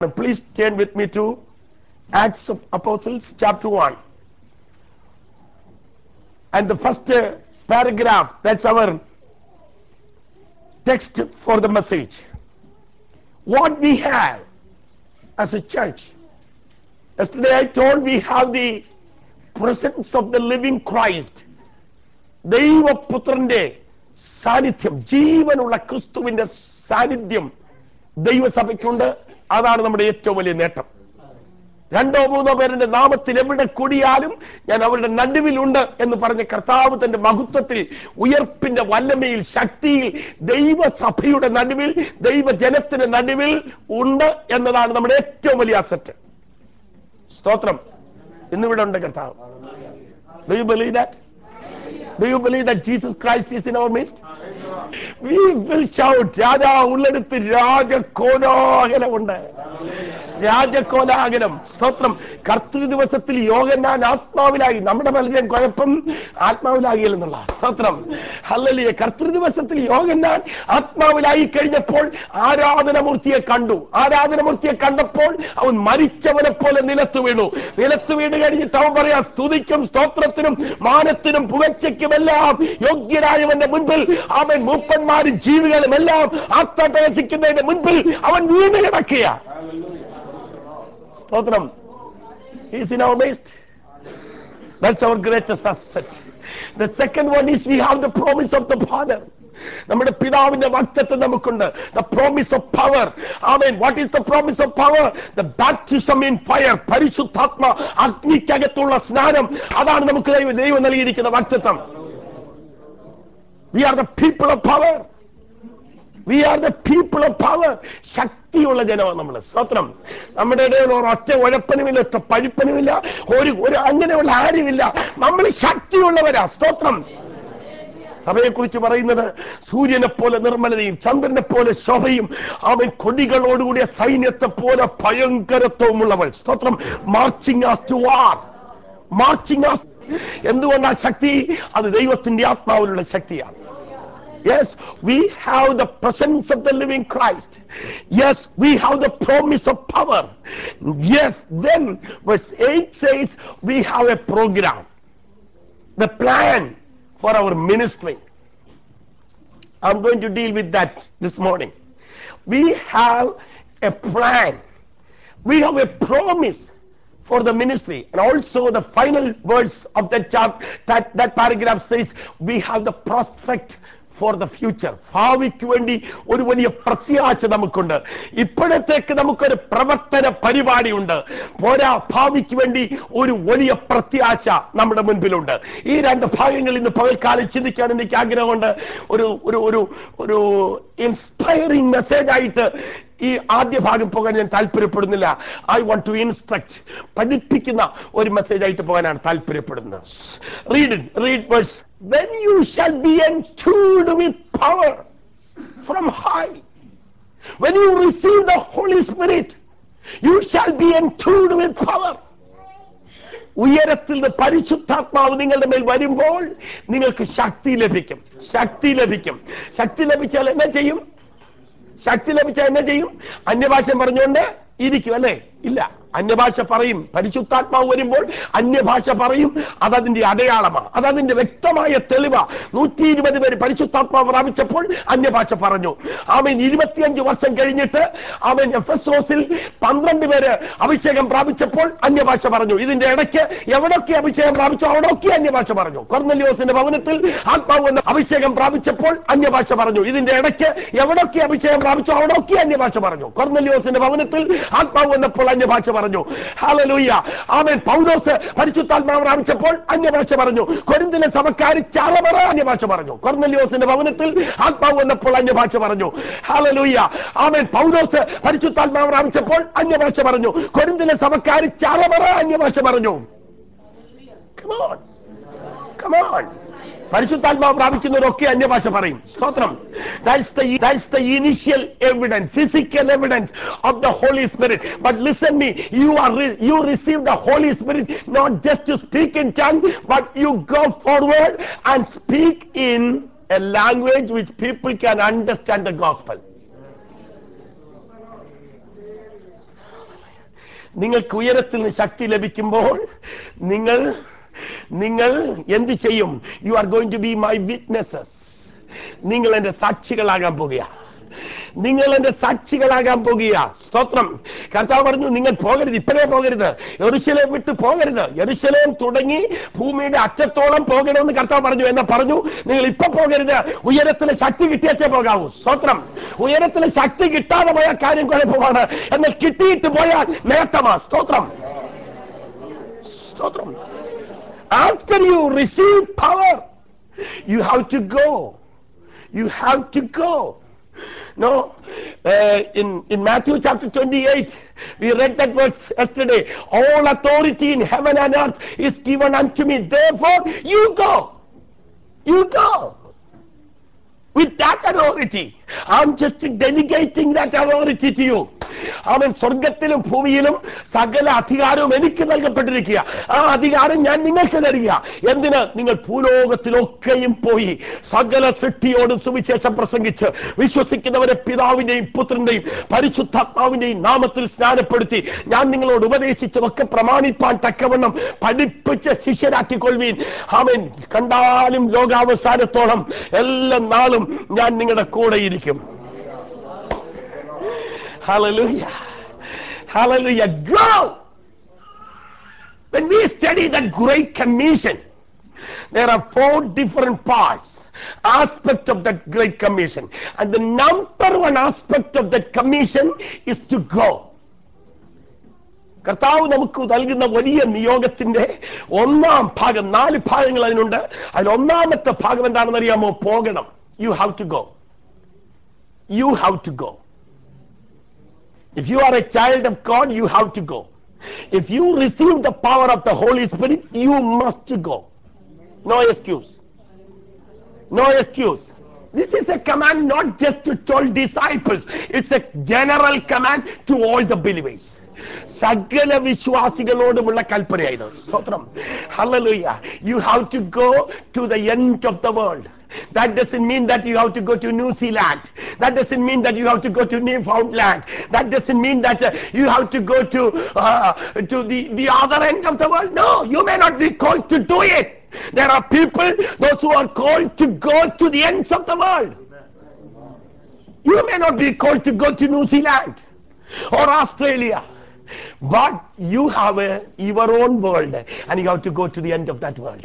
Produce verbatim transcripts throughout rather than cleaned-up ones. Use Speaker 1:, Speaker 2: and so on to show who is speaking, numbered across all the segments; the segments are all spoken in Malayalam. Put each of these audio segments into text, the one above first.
Speaker 1: Please turn with me to Acts of Apostles chapter one. And the first uh, paragraph, that's our text for the message. What we have as a church. Yesterday I told we have the presence of the living Christ. ദൈവപുത്രന്റെ സാന്നിധ്യം, ജീവനുള്ള ക്രിസ്തുവിന്റെ സാന്നിധ്യം ദൈവസഭയ്ക്കുണ്ട്. അതാണ് നമ്മുടെ ഏറ്റവും വലിയ നേട്ടം. രണ്ടോ മൂന്നോ പേരുടെ നാമത്തിൽ എവിടെ കൂടിയാലും ഞാൻ അവരുടെ നടുവിലുണ്ട് എന്ന് പറഞ്ഞ കർത്താവ് തന്റെ മഹത്വത്തിൽ, ഉയർപ്പിന്റെ വല്ലമയിൽ, ശക്തിയിൽ ദൈവസഭയുടെ നടുവിൽ, ദൈവജനത്തിന്റെ നടുവിൽ ഉണ്ട് എന്നതാണ് നമ്മുടെ ഏറ്റവും വലിയ അസറ്റ്. സ്തോത്രം. ഇന്നിവിടെ ഉണ്ട് കർത്താവ്. Do you believe that? Do you believe that Jesus Christ is in our midst? We will shout. Raja ഉള്ളെടുത്ത് രാജകോലാഹലമുണ്ട്. രാജകോലാഹലം. സ്തോത്രം. കർത്തൃ ദിവസത്തിൽ യോഹന്നാൻ ആത്മാവിലായി. നമ്മുടെ പലരും കുഴപ്പം ആത്മാവിലാകില്ലെന്നുള്ള. സ്തോത്രം. ഹല്ലേലൂയ. കർത്തൃ ദിവസത്തിൽ യോഹന്നാൻ ആത്മാവിലായി കഴിഞ്ഞപ്പോൾ ആരാധനമൂർത്തിയെ കണ്ടു. ആരാധനമൂർത്തിയെ കണ്ടപ്പോൾ അവൻ മരിച്ചവനെ പോലെ നിലത്ത് വീണു. നിലത്ത് വീണ് കഴിഞ്ഞിട്ട് അവൻ പറയാ, സ്തുതിക്കും സ്തോത്രത്തിനും മാനത്തിനും പുകഴ്ചയ്ക്കും എല്ലാം യോഗ്യരായവന്റെ മുൻപിൽ അവൻ മൂപ്പന്മാരും ജീവികളും എല്ലാം ആർത്തട്ടഹസിക്കുന്നതിന്റെ മുൻപിൽ അവൻ വീണ് കിടക്കുക. സ്തോത്രം. He is in our midst. That's our greatest asset. The second one is we have the promise of the Father. നമ്മുടെ പിതാവിന്റെ വാഗ്ദത്തം നമുക്കുണ്ട്. The promise of power. Amen. What is the promise of power? The baptism in fire. പരിശുദ്ധാത്മ അഗ്നിക്കകത്തുള്ള സ്നാനം. അതാണ് നമുക്ക് ദൈവം നൽകിയിരിക്കുന്ന വാഗ്ദത്തം. We are the people of power. We are the people of power. ശക്തിയുള്ള ജനമാണ് നമ്മൾ. സ്തോത്രം. നമ്മുടെ ഇടയിൽ ഒരൊറ്റ ഉഴപ്പനുമില്ല, ഒറ്റ പഴിപ്പനുമില്ല, ഒരു ഒരു അങ്ങനെയുള്ള ആരുമില്ല. നമ്മൾ ശക്തിയുള്ളവരാ. സ്തോത്രം. സഭയെ കുറിച്ച് പറയുന്നത് സൂര്യനെ പോലെ നിർമ്മലതയും ചന്ദ്രനെ പോലെ ശോഭയും അവൻ കൊടികളോടുകൂടിയ സൈന്യത്തെ പോലെ ഭയങ്കരത്വമുള്ളവൾ. സ്തോത്രം. Marching us to war. Marching us. എന്തുകൊണ്ടാ ശക്തി? അത് ദൈവത്തിന്റെ ആത്മാവിലുള്ള ശക്തിയാണ്. Yes, we have the presence of the living Christ. Yes, we have the promise of power. Yes, then verse eight says we have a program, the plan for our ministry. I'm going to deal with that this morning. We have a plan. We have a promise for the ministry. And also the final verse of that chapter, that, that paragraph says we have the prospect for the future. ഭാവിക്ക് വേണ്ടി ഒരു വലിയ പ്രത്യാശ നമുക്കുണ്ട്. ഇപ്പോഴത്തേക്ക് നമുക്കൊരു പ്രവർത്തന പരിപാടിയുണ്ട്. പോരാ, ഭാവിക്ക് വേണ്ടി ഒരു വലിയ പ്രത്യാശ നമ്മുടെ മുൻപിലുണ്ട്. ഈ രണ്ട് ഭാഗങ്ങൾ ഇന്ന് പകൽക്കാലം ചിന്തിക്കാൻ എനിക്ക് ആഗ്രഹമുണ്ട്. ഒരു ഒരു ഒരു ഒരു ഇൻസ്പയറിംഗ് മെസ്സേജ് ആയിട്ട് ഈ ആദ്യ ഭാഗം പോകാൻ ഞാൻ താല്പര്യപ്പെടുന്നില്ല. I want to instruct. പഠിപ്പിക്കുന്ന ഒരു മെസ്സേജ് ആയിട്ട് പോകാനാണ് താല്പര്യപ്പെടുന്നത്. Read read verse. When you shall be endued with power from high, when you receive the Holy Spirit, you shall be endued with power. ഉയരത്തിൽ നിന്ന് പരിശുദ്ധാത്മാവ് നിങ്ങളുടെ മേൽ വരുമ്പോൾ നിങ്ങൾക്ക് ശക്തി ലഭിക്കും. ശക്തി ലഭിക്കും. ശക്തി ലഭിച്ചാൽ എന്നാ ചെയ്യും? ശക്തി ലഭിച്ചാൽ എന്നാ ചെയ്യും? അന്യഭാഷ പറഞ്ഞുകൊണ്ട് ഇരിക്കും അല്ലേ? ഇല്ല, അന്യഭാഷ പറയും. പരിശുദ്ധാത്മാവ് വരുമ്പോൾ അന്യഭാഷ പറയും. അതതിന്റെ അടയാളമാണ്, അതതിന്റെ വ്യക്തമായ തെളിവാ. നൂറ്റി ഇരുപത് പേര് പരിശുദ്ധാത്മാവ് പ്രാപിച്ചപ്പോൾ അന്യഭാഷ പറഞ്ഞു. ആമേൻ. ഇരുപത്തിയഞ്ച് വർഷം കഴിഞ്ഞിട്ട് ആമേൻ എഫെസോസിൽ പന്ത്രണ്ട് പേര് അഭിഷേകം പ്രാപിച്ചപ്പോൾ അന്യഭാഷ പറഞ്ഞു. ഇതിന്റെ ഇടയ്ക്ക് എവിടൊക്കെ അഭിഷേകം പ്രാപിച്ചോ അവിടൊക്കെ അന്യഭാഷ പറഞ്ഞു. കൊർന്നല്യോസിന്റെ ഭവനത്തിൽ ആത്മാവ് എന്ന അഭിഷേകം പ്രാപിച്ചപ്പോൾ അന്യഭാഷ പറഞ്ഞു. ഇതിന്റെ ഇടയ്ക്ക് എവിടൊക്കെ അഭിഷേകം പ്രാപിച്ചോ അവിടൊക്കെ അന്യഭാഷ പറഞ്ഞു. കൊർന്നല്യോസിന്റെ ഭവനത്തിൽ ആത്മാവ് വന്നപ്പോൾ അന്യഭാഷ പറഞ്ഞു. ഹല്ലേലൂയ. ആമേൻ. പൗലോസ് പരിശുദ്ധാത്മാവ് പ്രാപിച്ചപ്പോൾ അന്യഭാഷ പറഞ്ഞു. കൊരിന്തിലെ സഭക്കാർ ചറപറ അന്യഭാഷ പറഞ്ഞു. കൊർന്നല്യോസിന്റെ ഭവനത്തിൽ ആത്മാവ് വന്നപ്പോൾ അന്യഭാഷ പറഞ്ഞു. ഹല്ലേലൂയ. ആമേൻ. പൗലോസ് പരിശുദ്ധാത്മാവ് പ്രാപിച്ചപ്പോൾ അന്യഭാഷ പറഞ്ഞു. കൊരിന്തിലെ സഭക്കാർ ചറപറ അന്യഭാഷ പറഞ്ഞു. Come on. Come on. പരിശുദ്ധാത്മാവ് പ്രാപിക്കുന്നവരൊക്കെ അന്യഭാഷ പറയും. സ്തോത്രം. That's the that's the initial evidence, physical evidence of the Holy Spirit. But listen me, you are you receive the Holy Spirit not just to speak in tongue, but you go forward and speak in a language which people can understand the gospel. നിങ്ങൾക്ക് ഉയരത്തിൽ നിന്ന് ശക്തി ലഭിക്കുമ്പോൾ നിങ്ങൾ നിങ്ങൾ എന്ത് ചെയ്യും? You are going to be my witnesses. നിങ്ങൾ എന്റെ സാക്ഷികളാകാൻ പോകുക. നിങ്ങൾ എന്റെ സാക്ഷികളാകാൻ പോകുക. സ്തോത്രം. കർത്താവ് പറഞ്ഞു, നിങ്ങൾ പോകരുത്, ഇപ്പോഴേ പോകരുത്, യെരൂശലേം വിട്ട് പോകരുത്. യെരൂശലേം തുടങ്ങി ഭൂമിയുടെ അറ്റത്തോളം പോകണമെന്ന് കർത്താവ് പറഞ്ഞു. എന്നാ പറഞ്ഞു, നിങ്ങൾ ഇപ്പൊ പോകരുത്, ഉയരത്തിലെ ശക്തി കിട്ടിയേ പോകാവൂ. സ്തോത്രം. ഉയരത്തിലെ ശക്തി കിട്ടാതെ പോയ കാര്യം കുഴപ്പമാണ്, എന്നാൽ കിട്ടിയിട്ട് പോയാൽ നേട്ടമാ. സ്തോത്രം. സ്തോത്രം. After you receive power, you have to go. You have to go. No, uh, in in Matthew chapter twenty-eight, we read that verse yesterday. All authority in heaven and earth is given unto me. Therefore, you go. You go. With that authority, I'm just delegating that authority to you. അവൻ സ്വർഗത്തിലും ഭൂമിയിലും സകല അധികാരവും എനിക്ക് നൽകപ്പെട്ടിരിക്കുക. ആ അധികാരം ഞാൻ നിങ്ങൾക്ക് തരിക. എന്തിന്? നിങ്ങൾ ഭൂലോകത്തിലൊക്കെയും പോയി സകല സൃഷ്ടിയോടും സുവിശേഷം പ്രസംഗിച്ച് വിശ്വസിക്കുന്നവരെ പിതാവിന്റെയും പുത്രന്റെയും പരിശുദ്ധാത്മാവിന്റെയും നാമത്തിൽ സ്നാനപ്പെടുത്തി ഞാൻ നിങ്ങളോട് ഉപദേശിച്ചതൊക്കെ പ്രമാണിപ്പാൻ തക്കവണ്ണം പഠിപ്പിച്ച് ശിഷ്യരാക്കിക്കൊള്ളുവീൻ. ആമേൻ. കണ്ടാലും ലോകാവസാനത്തോളം എല്ലാ നാളും ഞാൻ നിങ്ങളുടെ കൂടെ ഇരിക്കും. Hallelujah. Hallelujah. Go. When we study the Great Commission, there are four different parts, aspect of that Great Commission. And the number one aspect of that commission is to go. കർത്താവ് നമുക്ക് നൽകുന്ന വലിയ നിയോഗത്തിന്റെ ഒന്നാം ഭാഗം, നാല് ഭാഗങ്ങൾ അതിനുണ്ട്. അതിൽ ഒന്നാമത്തെ ഭാഗം എന്താണെന്ന് അറിയാമോ? പോകണം. You have to go. You have to go. If you are a child of God, you have to go. If you receive the power of the Holy Spirit, you must go. No excuse. No excuse. This is a command not just to twelve disciples. It's a general command to all the believers. സകല വിശ്വാസികളോടുമുള്ള കൽപ്പനയായത്. സ്തോത്രം. Hallelujah. You have to go to the end of the world. That doesn't mean that you have to go to New Zealand. That doesn't mean that you have to go to Newfoundland. That doesn't mean that uh, you have to go to uh, to the, the other end of the world. No, you may not be called to do it. There are people, those who are called to go to the ends of the world. You may not be called to go to New Zealand or Australia. But you have a, your own world, and you have to go to the end of that world.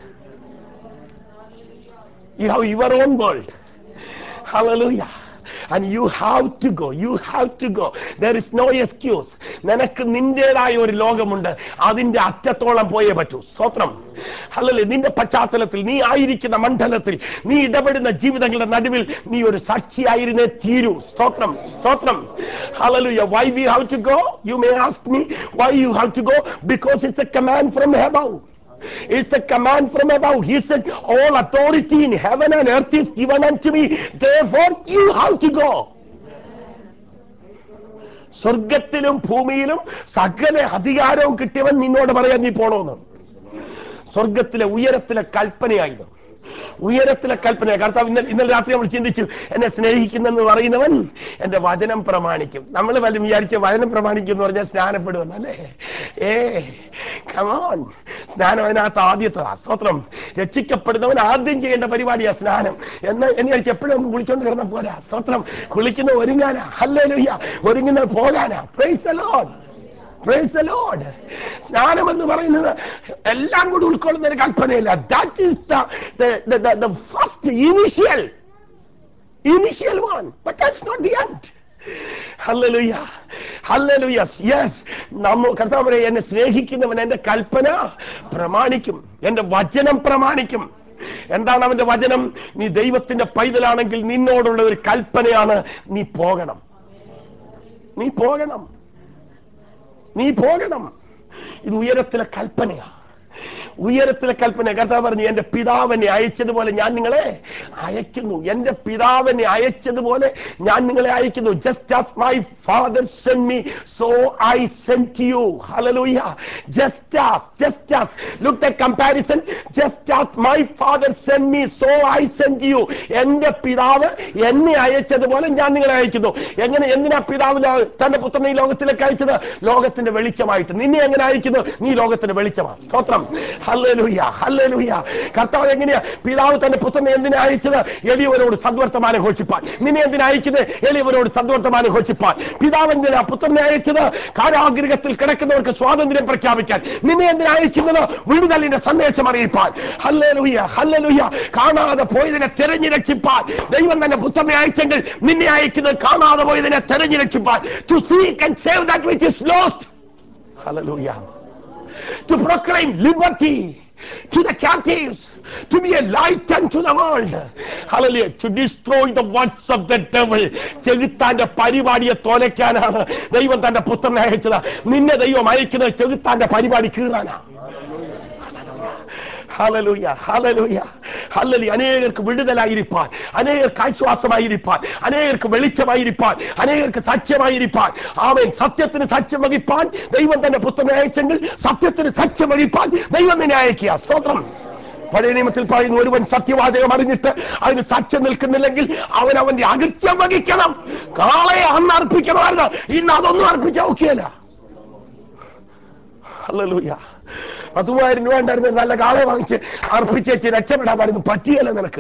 Speaker 1: You have your own world. Hallelujah. And you have to go. You have to go. There is no excuse. നിനക്ക് നിന്റേതായ ഒരു ലോകമുണ്ട്, അതിന്റെ അറ്റത്തോളം പോയേ പറ്റൂ. സ്തോത്രം. ഹല്ലേലൂയ. നിന്റെ പശ്ചാത്തലത്തിൽ, നീ ആയിരിക്കുന്ന മണ്ഡലത്തിൽ, നീ ഇടപെടുന്ന ജീവിതങ്ങളുടെ നടുവിൽ നീ ഒരു സാക്ഷിയായിരുന്നേ തീരൂ. സ്തോത്രം. സ്തോത്രം. Hallelujah. Why we have to go? You may ask me why you have to go. Because it's a command from above. It's the command from above. He said, all authority in heaven and earth is given unto me. Therefore, you have to go. സ്വർഗത്തിലും ഭൂമിയിലും സകല അധികാരവും കിട്ടിയവൻ നിന്നോട് പറയാൻ നീ പോണോന്ന്. സ്വർഗത്തിലെ ഉയരത്തിലെ കൽപ്പനയായിരുന്നു. ഉയരത്തിലെ കൽപ്പന. കർത്താവ് ഇന്നലെ ഇന്നലെ രാത്രി നമ്മൾ ചിന്തിച്ചു, എന്നെ സ്നേഹിക്കുന്നെന്ന് പറയുന്നവൻ എന്റെ വചനം പ്രമാണിക്കും. നമ്മൾ വല്ല വിചാരിച്ച വചനം പ്രമാണിക്കും എന്ന് പറഞ്ഞാൽ സ്നാനപ്പെടുവെന്നല്ലേ? ഏ കമോൺ. സ്നാനം അതിനകത്ത് ആദ്യത്തെ. സ്തോത്രം. രക്ഷിക്കപ്പെടുന്നവൻ ആദ്യം ചെയ്യേണ്ട പരിപാടിയാ സ്നാനം. എന്ന് എന്ന് വിചാരിച്ച് എപ്പോഴും ഒന്ന് കുളിച്ചോണ്ട് കിടന്നാൽ പോരാ. സ്തോത്രം. കുളിക്കുന്ന ഒരുങ്ങാനാ. ഹല്ലേലൂയ. ഒരുങ്ങുന്ന പോകാനാ. Praise the lord. Praise the Lord. സ്നാനം എന്ന് പറയുന്നത് എല്ലാം കൂടി ഉൾക്കൊള്ളുന്ന ഒരു കൽപ്പനയില്ല. That is the the the the, the first initial initial one, but that's not the end. Hallelujah. Hallelujah. Yes. നമ്മ കർത്താവ് പറയും, എന്നെ സ്നേഹിക്കുന്നവൻ എന്റെ കൽപ്പന പ്രമാണിക്കും, എന്റെ വചനം പ്രമാണിക്കും. എന്താണ് അവന്റെ വചനം? നീ ദൈവത്തിന്റെ പൈതലാണെങ്കിൽ നിന്നോടുള്ള ഒരു കൽപ്പനയാണ്, നീ പോകണം. നീ പോകണം. നീ പോകണം. ഇത് ഉയരത്തിലെ കൽപ്പനയാ. ഉയരത്തിലെ കൽപ്പന കർത്താവ് പറഞ്ഞു, എന്റെ പിതാവിനെ അയച്ചതുപോലെ ഞാൻ നിങ്ങളെ അയക്കുന്നു. എന്റെ പിതാവിനെ അയച്ചതുപോലെ ഞാൻ നിങ്ങളെ അയക്കുന്നു. Just as my father sent me, so I sent you. Hallelujah. Just as, just as. Look at comparison. Just as my father sent me, so I sent you. എന്റെ പിതാവ് എന്നെ അയച്ചതുപോലെ ഞാൻ നിങ്ങളെ അയക്കുന്നു. എങ്ങനെ, എന്തിനാ പിതാവ് തന്റെ പുത്രനെ ഈ ലോകത്തിലേക്ക് അയച്ചത്? ലോകത്തിന്റെ വെളിച്ചമായിട്ട്. നിന്നെ എങ്ങനെ അയക്കുന്നു? നീ ലോകത്തിന്റെ വെളിച്ചമാണ്. സ്തോത്രം. Hallelujah, hallelujah. കർത്താവ് എങ്ങനെയാ? പിതാവ് തന്റെ പുത്രനെ എന്തിനാ അയച്ചത്? എളിയവരോട് സദ്വർത്തമാനം ഘോഷിപ്പാൻ. നിന്നെ എന്തിനാ അയക്കുന്നത്? എളിയവരോട് സദ്വർത്തമാനം ഘോഷിപ്പാൻ. പിതാവ് എന്തിനാ പുത്രനെ അയച്ചത്? കാരാഗൃഹത്തിൽ കിടക്കുന്നവർക്ക് സ്വാതന്ത്ര്യം പ്രഖ്യാപിക്കാൻ. നിന്നെ എന്തിനാ അയക്കുന്നത്? വിടുതലിന്റെ സന്ദേശം അറിയിപ്പാൻ. Hallelujah, hallelujah. കാണാതെ പോയതിനെ തെരഞ്ഞു രക്ഷിപ്പാൻ ദൈവം തന്നെ പുത്രനെ അയച്ചെങ്കിൽ നിന്നെ അയക്കുന്നത് കാണാതെ പോയതിനെ തെരഞ്ഞു രക്ഷിപ്പാൻ. To seek and save that which is lost. Hallelujah. To proclaim liberty to the captives, to be a light unto the world. Hallelujah. To destroy the works of the devil. ചെകുത്താന്റെ പരിപാടിയെ തോലയ്ക്കാനാണ് ദൈവം തന്റെ പുത്രനെ അയച്ചത്. നിന്നെ ദൈവം അയക്കുന്നത് ചെകുത്താന്റെ പരിപാടി കീറാനാ. Hallelujah, hallelujah, hallelujah. അനേകർക്ക് വിടുതലായിരിക്കാൻ, അനേകർക്ക് ആശ്വാസമായിരിക്കാൻ, അനേകർക്ക് വെളിച്ചമായിരിക്കാൻ, അനേകർക്ക് സാക്ഷ്യമായിരിക്കാൻ. ആമേൻ. സത്യത്തിന് സാക്ഷ്യം വഹിപ്പാൻ ദൈവം തന്നെ പുത്രനെ അയച്ചെങ്കിൽ സത്യത്തിന് സാക്ഷ്യം വഹിപ്പാൻ ദൈവം തന്നെ അയക്കുക. സ്തോത്രം. പഴയ നിയമത്തിൽ പറയുന്നു, ഒരുവൻ സത്യവാചകം അറിഞ്ഞിട്ട് അതിന് സാക്ഷ്യം നിൽക്കുന്നില്ലെങ്കിൽ അവൻ അവന്റെ അകൃത്യം വഹിക്കണം. കാളയെ അന്ന് അർപ്പിക്കണമായിരുന്നു, ഇന്ന് അതൊന്നും അർപ്പിച്ച നോക്കിയല്ല. ഹല്ലേലൂയ. പത്തുമൂവായിരം രൂപ ഉണ്ടായിരുന്ന നല്ല കാളെ വാങ്ങിച്ച് അർപ്പിച്ചേച്ച് രക്ഷപ്പെടാമായിരുന്നു. പറ്റിയല്ല നിനക്ക്.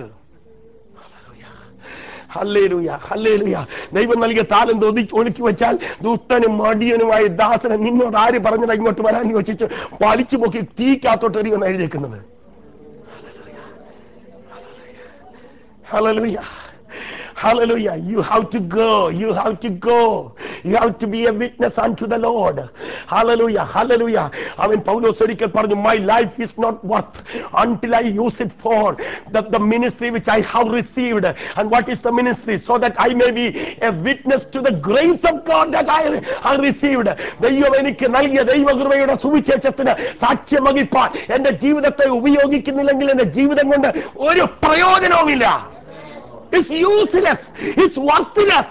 Speaker 1: Hallelujah, hallelujah. ദൈവം നൽകിയ താലന്ത് ഒതുക്കി ഒഴുക്കി വെച്ചാൽ ദുഷ്ടനും മടിയനുമായ ദാസനെ നിന്നോട് ആര് പറഞ്ഞതാ ഇങ്ങോട്ട് വരാൻ ചോദിച്ചു വലിച്ചു പൊക്കി തീക്കാത്തോട്ട് എറിയുമെന്ന് എഴുതിയേക്കുന്നത്. Hallelujah, hallelujah. You have to go, you have to go, you have to be a witness unto the Lord. Hallelujah, hallelujah. അവൻ പൗലോസ് ഒരിക്കൽ പറഞ്ഞു, my life is not worth until I use it for the, the ministry which I have received. And what is the ministry? So that I may be a witness to the grace of God that I, I received. ദൈവം എനിക്ക് നൽകിയ ദൈവകൃപയുടെ സുവിശേഷത്തിന് സാക്ഷ്യം വഹിപ്പാൻ എന്റെ ജീവിതത്തെ ഉപയോഗിക്കുന്നില്ലെങ്കിൽ എന്റെ ജീവിതം കൊണ്ട് ഒരു പ്രയോജനവുമില്ല. It's useless. It's worthless.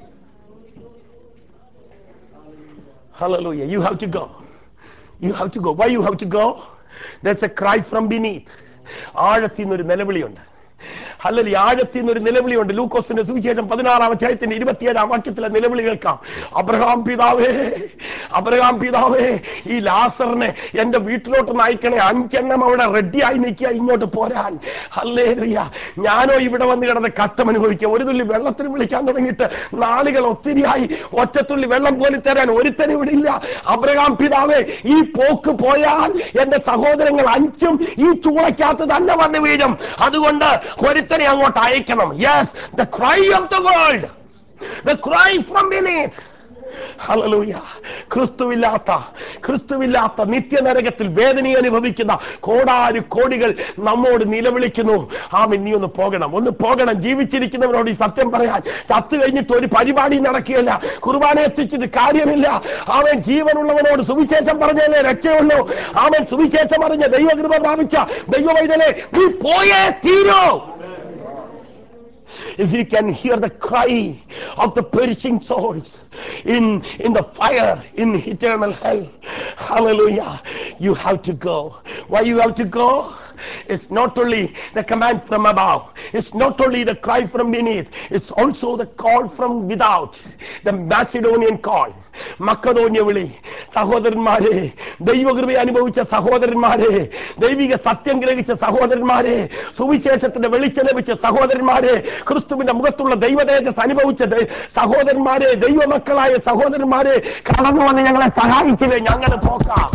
Speaker 1: Hallelujah. You have to go. You have to go. Why you have to go? There's a cry from beneath. ആഴത്തിൽ നിന്നൊരു നിലവിളിയുണ്ട്. ഹല്ലേലൂയ. ആഴത്തിൽ നിന്നൊരു നിലവിളിയുണ്ട്. ലൂക്കോസിന്റെ സുവിശേഷം പതിനാറാം അധ്യായത്തിന്റെ ഇരുപത്തിയേഴാം വാക്യത്തിലെ നിലവിളി കേൾക്കാം. അബ്രഹാം പിതാവേ, അബ്രഹാം പിതാവേ, ഈ ലാസറിനെ എന്റെ വീട്ടിലോട്ട് അയക്കണേ. അഞ്ചെണ്ണം അവിടെ റെഡിയായി നിൽക്കുക ഇങ്ങോട്ട് പോരാൻ. ഹല്ലേലൂയ. ഞാനോ ഇവിടെ വന്ന് കിടന്ന് കഷ്ടം അനുഭവിക്കുക. ഒരു തുള്ളി വെള്ളത്തിന് വിളിക്കാൻ തുടങ്ങിയിട്ട് നാളുകൾ ഒത്തിരിയായി. ഒറ്റത്തുള്ളി വെള്ളം പോലും തരാൻ ഒരുത്തനും ഇവിടെ ഇല്ല. അബ്രഹാം പിതാവേ, ഈ പോക്ക് പോയാൽ എന്റെ സഹോദരങ്ങൾ അഞ്ചും ഈ ചൂളയ്ക്കകത്ത് തന്നെ വന്ന് വീഴും. അതുകൊണ്ട് ഒരുത്തനെ അങ്ങോട്ട് അയക്കണം. Yes, the cry of the world, the cry from beneath. Hallelujah. ക്രിസ്തുവില്ലാത്ത ക്രിസ്തുവില്ലാത്ത നിത്യനരകത്തിൽ വേദന അനുഭവിക്കുന്ന കോടാനു കോടികൾ നമ്മോട് നിലവിളിക്കുന്നു. ആമേൻ. നീ ഒന്ന് പോകണം, ഒന്ന് പോകണം. ജീവിച്ചിരിക്കുന്നവരോട് ഈ സത്യം പറയാൻ. ചത്തു കഴിഞ്ഞിട്ട് ഒരു പരിപാടി നടക്കുകയില്ല. കുർബാന എത്തിച്ചിട്ട് കാര്യമില്ല. ആമേൻ. ജീവനുള്ളവനോട് സുവിശേഷം പറഞ്ഞാലേ രക്ഷയുള്ളൂ. ആമേൻ. സുവിശേഷം അറിഞ്ഞ ദൈവകൃപ പ്രാപിച്ച ദൈവവൈതലേ, നീ പോയേ തീരൂ. If you can hear the cry of the perishing souls in in the fire in eternal hell, hallelujah, you have to go. Why you have to go? It's not only the command from above, it's not only the cry from beneath, it's also the call from without, the Macedonian call. മക്കതോന്യ വിളി. സഹോദരന്മാരെ, ദൈവകൃപ അനുഭവിച്ച സഹോദരന്മാരെ, ദൈവിക സത്യം ഗ്രഹിച്ച സഹോദരന്മാരെ, സുവിശേഷത്തിന്റെ വെളിച്ചം ലഭിച്ച സഹോദരന്മാരെ, ക്രിസ്തുവിന്റെ മുഖത്തുള്ള ദൈവതേജസ് അനുഭവിച്ച സഹോദരന്മാരെ, ദൈവമക്കളായ സഹോദരന്മാരെ, കടന്നു വന്ന് ഞങ്ങളെ സഹായിച്ചില്ലേ, ഞങ്ങൾ പോക്കാം.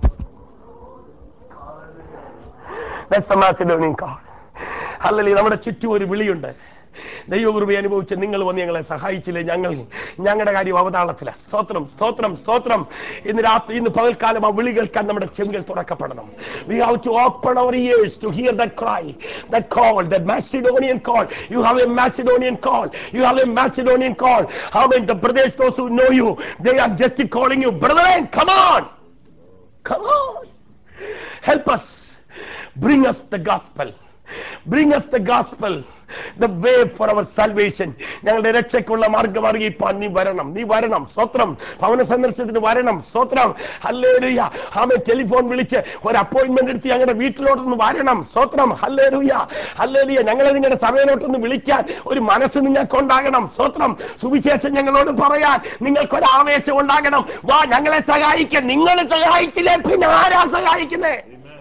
Speaker 1: That's the Macedonian call. Hallelujah. നമ്മുടെ ചുറ്റും ഒരു വിളിയുണ്ട്. ദൈവകൃപ അനുഭവിച്ച് നിങ്ങൾ വന്ന് ഞങ്ങളെ സഹായിച്ചില്ലേ, ഞങ്ങൾ ഞങ്ങളുടെ കാര്യം അവതാളത്തില. സ്തോത്രം, സ്തോത്രം, സ്തോത്രം. ഇന്ന് രാത്രി, ഇന്ന് പകൽക്കാലം ആ വിളി കേൾക്കാൻ നമ്മുടെ ചെവികൾ തുറക്കപ്പെടണം. We have to open our ears to hear that cry, that call, that Macedonian call. You have a Macedonian call. You have a Macedonian call. How many the brothers, those who know you, they are just calling you, brethren, come on, come on, help us. Bring us the gospel. Bring us the gospel, the way for our salvation. ഞങ്ങളുടെ രക്ഷയ്ക്കുള്ള മാർഗം അറിയിപ്പാൻ നീ വരണം, നീ വരണം. സ്തോത്രം. ഭവന സന്ദർശനത്തിന് വരണം. സ്തോത്രം. ഹല്ലേലൂയ. ആമേൻ. ടെലിഫോൺ വിളിച്ച് ഒരു അപ്പോയിന്റ്മെന്റ് എടുത്ത് ഞങ്ങളുടെ വീട്ടിലോട്ടൊന്ന് വരണം. സ്തോത്രം. ഹല്ലേലൂയ. ഹല്ലേലൂയ. ഞങ്ങളെ നിങ്ങളുടെ സഭയിലോട്ടൊന്ന് വിളിക്കാൻ ഒരു മനസ്സ് നിങ്ങൾക്ക് ഉണ്ടാകണം. സ്തോത്രം. സുവിശേഷം ഞങ്ങളോട് പറയാൻ നിങ്ങൾക്കൊരു ആവേശം ഉണ്ടാകണം. വാ, ഞങ്ങളെ സഹായിക്കാൻ. നിങ്ങൾ സഹായിച്ചില്ലേ പിന്നെ ആരാ സഹായിക്കുന്നേ?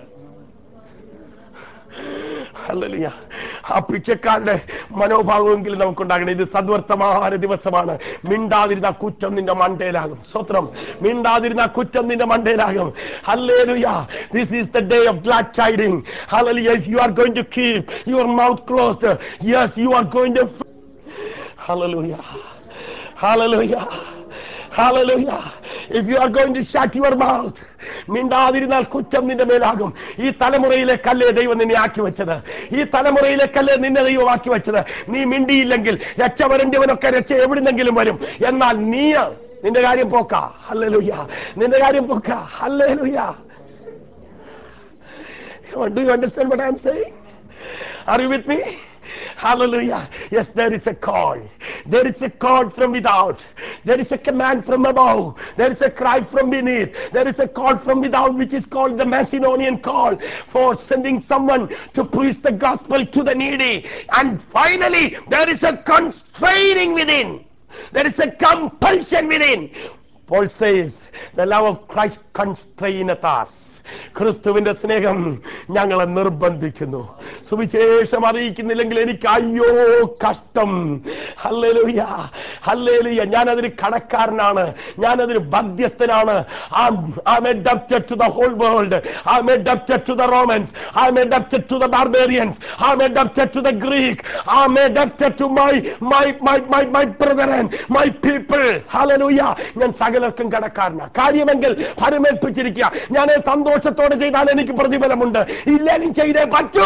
Speaker 1: ഹല്ലേലൂയ. ആ പിച്ചക്കാരുടെ മനോഭാവമെങ്കിലും നമുക്കുണ്ടാകണം. ഇത് സദ്വർത്തമാന ദിവസമാണ്. മിണ്ടാതിരുന്ന കുറ്റം നിന്റെ മണ്ടയിലാകും. സ്വത്രം. മിണ്ടാതിരുന്ന കുറ്റം നിന്റെ മണ്ടയിലാകും. Hallelujah. This is the day of glad tidings. Hallelujah. If you are going to keep your mouth closed, yes, you are going to. Hallelujah. Hallelujah. Hallelujah. If you are going to shut your mouth, മിണ്ടാതിരുന്നാൽ കുറ്റം നിന്റെ മേലാകും. ഈ തലമുറയിലേക്കല്ലേ ദൈവം നിന്നെ ആക്കി വെച്ചത്? ഈ തലമുറയിലേക്കല്ലേ നിന്നെ ദൈവം ആക്കി വെച്ചത്? നീ മിണ്ടിയില്ലെങ്കിൽ രക്ഷ വരേണ്ടവനൊക്കെ രക്ഷ എവിടുന്നെങ്കിലും വരും. എന്നാൽ നീ, നിന്റെ കാര്യം പോക്ക. ഹല്ലേലൂയ. നിന്റെ കാര്യം പോക്ക. Hallelujah. Do you understand what I am saying? Are you with me? Hallelujah. Yes, there is a call. There is a call from without. There is a command from above. There is a cry from beneath. There is a call from without, which is called the Macedonian call, for sending someone to preach the gospel to the needy. And finally, there is a constraining within. There is a compulsion within. Paul says, the love of Christ constraineth us. ക്രിസ്തുവിന്റെ സ്നേഹം ഞങ്ങളെ നിർബന്ധിക്കുന്നു. സുവിശേഷം അറിയിക്കുന്നില്ലെങ്കിൽ എനിക്ക് അയ്യോ കഷ്ടം. ഹല്ലേലൂയ. ഹല്ലേലൂയ. ഞാനതിന് കടക്കാരനാണ്, ഞാനതിന് ബാധ്യസ്ഥനാണ്. I'm adapted to the whole world. I'm adapted to the Romans. I'm adapted to the barbarians. I'm adapted to the Greek. I'm adapted to my my my my my brethren, my people. Hallelujah. ഞാൻ സകലർക്കും കടക്കാരനാ. കാര്യമെങ്കിൽ ഫലമേൽപ്പിച്ചിരിക്കുക. ഞാൻ സന്തോഷത്തോടെ ചെയ്താൽ എനിക്ക് പ്രതിഫലമുണ്ട്. ഇല്ലെങ്കിൽ ചെയ്തേ പറ്റൂ.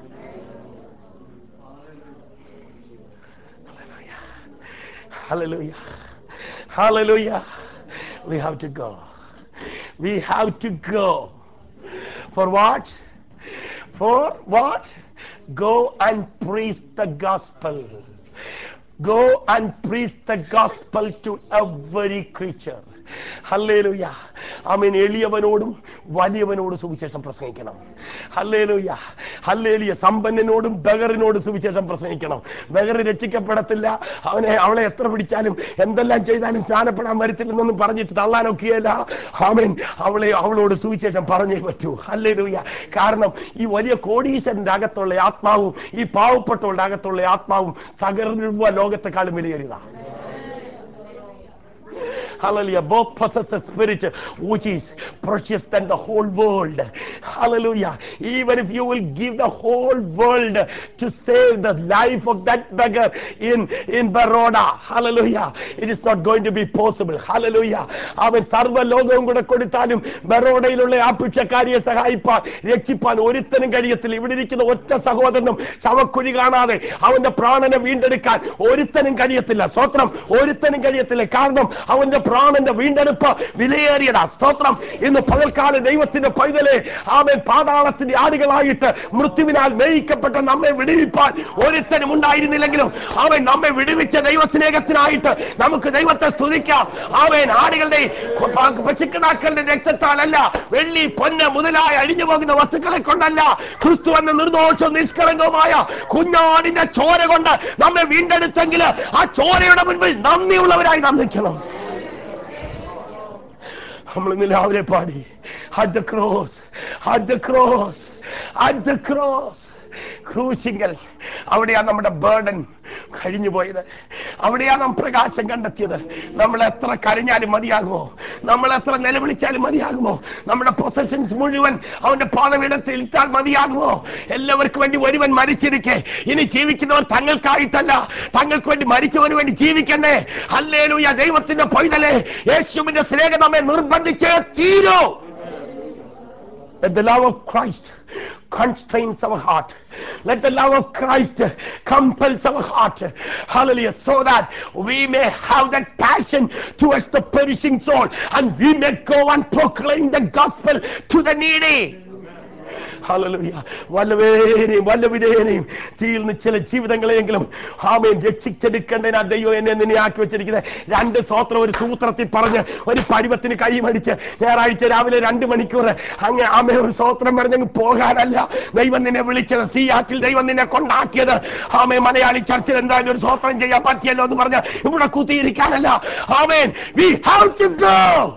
Speaker 1: Hallelujah. Hallelujah. We have to go. We have to go. For what? For what? Go and preach the gospel. Go and preach the gospel to every creature. Hallelujah. Amen. എളിയവനോടും വലിയവനോടും സുവിശേഷം പ്രസംഗിക്കണം. ഹല്ലേലൂയ. ഹല്ലേലൂയ. സമ്പന്നനോടും ബഗറിനോടും സുവിശേഷം പ്രസംഗിക്കണം. ബഗർ രക്ഷിക്കപ്പെടത്തില്ല. അവനെ അവളെ എത്ര പിടിച്ചാലും എന്തെല്ലാം ചെയ്താലും സ്നാനപ്പെടാൻ വരത്തില്ലെന്നൊന്നും പറഞ്ഞിട്ട് തള്ളാനൊക്കെയല്ല. ആമേൻ. അവളെ അവളോട് സുവിശേഷം പറഞ്ഞേ പറ്റൂ. ഹല്ലേലൂയ. കാരണം ഈ വലിയ കോടീശ്വരന്റെ അകത്തുള്ള ആത്മാവും ഈ പാവപ്പെട്ടവരുടെ അകത്തുള്ള ആത്മാവും സകല ലോകത്തെക്കാളും വിലയേറിയതാണ്. Hallelujah. Both possess a spirit which is precious than the whole world. Hallelujah. Even if you will give the whole world to save the life of that beggar in in Baroda, hallelujah, it is not going to be possible. Hallelujah. അവൻ സർവ്വ ലോകവും കൂടെ കൊടുത്താലും ബറോഡയിലുള്ള ആ പിച്ചക്കാരിയെ സഹായിപ്പാൻ രക്ഷിപ്പാൻ ഒരുത്തനും കഴിയത്തില്ല. ഇവിടെ ഇരിക്കുന്ന ഒറ്റ സഹോദരനും ശവക്കുഴി കാണാതെ അവന്റെ പ്രാണനെ വീണ്ടെടുക്കാൻ ഒരുത്തനും കഴിയത്തില്ല. സ്തോത്രം. ഒരുത്തനും കഴിയത്തില്ല. കാരണം അവന്റെ പ്രാണന്റെ വീണ്ടെടുപ്പ് വിലയേറിയതാ. സ്തോത്രം. ഇന്ന് പകൽക്കാലം ദൈവത്തിന്റെ പൈതലെ, ആമേൻ, പാതാളത്തിന്റെ ആടുകളായിട്ട് മൃത്യുവിനാൽ മേയിക്കപ്പെട്ട നമ്മെ വിടുവിപ്പാൻ ഒരുത്തനും ഉണ്ടായിരുന്നില്ലെങ്കിലും അവൻ നമ്മെ വിടുവിച്ച ദൈവസ്നേഹത്തിനായിട്ട് നമുക്ക് ദൈവത്തെ സ്തുതിക്കാം. ആമേൻ. ആടുകളുടെ പശുക്കിടാക്കളുടെ രക്തത്താലല്ല, വെള്ളി പൊന്ന് മുതലായ അഴിഞ്ഞു പോകുന്ന വസ്തുക്കളെ കൊണ്ടല്ല, ക്രിസ്തു എന്ന നിർദോഷവും നിഷ്കളങ്കവുമായ കുഞ്ഞാടിന്റെ ചോര കൊണ്ട് നമ്മെ വീണ്ടെടുത്തെങ്കിൽ ആ ചോരയുടെ മുൻപിൽ നന്ദിയുള്ളവരായി നാം നിൽക്കണം. നമ്മൾ ഇന്ന് രാവിലെ പാടി, at the cross, at the cross, at the cross. ക്രൂശിങ്കൽ അവിടെയാ നമ്മുടെ ബർഡൻ കഴിഞ്ഞു പോയത്. അവിടെയാ നാം പ്രകാശം കണ്ടെത്തിയത്. നമ്മൾ എത്ര കരഞ്ഞാലും മതിയാകുമോ? നമ്മൾ എത്ര നിലവിളിച്ചാലും മതിയാകുമോ? നമ്മുടെ പൊസഷൻസ് മുഴുവൻ അവന്റെ പാദപീഠത്തിൽ ഇട്ടാൽ മതിയാകുമോ? എല്ലാവർക്കും വേണ്ടി ഒരുവൻ മരിച്ചിരിക്കെ ഇനി ജീവിക്കുന്നവർ തങ്ങൾക്കായിട്ടല്ല, തങ്ങൾക്ക് വേണ്ടി മരിച്ചവന് വേണ്ടി ജീവിക്കണ്ടേ? ഹല്ലേലൂയ. ദൈവത്തിന്റെ പൈതലേ, യേശുവിന്റെ സ്നേഹം നമ്മെ നിർബന്ധിച്ചേ തീരൂ. Let the love of Christ constrains our heart. Let the love of Christ compels our heart. Hallelujah. So that we may have that passion towards the perishing soul and we may go and proclaim the gospel to the needy. Hallelujah. വല്ലവേനെയും വല്ലവിധേനയും തീയിൽ നിന്ന് ചില ജീവിതങ്ങളെയെങ്കിലും ആമേൻ രക്ഷിച്ചെടുക്കേണ്ടതിനാ ദൈവം എന്നെ നിന്നെ ആക്കി വെച്ചിരിക്കുന്നത്. രണ്ട് സ്വോത്രം ഒരു സൂത്രത്തിൽ പറഞ്ഞ് ഒരു പരുവത്തിന് കൈമടിച്ച് ഞായറാഴ്ച രാവിലെ രണ്ട് മണിക്കൂർ അങ്ങ് ആമേ ഒരു സ്വോത്രം പറഞ്ഞങ്ങ് പോകാനല്ല ദൈവം നിന്നെ വിളിച്ചത്. സിയാറ്റിൽ ദൈവം നിന്നെ കൊണ്ടാക്കിയത് ആമേ മലയാളി ചർച്ചിൽ എന്തായാലും ഒരു സ്വോത്രം ചെയ്യാൻ പറ്റിയല്ലോ എന്ന് പറഞ്ഞ് ഇവിടെ കുത്തിയിരിക്കാനല്ല. ആമേൻ, we have to go.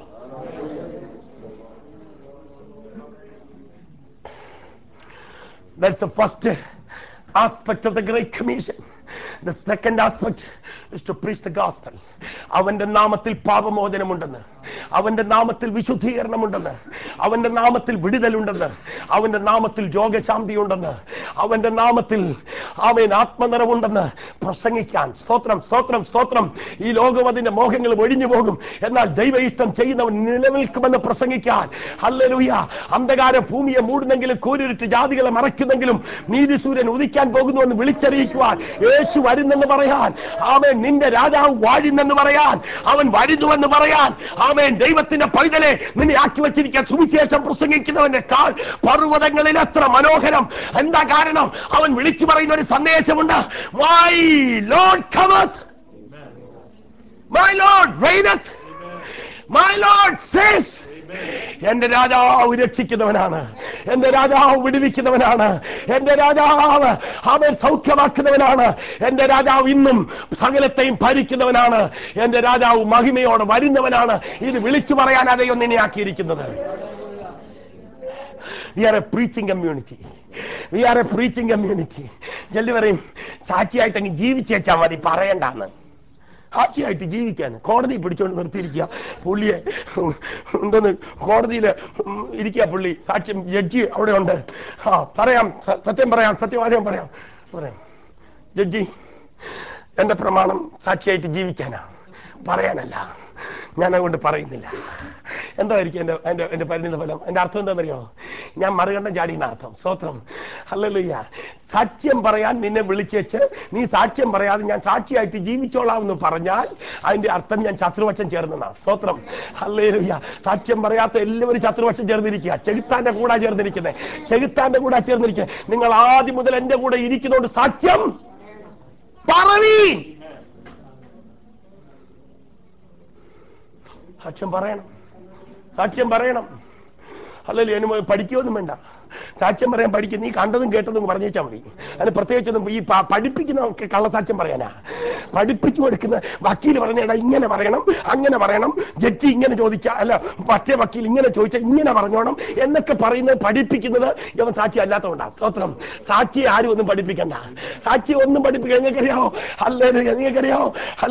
Speaker 1: That's the first aspect of the Great Commission. The second aspect is to preach the gospel. അവന്റെ നാമത്തിൽ പാപമോചനമുണ്ടെന്ന്, അവന്റെ നാമത്തിൽ വിശുദ്ധീകരണമുണ്ടെന്ന്, അവന്റെ നാമത്തിൽ വിടുതലുണ്ടെന്ന്, അവന്റെ നാമത്തിൽ രോഗശാന്തി ഉണ്ടെന്ന്, അവന്റെ നാമത്തിൽ ആമേൻ ആത്മനിറവുണ്ടെന്ന് പ്രസംഗിക്കാൻ. സ്തോത്രം സ്തോത്രം സ്തോത്രം. ഈ ലോകം അതിന്റെ മോഹങ്ങൾ ഒഴിഞ്ഞു പോകും, എന്നാൽ ദൈവ ഇഷ്ടം ചെയ്യുന്നവൻ നിലനിൽക്കുമെന്ന് പ്രസംഗിക്കാൻ. ഹല്ലേലൂയ. അന്ധകാരം ഭൂമിയെ മൂടുന്നെങ്കിലും കൂരിരുട്ട് ജാതികളെ മറയ്ക്കുന്നെങ്കിലും നീതി സൂര്യൻ ഉദിക്കാൻ പോകുന്നുവെന്ന് വിളിച്ചറിയിക്കുവാൻ, യേശു വരുന്നെന്ന് പറയാൻ, ആമേൻ നിന്റെ രാജാവ് വാഴുന്നെന്ന് പറയാൻ, അവൻ വരുന്നുവെന്ന് പറയാൻ, ആമേൻ ദൈവത്തിന്റെ പൈതലെ നിന്നെ ആക്കി വെച്ചിരിക്കാൻ സുവിശേഷം പ്രസംഗിക്കുന്നവന്റെ കാൽ പർവ്വതങ്ങളിൽ എത്ര മനോഹരം. എന്താ കാരണം? അവൻ വിളിച്ചു പറയുന്ന ഒരു സന്ദേശമുണ്ട്. My Lord cometh, my Lord reigneth, my Lord saves. എന്റെ രാജാവ് രക്ഷിക്കുന്നവനാണ്, എന്റെ രാജാവ് വിടുവിക്കുന്നവനാണ്, എന്റെ രാജാവ് അവൻ സൗഖ്യമാക്കുന്നവനാണ്, എന്റെ രാജാവ് ഇന്നും സകലത്തെയും ഭരിക്കുന്നവനാണ്, എന്റെ രാജാവ് മഹിമയോടെ വരുന്നവനാണ്. ഇത് വിളിച്ചു പറയാൻ അതേയോ നിന്നെ ആക്കിയിരിക്കുന്നത്. We are a preaching community. We are a preaching community. ജൽദി പറയും സാക്ഷിയായിട്ട് അങ്ങ് ജീവിച്ചേച്ചാ മതി, പറയണ്ടെന്ന്. സാക്ഷിയായിട്ട് ജീവിക്കാൻ കോടതി പിടിച്ചോണ്ട് നിർത്തിയിരിക്കുക പുള്ളിയെ. എന്തോന്ന് കോടതിയിൽ ഇരിക്കുക പുള്ളി, സാക്ഷ്യം ജഡ്ജി അവിടെ ഉണ്ട്. ആ പറയാം, സത്യം പറയാം, സത്യവാചകം പറയാം പറയാം ജഡ്ജി എൻ്റെ പ്രമാണം സാക്ഷിയായിട്ട് ജീവിക്കാനാ, പറയാനല്ല. ഞാൻ അതുകൊണ്ട് പറയുന്നില്ല. എന്തായിരിക്കും എൻ്റെ എൻ്റെ എൻ്റെ പരിണിത ഫലം? എൻ്റെ അർത്ഥം എന്താണെന്നറിയോ? ഞാൻ മറുകണ്ഠം ചാടിയെന്ന അർത്ഥം. സ്തോത്രം, ഹല്ലേലൂയ. സാക്ഷ്യം പറയാൻ നിന്നെ വിളിച്ചേച്ച് നീ സാക്ഷ്യം പറയാതെ ഞാൻ സാക്ഷിയായിട്ട് ജീവിച്ചോളാം എന്ന് പറഞ്ഞാൽ അതിൻ്റെ അർത്ഥം ഞാൻ ശത്രുപക്ഷം ചേർന്നെന്നാണ്. സ്തോത്രം, ഹല്ലേലൂയ. സാക്ഷ്യം പറയാത്ത എല്ലാവരും ശത്രുപക്ഷം ചേർന്നിരിക്കുക, ചെകുത്താന്റെ കൂടെ ചേർന്നിരിക്കുന്നത്, ചെകുത്താന്റെ കൂടെ ചേർന്നിരിക്കുക. നിങ്ങൾ ആദ്യം മുതൽ എൻ്റെ കൂടെ ഇരിക്കുന്നതുകൊണ്ട് സാക്ഷ്യം പറവീൻ. സാക്ഷ്യം പറയണം, സാക്ഷ്യം പറയണം. അല്ലല്ലോ അതിന് പഠിക്കുകയൊന്നും വേണ്ട. സാക്ഷ്യം പറയാൻ പഠിക്കും, നീ കണ്ടതും കേട്ടതും പറഞ്ഞേച്ചാൽ മതി. അതിന് പ്രത്യേകിച്ചൊന്നും ഈ പഠിപ്പിക്കുന്ന കള്ളസാക്ഷ്യം പറയാനാ. പഠിപ്പിച്ചു കൊടുക്കുന്ന വക്കീൽ പറഞ്ഞേടാ ഇങ്ങനെ പറയണം, അങ്ങനെ പറയണം, ജഡ്ജി ഇങ്ങനെ ചോദിച്ചാൽ അല്ല മറ്റേ വക്കീൽ ഇങ്ങനെ ചോദിച്ചാൽ ഇങ്ങനെ പറഞ്ഞോണം എന്നൊക്കെ പറയുന്നത് പഠിപ്പിക്കുന്നത് ഇവൻ സാക്ഷി അല്ലാത്തതുകൊണ്ടാണ്. സ്തോത്രം. സാക്ഷിയെ ആരും ഒന്നും പഠിപ്പിക്കണ്ട, സാക്ഷിയെ ഒന്നും പഠിപ്പിക്കുക. നിങ്ങൾക്കറിയാമോ? അല്ലല്ലോ നിങ്ങൾക്കറിയാമോ?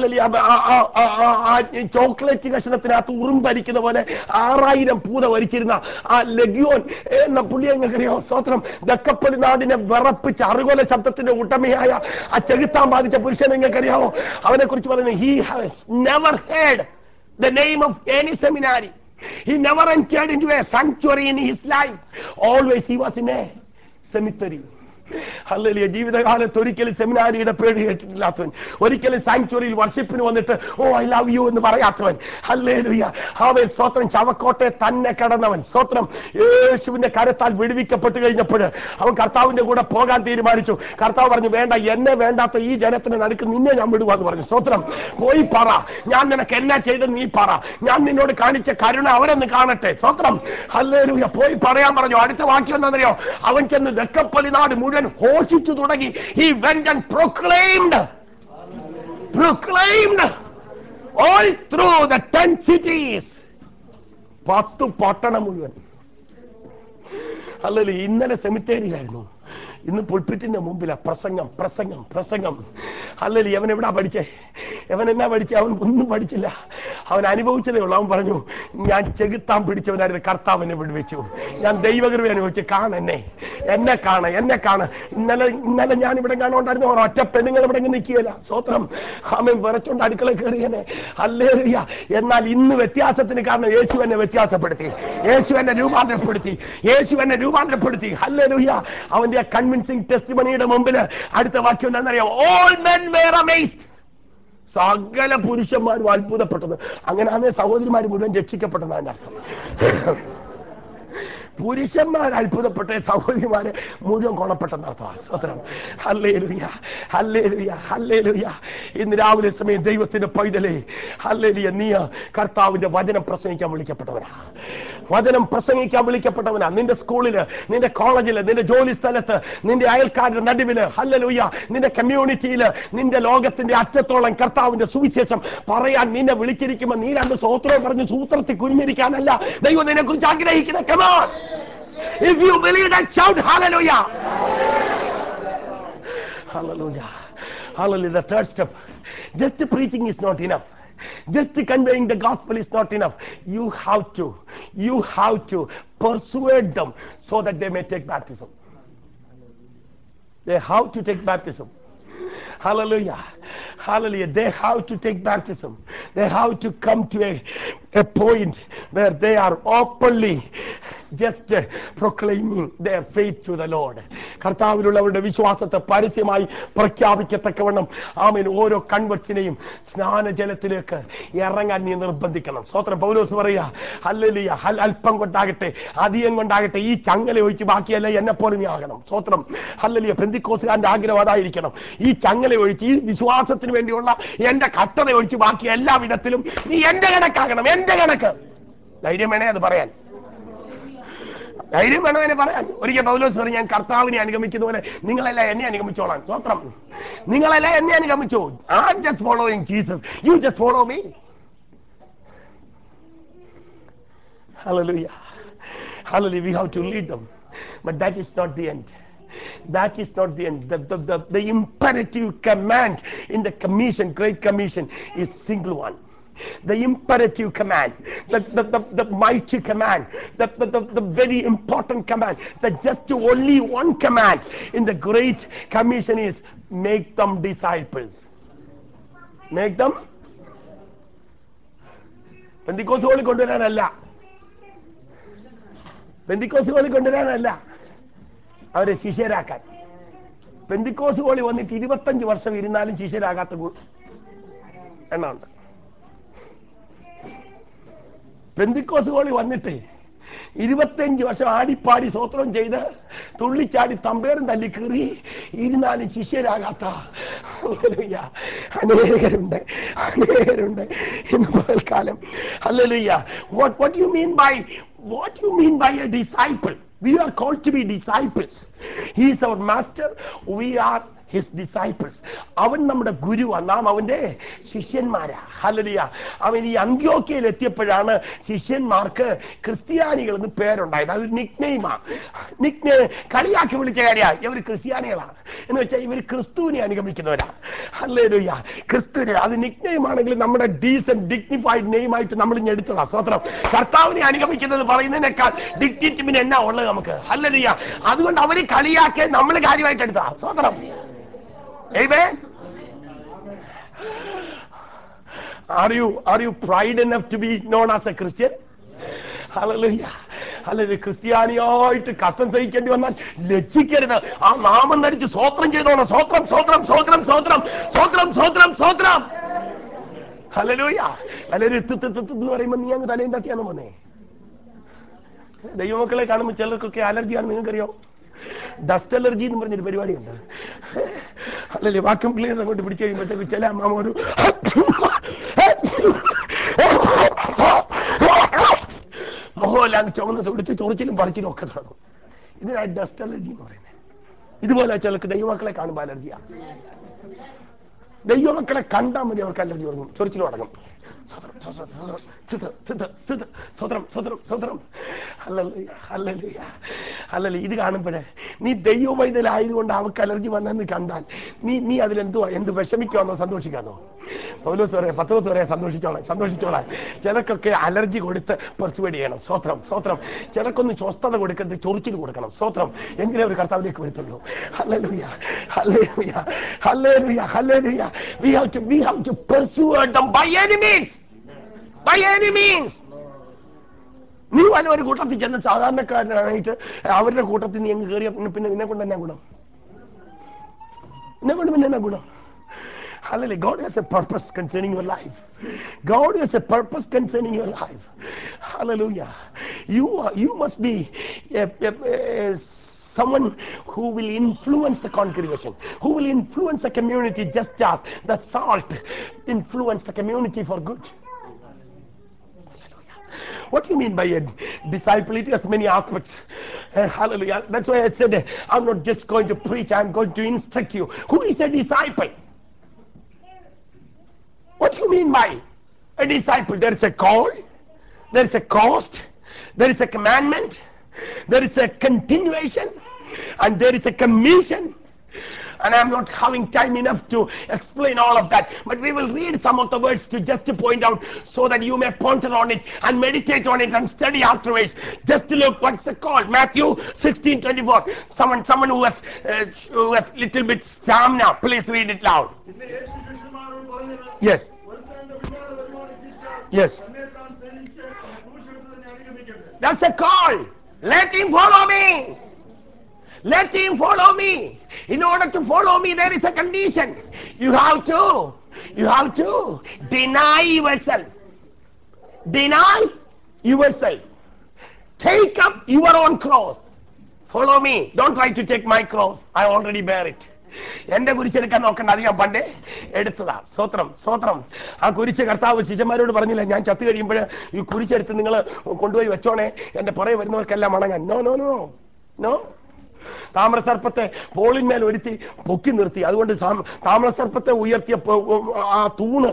Speaker 1: അല്ലല്ലോ ചോക്ലേറ്റ് കഷ്ണത്തിനകത്ത് ഉറുമ്പരിക്കുന്ന പോലെ ആറായിരം പൂത വരിച്ചിരുന്ന ആ ലഗ്യോൻ എന്ന പുള്ളിയെ നിങ്ങൾക്കറിയാമോ? സ്തോത്രം. ദക്കപ്പലി നാടിനെ വിറപ്പിച്ച അറുകൊല ശബ്ദത്തിന്റെ ഉടമയായ ആ ചെകുത്താൻ ബാധിച്ച പുരുഷനെ നിങ്ങൾക്കറിയാമോ? അവനെ കുറിച്ച് പറയുന്നത്, he has never heard the name of any seminary. He never entered into a sanctuary in his life. Always he was in a cemetery. Hallelujah. ജീവിതകാലത്ത് ഒരിക്കലും സെമിനാരിയുടെ പേര് കേട്ടിട്ടില്ലാത്തവൻ, ഒരിക്കലും സാങ്ച്വറിയിൽ വർഷിപ്പിന് വന്നിട്ട് ഓ ഐ ലവ് യു എന്ന് പറയാത്തവൻ. ഹല്ലേലൂയ. അവൻ സ്തോത്രം ചവക്കോട്ടെ തന്നെ കടന്നവൻ. സ്തോത്രം. യേശുവിന്റെ കരത്താൽ വിടുവിക്കപ്പെട്ട് കഴിഞ്ഞപ്പോൾ അവൻ കർത്താവിന്റെ കൂടെ പോകാൻ തീരുമാനിച്ചു. കർത്താവ് പറഞ്ഞു, വേണ്ട, എന്നെ വേണ്ടാത്ത ഈ ജനത്തിന് നടുക്ക് നിന്നെ ഞാൻ വിടുവാന്ന് പറഞ്ഞു. സ്തോത്രം. പോയി പറ, ഞാൻ നിനക്ക് എന്നാ ചെയ്തെന്ന് നീ പറ, ഞാൻ നിന്നോട് കാണിച്ച കരുണ അവരൊന്ന് കാണട്ടെ. സ്തോത്രം. ഹല്ലേലൂയ. പോയി പറയാൻ പറഞ്ഞു. അടുത്ത വാക്യം എന്താണെന്നറിയോ? അവൻ ചെന്ന് ദക്കപ്പലി നാട് മുഴുവൻ ഘോഷിച്ചു തുടങ്ങി. He went and proclaimed, proclaimed all through the ten cities. പത്ത് പട്ടണം മുഴുവൻ. അല്ലല്ലോ ഇന്നലെ സെമിത്തേരിയിലായിരുന്നു, ഇന്ന് പുൾപിറ്റിന്റെ മുമ്പിലാ പ്രസംഗം പ്രസംഗം പ്രസംഗം. അല്ലല്ലോ അവൻ എവിടാ പഠിച്ചേ? അവൻ എന്നാ പഠിച്ചേ? അവൻ ഒന്നും പഠിച്ചില്ല, അവൻ അനുഭവിച്ചതേ ഉള്ളൂ. അവൻ പറഞ്ഞു, ഞാൻ ചെകുത്താൻ പിടിച്ചവനായിരുന്നു, കർത്താവിനെ വിടുവിച്ചു, ഞാൻ ദൈവകൃപ അനുഭവിച്ചു, കാണെന്നെ, എന്നെ കാണ എന്നെ കാണ. ഇന്നലെ ഇന്നലെ ഞാൻ ഇവിടെ കാണുകൊണ്ടായിരുന്നു, അവർ ഒറ്റ പെണ്ണുങ്ങൾ ഇവിടെ നിൽക്കുകയില്ല. സ്വത്രം ആമേൻ വിറച്ചോണ്ട് അടുക്കള കയറിയനെ. ഹല്ലേലൂയ. എന്നാൽ ഇന്ന് വ്യത്യാസത്തിന് കാരണം യേശു എന്നെ വ്യത്യാസപ്പെടുത്തി, യേശു എന്നെ രൂപാന്തരപ്പെടുത്തി, യേശു എന്നെ രൂപാന്തരപ്പെടുത്തി. ഹല്ലേലൂയ. അവന്റെ കൺവിൻസിംഗ് ടെസ്റ്റിമണിയുടെ മുമ്പിൽ അടുത്ത വാക്യം എന്താണെന്നറിയാം? All men were amazed. സകല പുരുഷന്മാരും അത്ഭുതപ്പെട്ടത്. അങ്ങനെ അന്നേ സഹോദരിമാർ മുഴുവൻ രക്ഷിക്കപ്പെട്ടത് അതിന്റെ അർത്ഥം. പുരുഷന്മാർ അത്ഭുതപ്പെട്ട സഹോദരിമാര് മുഴുവൻ കൊണപ്പെട്ടെന്നർത്ഥം. സ്വതന്ത്രം. Hallelujah, hallelujah, hallelujah. ഇന്ന് രാവിലെ സമയം ദൈവത്തിന്റെ പൈതലേ, ഹല്ലേലൂയ, നീ കർത്താവിന്റെ വചനം പ്രസംഗിക്കാൻ വിളിക്കപ്പെട്ടവനാ. വചനം പ്രസംഗിക്കാൻ വിളിക്കപ്പെട്ടവനാ. നിന്റെ സ്കൂളില്, നിന്റെ കോളേജില്, നിന്റെ ജോലി സ്ഥലത്ത്, നിന്റെ അയൽക്കാരുടെ നടുവില്, ഹല്ലേലൂയ, നിന്റെ കമ്മ്യൂണിറ്റിയില്, നിന്റെ ലോകത്തിന്റെ അറ്റത്തോളം കർത്താവിന്റെ സുവിശേഷം പറയാൻ നിന്നെ വിളിച്ചിരിക്കുമ്പോൾ നീ രണ്ട് സ്വോത്രം പറഞ്ഞ് സൂത്രത്തിൽ കുഞ്ഞിരിക്കാനല്ല ദൈവം നിന്നെ കുറിച്ച് ആഗ്രഹിക്കുന്നത്. Come on, if you believe that, shout hallelujah. Hallelujah, hallelujah. The third step, just preaching is not enough. Just conveying the gospel is not enough. You have to, you have to persuade them so that they may take baptism. They have to take baptism. Hallelujah, hallelujah. They have to take baptism. They have to come to a, a point where they are openly just uh, proclaiming their faith to the Lord. കർത്താവിലുള്ളവരുടെ വിശ്വാസത്തെ പരസ്യമായി പ്രഖ്യാപിക്കത്തക്കവണ്ണം ആമേൻ ഓരോ കൺവെർട്സിനെയും സ്നാനജലത്തിലേക്ക് ഇറങ്ങാൻ നീ നിർബന്ധിക്കണം. സ്വതന്ത്രം. പൗലോസ് പറയാ, ഹല്ലേലൂയ, ഹൽ അല്പം കൊണ്ടാകട്ടെ അധികം കൊണ്ടാകട്ടെ ഈ ചങ്ങല ഒഴിച്ച് ബാക്കിയല്ല എന്നെ പോലെ നീ ആകണം. സ്വതന്ത്രം. ഹല്ലേലൂയ. പെന്തിക്കോസ്തുകാരന്റെ ആഗ്രഹം അതായിരിക്കണം. ഈ ചങ്ങല ഒഴിച്ച്, ഈ വിശ്വാസത്തിന് വേണ്ടിയുള്ള എന്റെ കട്ടത ഒഴിച്ച് ബാക്കി എല്ലാ വിധത്തിലും നീ എന്റെ കണക്കാകണം. എന്റെ കണക്ക്. ധൈര്യം വേണേ അത് പറയാൻ, ധൈര്യം വേണം എന്നെ പറയാൻ. ഒരിക്കൽ പൗലോസ് പറഞ്ഞു, ഞാൻ കർത്താവിനെ അനുഗമിക്കുന്ന പോലെ നിങ്ങളെല്ലാം എന്നെ അനുഗമിച്ചോളാം. സ്വത്രം. നിങ്ങളെല്ലാം എന്നെ അനുഗമിച്ചോ. I am just following Jesus, you just follow me. Hallelujah, hallelujah. We have to lead them, but that is not the end. That is not the end. The, the, the, the imperative command in the commission, great commission, is single one. The imperative command, the, the, the, the mighty command, the, the, the, the very important command, the just only one command in the great commission is make them disciples. Make them. പെന്തിക്കോസുകളിൽ കൊണ്ടുവരാനല്ല, പെന്തിക്കോസുകളിൽ കൊണ്ടുവരാനല്ല, അവരെ ശിഷ്യരാക്കാൻ. പെന്തിക്കോസുകളിൽ വന്നിട്ട് ഇരുപത്തഞ്ച് വർഷം ഇരുന്നാലും ശിഷ്യരാകാത്ത എണ്ണമുണ്ട്. പെന്തിക്കോസുകളിൽ വന്നിട്ട് ഇരുപത്തഞ്ച് വർഷം ആടിപ്പാടി സ്വോത്രം ചെയ്ത് തുള്ളിച്ചാടി തമ്പേറും തല്ലി കീറി ഇരുന്നാലും ശിഷ്യരാകാത്ത അനേകരുണ്ട്, അനേകരുണ്ട് ഇന്ന് പകൽക്കാലം. Hallelujah. What what do you mean by what do you mean by a disciple? We are called to be disciples. He is our master, we are his disciples. അവൻ നമ്മുടെ ഗുരുവാണ്, നാം അവന്റെ ശിഷ്യന്മാരാ. ഹല്ലേലൂയ. അവൻ ഈ അന്ത്യോക്യയിൽ എത്തിയപ്പോഴാണ് ശിഷ്യന്മാർക്ക് ക്രിസ്ത്യാനികൾ എന്ന് പേരുണ്ടായത്. അത് നിക്നെയിമാ. നിക്നെ കളിയാക്കി വിളിച്ച കാര്യമാണ്, ഇവർ ക്രിസ്ത്യാനികളാണ് എന്ന് വെച്ചാൽ ഇവർ ക്രിസ്തുവിനെ അനുഗമിക്കുന്നവരാ. ഹല്ലേലൂയ. ക്രിസ്തുവിനെ, അത് നിക്നെയിം ആണെങ്കിൽ നമ്മുടെ ഡീസന്റ് ഡിഗ്നിഫൈഡ് നെയിമായിട്ട് നമ്മൾ ഇനി എടുത്തതാ. സ്വതന്ത്രം. കർത്താവിനെ അനുഗമിക്കുന്നത് പറയുന്നതിനേക്കാൾ ഡിഗ്നിറ്റി പിന്നെ എന്നാ ഉള്ളത് നമുക്ക്. ഹല്ലേലൂയ. അതുകൊണ്ട് അവര് കളിയാക്കി നമ്മൾ കാര്യമായിട്ട് എടുത്താ. സ്വതന്ത്രം. Amen. Are you are you proud enough to be known as a Christian? Hallelujah. Hallelujah. ക്രിസ്ത്യാനിയായിട്ട് കഷ്ടം സഹിക്കേണ്ടി വന്നാൽ ലജ്ജിക്കരുത്. ആ നാമം ധരിച്ച് സ്വോത്രം ചെയ്തോണം. സ്വോത്രം, സ്വോത്രം, സ്വോത്രം, സ്വോത്രം, സ്വോത്രം, സ്വോത്രം, സ്വോത്രം. ഹല്ലേലൂയ. പലരും എന്ന് പറയുമ്പോൾ നീ അങ്ങ് തലയും തത്തിയാന്ന് പോന്നേ. ദൈവമക്കളെ കാണുമ്പോൾ ചിലർക്കൊക്കെ അലർജിയാണ്. നിങ്ങൾക്കറിയോ, ഡസ്റ്റ് അലർജി എന്ന് പറഞ്ഞൊരു പരിപാടിയുണ്ട്. അല്ലല്ലേ, വാക്യൂം ക്ലീനർ അങ്ങോട്ട് പിടിച്ചു കഴിയുമ്പോഴത്തേക്ക് ചില അമ്മ ഒരു മുഖമെല്ലാം ചുവന്ന് തൊടുത്ത് ചൊറിച്ചിലും പറിച്ചിലും ഒക്കെ തുടങ്ങും. ഇതിനായി ഡസ്റ്റ് അലർജി എന്ന് പറയുന്നത്. ഇതുപോലെ ചിലർക്ക് ദൈവമക്കളെ കാണുമ്പോൾ അലർജിയാ. ദൈവമക്കളെ കണ്ടാൽ മതി അവർക്ക് അലർജി തുടങ്ങും, ചൊറിച്ചിലും അടങ്ങും. ഇത് കാണുമ്പോഴേ നീ ദൈവ പൈതലായതുകൊണ്ട് അവർക്ക് അലർജി വന്നെന്ന് കണ്ടാൽ നീ നീ അതിലെന്തുവാ, എന്ത് വിഷമിക്കാന്നോ സന്തോഷിക്കാന്നോ? പൗലോസ് പറയാ, പത്രോസ് പറയാ, സന്തോഷിച്ചോളാം, സന്തോഷിച്ചോളാം. ചിലർക്കൊക്കെ അലർജി കൊടുത്ത് പെർസുവേഡ് ചെയ്യണം. സ്വത്രം, സ്വത്രം. ചിലർക്കൊന്ന് സ്വസ്ഥത കൊടുക്കരുത്, ചൊറിച്ചിൽ കൊടുക്കണം. സ്വത്രം. എങ്കിലേ ഒരു കർത്താവിലേക്ക് വരുത്തുള്ളൂ. Hallelujah, hallelujah, hallelujah, hallelujah. We have to we have to persuade them by any means. By any means. നീ വല്ല ഒരു കൂട്ടത്തിൽ ചെന്ന സാധാരണക്കാരനായിട്ട് അവരുടെ കൂട്ടത്തിൽ നീ അങ്ങ് കയറിയ പിന്നെ നിന്നെ കൊണ്ട് എന്നാ ഗുണം? നിന്നെ കൊണ്ട് പിന്നെ എന്നാ ഗുണം? Hallelujah. God has a purpose concerning your life. God has a purpose concerning your life. Hallelujah. You are, you must be a, a, a, someone who will influence the congregation, who will influence the community, just as the salt influence the community for good. What do you mean by a disciple? It has many aspects. Uh, hallelujah. That's why I said, uh, I'm not just going to preach, I'm going to instruct you. Who is a disciple? What do you mean by a disciple? There is a call, there is a cost, there is a commandment, there is a continuation, and there is a commission. And I'm not having time enough to explain all of that, but we will read some of the words to just to point out, so that you may ponder on it and meditate on it and study afterwards. Just to look, what's the call? Matthew sixteen twenty-four. Someone, someone who has uh, who has little bit stamina, please read it loud. Yes. Yes. That's a call. Let him follow me. Let him follow me. In order to follow me, there is a condition. You have to, you have to deny yourself. Deny yourself. Take up your own cross. Follow me. Don't try to take my cross. I already bear it. എന്റെ കുരിശെടുക്കാൻ നോക്കണ്ട, അത് ഞാൻ പണ്ടേ എടുത്തതാ. സ്വത്രം സ്വത്രം. ആ കുരിശ് കർത്താവ് ശിഷ്യന്മാരോട് പറഞ്ഞില്ല, ഞാൻ ചത്തു കഴിയുമ്പോൾ ഈ കുരിശെടുത്ത് നിങ്ങൾ കൊണ്ടുപോയി വെച്ചോണേ, എന്റെ പുറകെ വരുന്നവർക്കെല്ലാം മണങ്ങാൻ. No no no no. താമ്രസർപ്പത്തെ പോളിന്മേൽ ഒരുത്തി പൊക്കി നിർത്തി. അതുകൊണ്ട് താമ്രസർപ്പത്തെ ഉയർത്തിയ ആ തൂണ്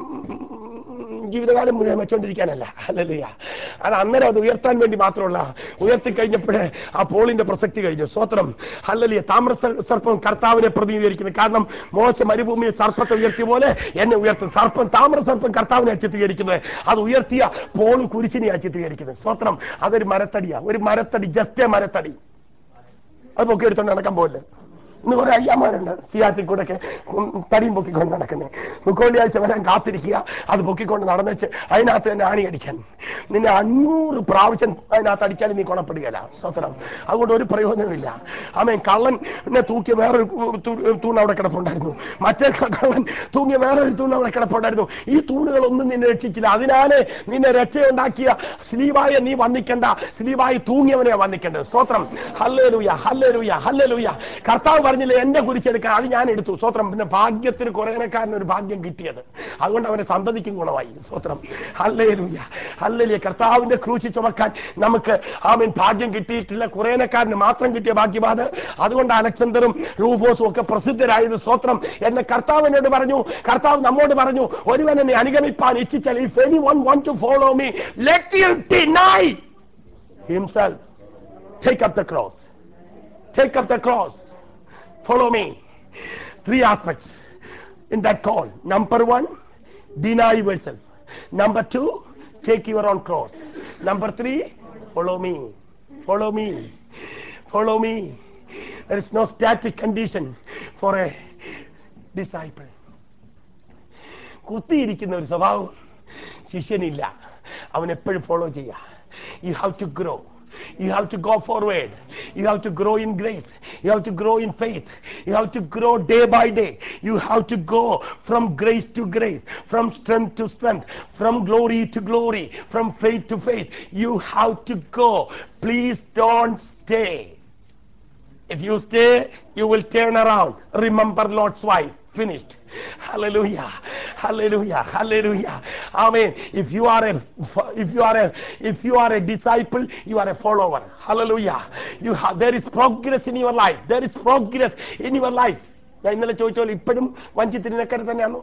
Speaker 1: ജീവിതകാലം മുഴുവൻ വെച്ചോണ്ടിരിക്കാനല്ല. ഹല്ലേലൂയ. അത് അന്നേരം അത് ഉയർത്താൻ വേണ്ടി മാത്രമുള്ള, ഉയർത്തി കഴിഞ്ഞപ്പോഴേ ആ പോളിന്റെ പ്രസക്തി കഴിഞ്ഞു. സ്വത്രം. ഹല്ലേലൂയ. താമ്രസർപ്പം കർത്താവിനെ പ്രതിനിധീകരിക്കുന്നു. കാരണം മോശ മരുഭൂമിയിൽ സർപ്പത്തെ ഉയർത്തിയ പോലെ എന്നെ ഉയർത്തും. സർപ്പം, താമ്രസർപ്പം കർത്താവിനെ ചിത്രീകരിക്കുന്നത്, അത് ഉയർത്തിയ പോൾ കുരിശിനെയാ ചിത്രീകരിക്കുന്നത്. സ്വത്രം. അതൊരു മരത്തടിയാ, ഒരു മരത്തടി, ജസ്റ്റ് മരത്തടി. അത് പൊക്കി എടുത്തോണ്ട് നടക്കാൻ പോലെ ഇന്ന് കുറെ അയ്യന്മാരുണ്ട് സിയാറ്റിൽ കൂടെ ഒക്കെ തടിയും പൊക്കിക്കൊണ്ട് നടക്കുന്നത്. മുക്കോളിയാഴ്ച വരാൻ കാത്തിരിക്കുക, അത് പൊക്കിക്കൊണ്ട് നടന്നുവെച്ച് അതിനകത്ത് തന്നെ ആണി അടിക്കാൻ. നിന്നെ അഞ്ഞൂറ് പ്രാവശ്യം അതിനകത്ത് അടിച്ചാലും നീ ഗുണപ്പെടുകയില്ല. സ്വതന്ത്രം. അതുകൊണ്ട് ഒരു പ്രയോജനമില്ല. ആമേൻ. കള്ളനെ തൂക്കിയ വേറൊരു തൂണ് അവിടെ കിടപ്പുണ്ടായിരുന്നു, മറ്റേ കള്ളൻ തൂങ്ങിയ വേറൊരു തൂണ് അവിടെ കിടപ്പുണ്ടായിരുന്നു. ഈ തൂണുകളൊന്നും നിന്നെ രക്ഷിച്ചില്ല. അതിനാലെ നിന്നെ രക്ഷയുണ്ടാക്കിയ സ്ലീവായെ നീ വന്നിക്കണ്ട, സ്ലീവായി തൂങ്ങിയവനെ വന്നിക്കേണ്ടത്. സ്തോത്രം. Hallelujah, hallelujah, hallelujah. കർത്താവ് പറഞ്ഞില്ലേ എന്റെ കുരിശെടുക്കാൻ, അത് ഞാൻ എടുത്തു. സ്വത്രം. പിന്നെ ഭാഗ്യത്തിന് കുറേനക്കാരന് ഒരു ഭാഗ്യം കിട്ടിയത്, അതുകൊണ്ട് അവന്റെ സന്തതിക്കും ഗുണമായി. സ്വത്രം. ഹല്ലേലൂയ, ഹല്ലേലൂയ. കർത്താവിന്റെ ക്രൂശി ചുമക്കാൻ നമുക്ക് ആമേൻ ഭാഗ്യം കിട്ടിയിട്ടില്ല, കുറേനക്കാരന് മാത്രം കിട്ടിയ ഭാഗ്യമാണ്. അതുകൊണ്ട് അലക്സാണ്ടറും റൂഫോസും ഒക്കെ പ്രസിദ്ധരായത്. സ്വത്രം. എന്നെ കർത്താവിനോട് പറഞ്ഞു, കർത്താവ് നമ്മോട് പറഞ്ഞു, ഒരുവൻ എന്നെ അനുഗമിപ്പാൻ ഇച്ഛിച്ചാൽ, if anyone want to follow me, let him deny himself, take up the cross, take up the cross, follow me. Three aspects in that call. Number one, deny yourself. Number two, take your own cross. Number three, follow me, follow me, follow me. There is no static condition for a disciple. കുത്തിയിരിക്കുന്ന ഒരു സ്വഭാവം ശിഷ്യനില്ല. അവൻ എപ്പോഴും ഫോളോ ചെയ്യുക. You have to grow. You have to go forward. You have to grow in grace. You have to grow in faith. You have to grow day by day. You have to go from grace to grace, from strength to strength, from glory to glory, from faith to faith. You have to go. Please don't stay. If you stay, you will turn around. Remember Lord's wife. Finished. Hallelujah, hallelujah, hallelujah. Amen. If you are a if you are a if you are a disciple, you are a follower. Hallelujah. You have, there is progress in your life. There is progress in your life. ഞാൻ ഇന്നലെ ചോദിച്ചോളൂ, ഇപ്പോഴും വഞ്ചി തിരിനക്കര തന്നെയാണോ?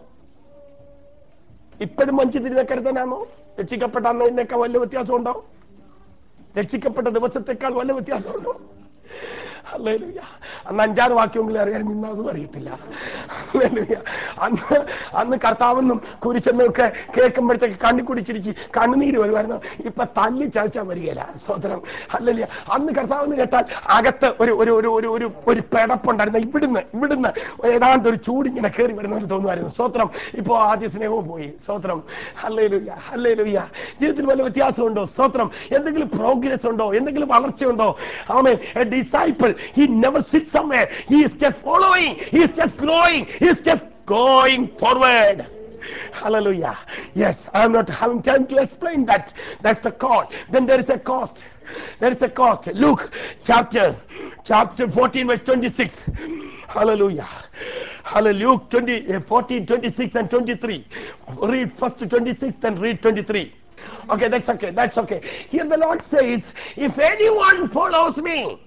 Speaker 1: ഇപ്പോഴും വഞ്ചി തിരിനക്കര തന്നെയാണോ? രക്ഷിക്കപ്പെട്ട അന്നതിനേക്കാൾ വല്ല വ്യത്യാസമുണ്ടോ? രക്ഷിക്കപ്പെട്ട ദിവസത്തെക്കാൾ വല്ല വ്യത്യാസമുണ്ടോ? ഹല്ലേലൂയ. അന്ന് അഞ്ചാറ് വാക്യമെങ്കിലും അറിയാൻ നിന്നതും അറിയത്തില്ല. ഹല്ലേലൂയ. അന്ന് അന്ന് കർത്താവെന്നും കുരിശെന്നും ഒക്കെ കേൾക്കുമ്പോഴത്തേക്ക് കണ്ണി കുടിച്ചിരിച്ച് കണ്ണുനീര് വരുമായിരുന്നു. ഇപ്പൊ തല്ലി ചതച്ചാൽ വരികയില്ല. സോദരം. ഹല്ലേലൂയ. അന്ന് കർത്താവെന്ന് കേട്ടാൽ അകത്ത് ഒരു ഒരു ഒരു ഒരു ഒരു ഒരു പെടപ്പുണ്ടായിരുന്നു. ഇവിടുന്ന് ഇവിടുന്ന് ഏതാണ്ട് ഒരു ചൂടിങ്ങനെ കയറി വരുന്നവർ തോന്നുമായിരുന്നു. സ്തോത്രം. ഇപ്പോ ആദ്യ സ്നേഹവും പോയി. സ്തോത്രം. ഹല്ലേലൂയ, ഹല്ലേലൂയ. ജീവിതത്തിൽ വല്ല വ്യത്യാസമുണ്ടോ? സ്തോത്രം. എന്തെങ്കിലും പ്രോഗ്രസ് ഉണ്ടോ? എന്തെങ്കിലും വളർച്ചയുണ്ടോ? ആമേൻ. A disciple, he never sits somewhere. He is just following. He is just growing. He is just going forward. Hallelujah. Yes, I'm not having time to explain that. That's the cost. Then there is a cost. There is a cost. Luke chapter chapter fourteen, verse twenty-six. Hallelujah. Hallelujah. Luke twenty, uh, fourteen, twenty-six, and twenty-three. Read first twenty-six, then read twenty-three. Okay, that's okay. That's okay. Here the Lord says, if anyone follows me,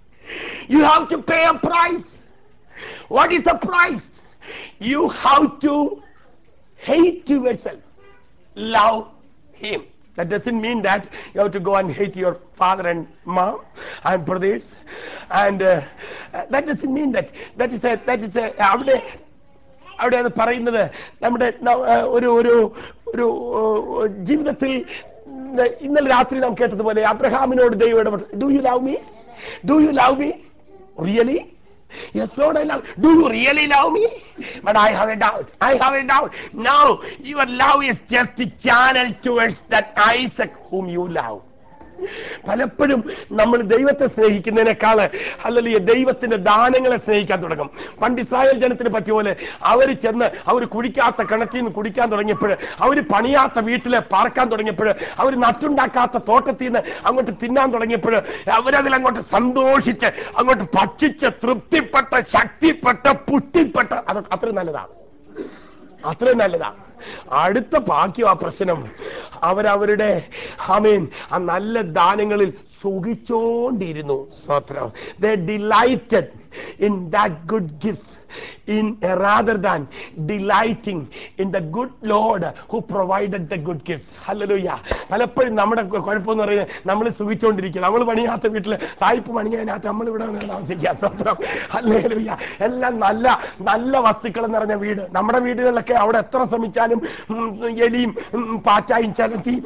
Speaker 1: you have to pay a price. What is the price? You have to hate yourself, love him. That doesn't mean that you have to go and hate your father and mom and brothers, and uh, that doesn't mean that. That is a that is a അവിടെ അവിടെ അത് പറയുന്നത് നമ്മുടെ ഒരു ഒരു ഒരു ജീവിതത്തിൽ ഇന്നലെ രാത്രി നാം കേട്ടതുപോലെ അബ്രഹാമിനോട് ദൈവം ഇടപെട്ടു. Do you love me? Do you love me really? Yes, Lord, I love. Do you really love me? But I have a doubt. I have a doubt. Now, your love is just a channel towards that Isaac whom you love. പലപ്പോഴും നമ്മൾ ദൈവത്തെ സ്നേഹിക്കുന്നതിനേക്കാൾ ഹല്ലേലൂയ ദൈവത്തിന്റെ ദാനങ്ങളെ സ്നേഹിക്കാൻ തുടങ്ങും. പണ്ട് ഇസ്രായേൽ ജനത്തിന് പറ്റിയ പോലെ അവർ ചെന്ന് അവർ കുടിക്കാത്ത കിണറ്റിൽ നിന്ന് കുടിക്കാൻ തുടങ്ങിയപ്പോൾ, അവർ പണിയാത്ത വീട്ടിൽ പാർക്കാൻ തുടങ്ങിയപ്പോൾ, അവർ നട്ടുണ്ടാക്കാത്ത തോട്ടത്തിൽ നിന്ന് അങ്ങോട്ട് തിന്നാൻ തുടങ്ങിയപ്പോൾ, അവരതിൽ അങ്ങോട്ട് സന്തോഷിച്ച് അങ്ങോട്ട് ഭക്ഷിച്ച് തൃപ്തിപ്പെട്ട് ശക്തിപ്പെട്ട് പുഷ്ടിപ്പെട്ട് അതൊക്കെ അത്രയും നല്ലതാണ്, അത്രയും നല്ലതാണ്. അടുത്ത ബാക്കിയും ആ പ്രശ്നം, അവരവരുടെ ആമേൻ ആ നല്ല ദാനങ്ങളിൽ സുഖിച്ചോണ്ടിരുന്നു. സ്തോത്രം. They delighted in that good gifts in uh, rather than delighting in the good Lord who provided the good gifts. Hallelujah. പലപ്പോഴും നമ്മുടെ കുഴപ്പമെന്ന് പറയുന്നത് നമ്മൾ സുഖിച്ചുകൊണ്ടിരിക്കുക. നമ്മൾ പണിയാത്ത വീട്ടിൽ സായിപ്പ് പണിയാനകത്ത് നമ്മൾ ഇവിടെ താമസിക്കുക. സ്തോത്രം. ഹല്ലേലൂയ. എല്ലാം നല്ല നല്ല വസ്തുക്കൾ നിറഞ്ഞ വീട്. നമ്മുടെ വീടുകളിലൊക്കെ അവിടെ എത്ര ശ്രമിച്ചാലും എലിയും പാറ്റായും ചലത്തിയും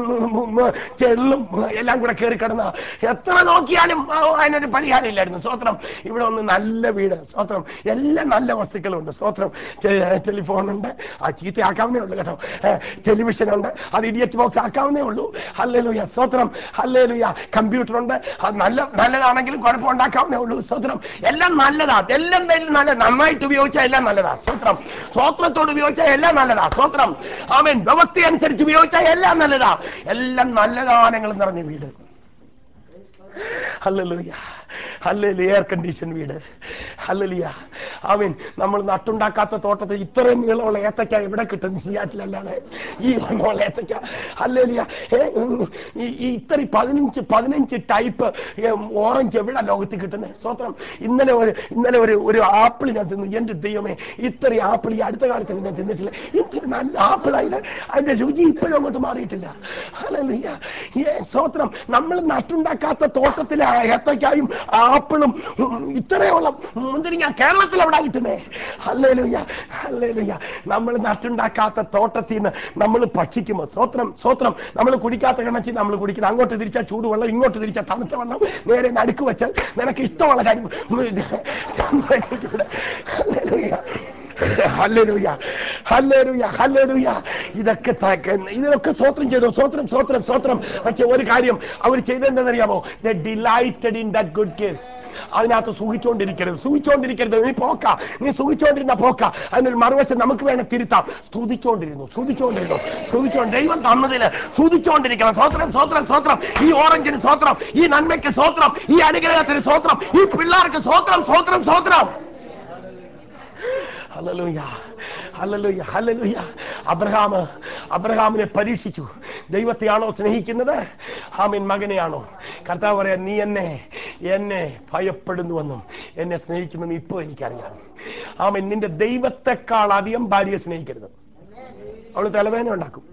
Speaker 1: ചെള്ളും എല്ലാം കൂടെ കയറി കിടന്ന എത്ര നോക്കിയാലും അതിനൊരു പരിഹാരം ഇല്ലായിരുന്നു. സ്തോത്രം. ഇവിടെ ഒന്ന് നല്ല വീട്. സ്തോത്രം. എല്ലാം നല്ല വസ്തുക്കളുണ്ട്. സ്തോത്രം. ടെലിഫോണുണ്ട്, ആ ചീത്തയാക്കാവുന്നേ ഉള്ളൂ കേട്ടോ. ടെലിവിഷൻ ഉണ്ട്, അത് ഇഡിയറ്റ് ബോക്സ് ആക്കാവുന്നേ ഉള്ളൂ. ഹല്ലേലൂയ. സ്തോത്രം. ഹല്ലേലൂയ. കമ്പ്യൂട്ടർ ഉണ്ട്, അത് നല്ല നല്ലതാണെങ്കിലും കുഴപ്പം ഉണ്ടാക്കാവുന്നേ ഉള്ളൂ. സ്തോത്രം. എല്ലാം നല്ലതാ, എല്ലാം നല്ല നന്നായിട്ട് ഉപയോഗിച്ചാൽ എല്ലാം നല്ലതാ. സ്തോത്രം. സ്തോത്രത്തോട് ഉപയോഗിച്ചാൽ എല്ലാം നല്ലതാ. സ്തോത്രം. ആമേൻ. വ്യവസ്ഥ അനുസരിച്ച് ഉപയോഗിച്ചാൽ എല്ലാം നല്ലതാ. എല്ലാം നല്ല ദാനങ്ങളും നിറഞ്ഞ വീട്. ഹല്ലേലൂയ. ഹല്ലേലൂയ. എയർ കണ്ടീഷൻ വീട്. ഹല്ലേലൂയ. ആമേൻ. നമ്മൾ നട്ടുണ്ടാക്കാത്ത തോട്ടത്തിൽ ഇത്രയും നീളമുള്ള ഏത്തക്ക എവിടെ കിട്ടും? സിയാറ്റിലല്ലാതെ ഈ വണ്ണമുള്ള ഏത്തക്ക. ഹല്ലേലൂയ. ഈ ഇത്രയും പതിനഞ്ച് പതിനഞ്ച് ടൈപ്പ് ഓറഞ്ച് എവിടെ ലോകത്തിൽ കിട്ടുന്നത്? സ്തോത്രം. ഇന്നലെ ഒരു ഇന്നലെ ഒരു ഒരു ആപ്പിൾ ഞാൻ തിന്നു. എൻ്റെ ദൈവമേ, ഇത്രയും ആപ്പിൾ ഈ അടുത്ത കാലത്ത് ഞാൻ തിന്നിട്ടില്ല. ഇത്ര നല്ല ആപ്പിളായത്. അതിന്റെ രുചി ഇപ്പോഴും അങ്ങോട്ട് മാറിയിട്ടില്ല. ഹല്ലേലൂയ. സ്തോത്രം. നമ്മൾ നട്ടുണ്ടാക്കാത്ത തോട്ടത്തിലെ ഏത്തക്കായും ആപ്പിളും ഇത്രയുള്ള മുന്തിരിങ്ങ കേരളത്തിൽ എവിടെ കിട്ടുന്നേ? ഹല്ലേലൂയ. ഹല്ലേലൂയ. നമ്മൾ നട്ടുണ്ടാക്കാത്ത തോട്ടത്തിൽ നിന്ന് നമ്മൾ ഭക്ഷിക്കുമ്പോൾ സ്തോത്രം സ്തോത്രം നമ്മൾ കുടിക്കാത്ത കിണറ്റിൽ നമ്മൾ കുടിക്കുന്നത്. അങ്ങോട്ട് തിരിച്ചാൽ ചൂടുവെള്ളം, ഇങ്ങോട്ട് തിരിച്ചാൽ തണുത്ത വെള്ളം, നേരെ നടുക്ക് വെച്ചാൽ നിനക്ക് ഇഷ്ടമുള്ള കാര്യം. ഹല്ലേലൂയ. ഹല്ലേലൂയ. ഹല്ലേലൂയ. ഇതൊക്കെ ഇതിനൊക്കെ സ്വോത്രം ചെയ്തു. സ്വോത്രം സ്വോത്രം സ്വോത്രം. പക്ഷെ ഒരു കാര്യം അവർ ചെയ്തെന്തെന്നറിയാമോ? They delighted in that good gift. അതിനകത്ത് സുഖിച്ചോണ്ടിരിക്കരുത്, സുഖിച്ചോണ്ടിരിക്കരുത്. നീ പോക്ക, നീ സുഖിച്ചോണ്ടിരുന്ന പോക്ക. അതിനൊരു മറുവശം നമുക്ക് വേണം തിരുത്താം. സ്തുതിച്ചോണ്ടിരുന്നു, സ്തുതിച്ചോണ്ടിരുന്നു, സ്തുതിച്ചോണ്ട് ദൈവം തന്നതില് സ്തുതിച്ചോണ്ടിരിക്കണം. സ്വോത്രം സ്വോത്രം സ്വോത്രം. ഈ ഓറഞ്ചിന് സ്വോത്രം, ഈ നന്മയ്ക്ക് സ്വോത്രം, ഈ അനുഗ്രഹത്തിന് സ്വോത്രം, ഈ പിള്ളേർക്ക് സ്വോത്രം സ്വോത്രം സ്വോത്രം. ഹല്ലേലൂയ. ഹല്ലേലൂയ. ഹല്ലേലൂയ. അബ്രഹാം അബ്രഹാമിനെ പരീക്ഷിച്ചു. ദൈവത്തെയാണോ സ്നേഹിക്കുന്നത്? ആമേൻ. മകനെയാണോ? കർത്താവ് പറയാ, നീ എന്നെ എന്നെ ഭയപ്പെടുന്നുവെന്നും എന്നെ സ്നേഹിക്കുമെന്നും ഇപ്പോൾ എനിക്കറിയാം. ആമേൻ. നിന്റെ ദൈവത്തെക്കാൾ അധികം ഭാര്യയെ സ്നേഹിക്കരുത്. അവള് തലവേദന ഉണ്ടാക്കും.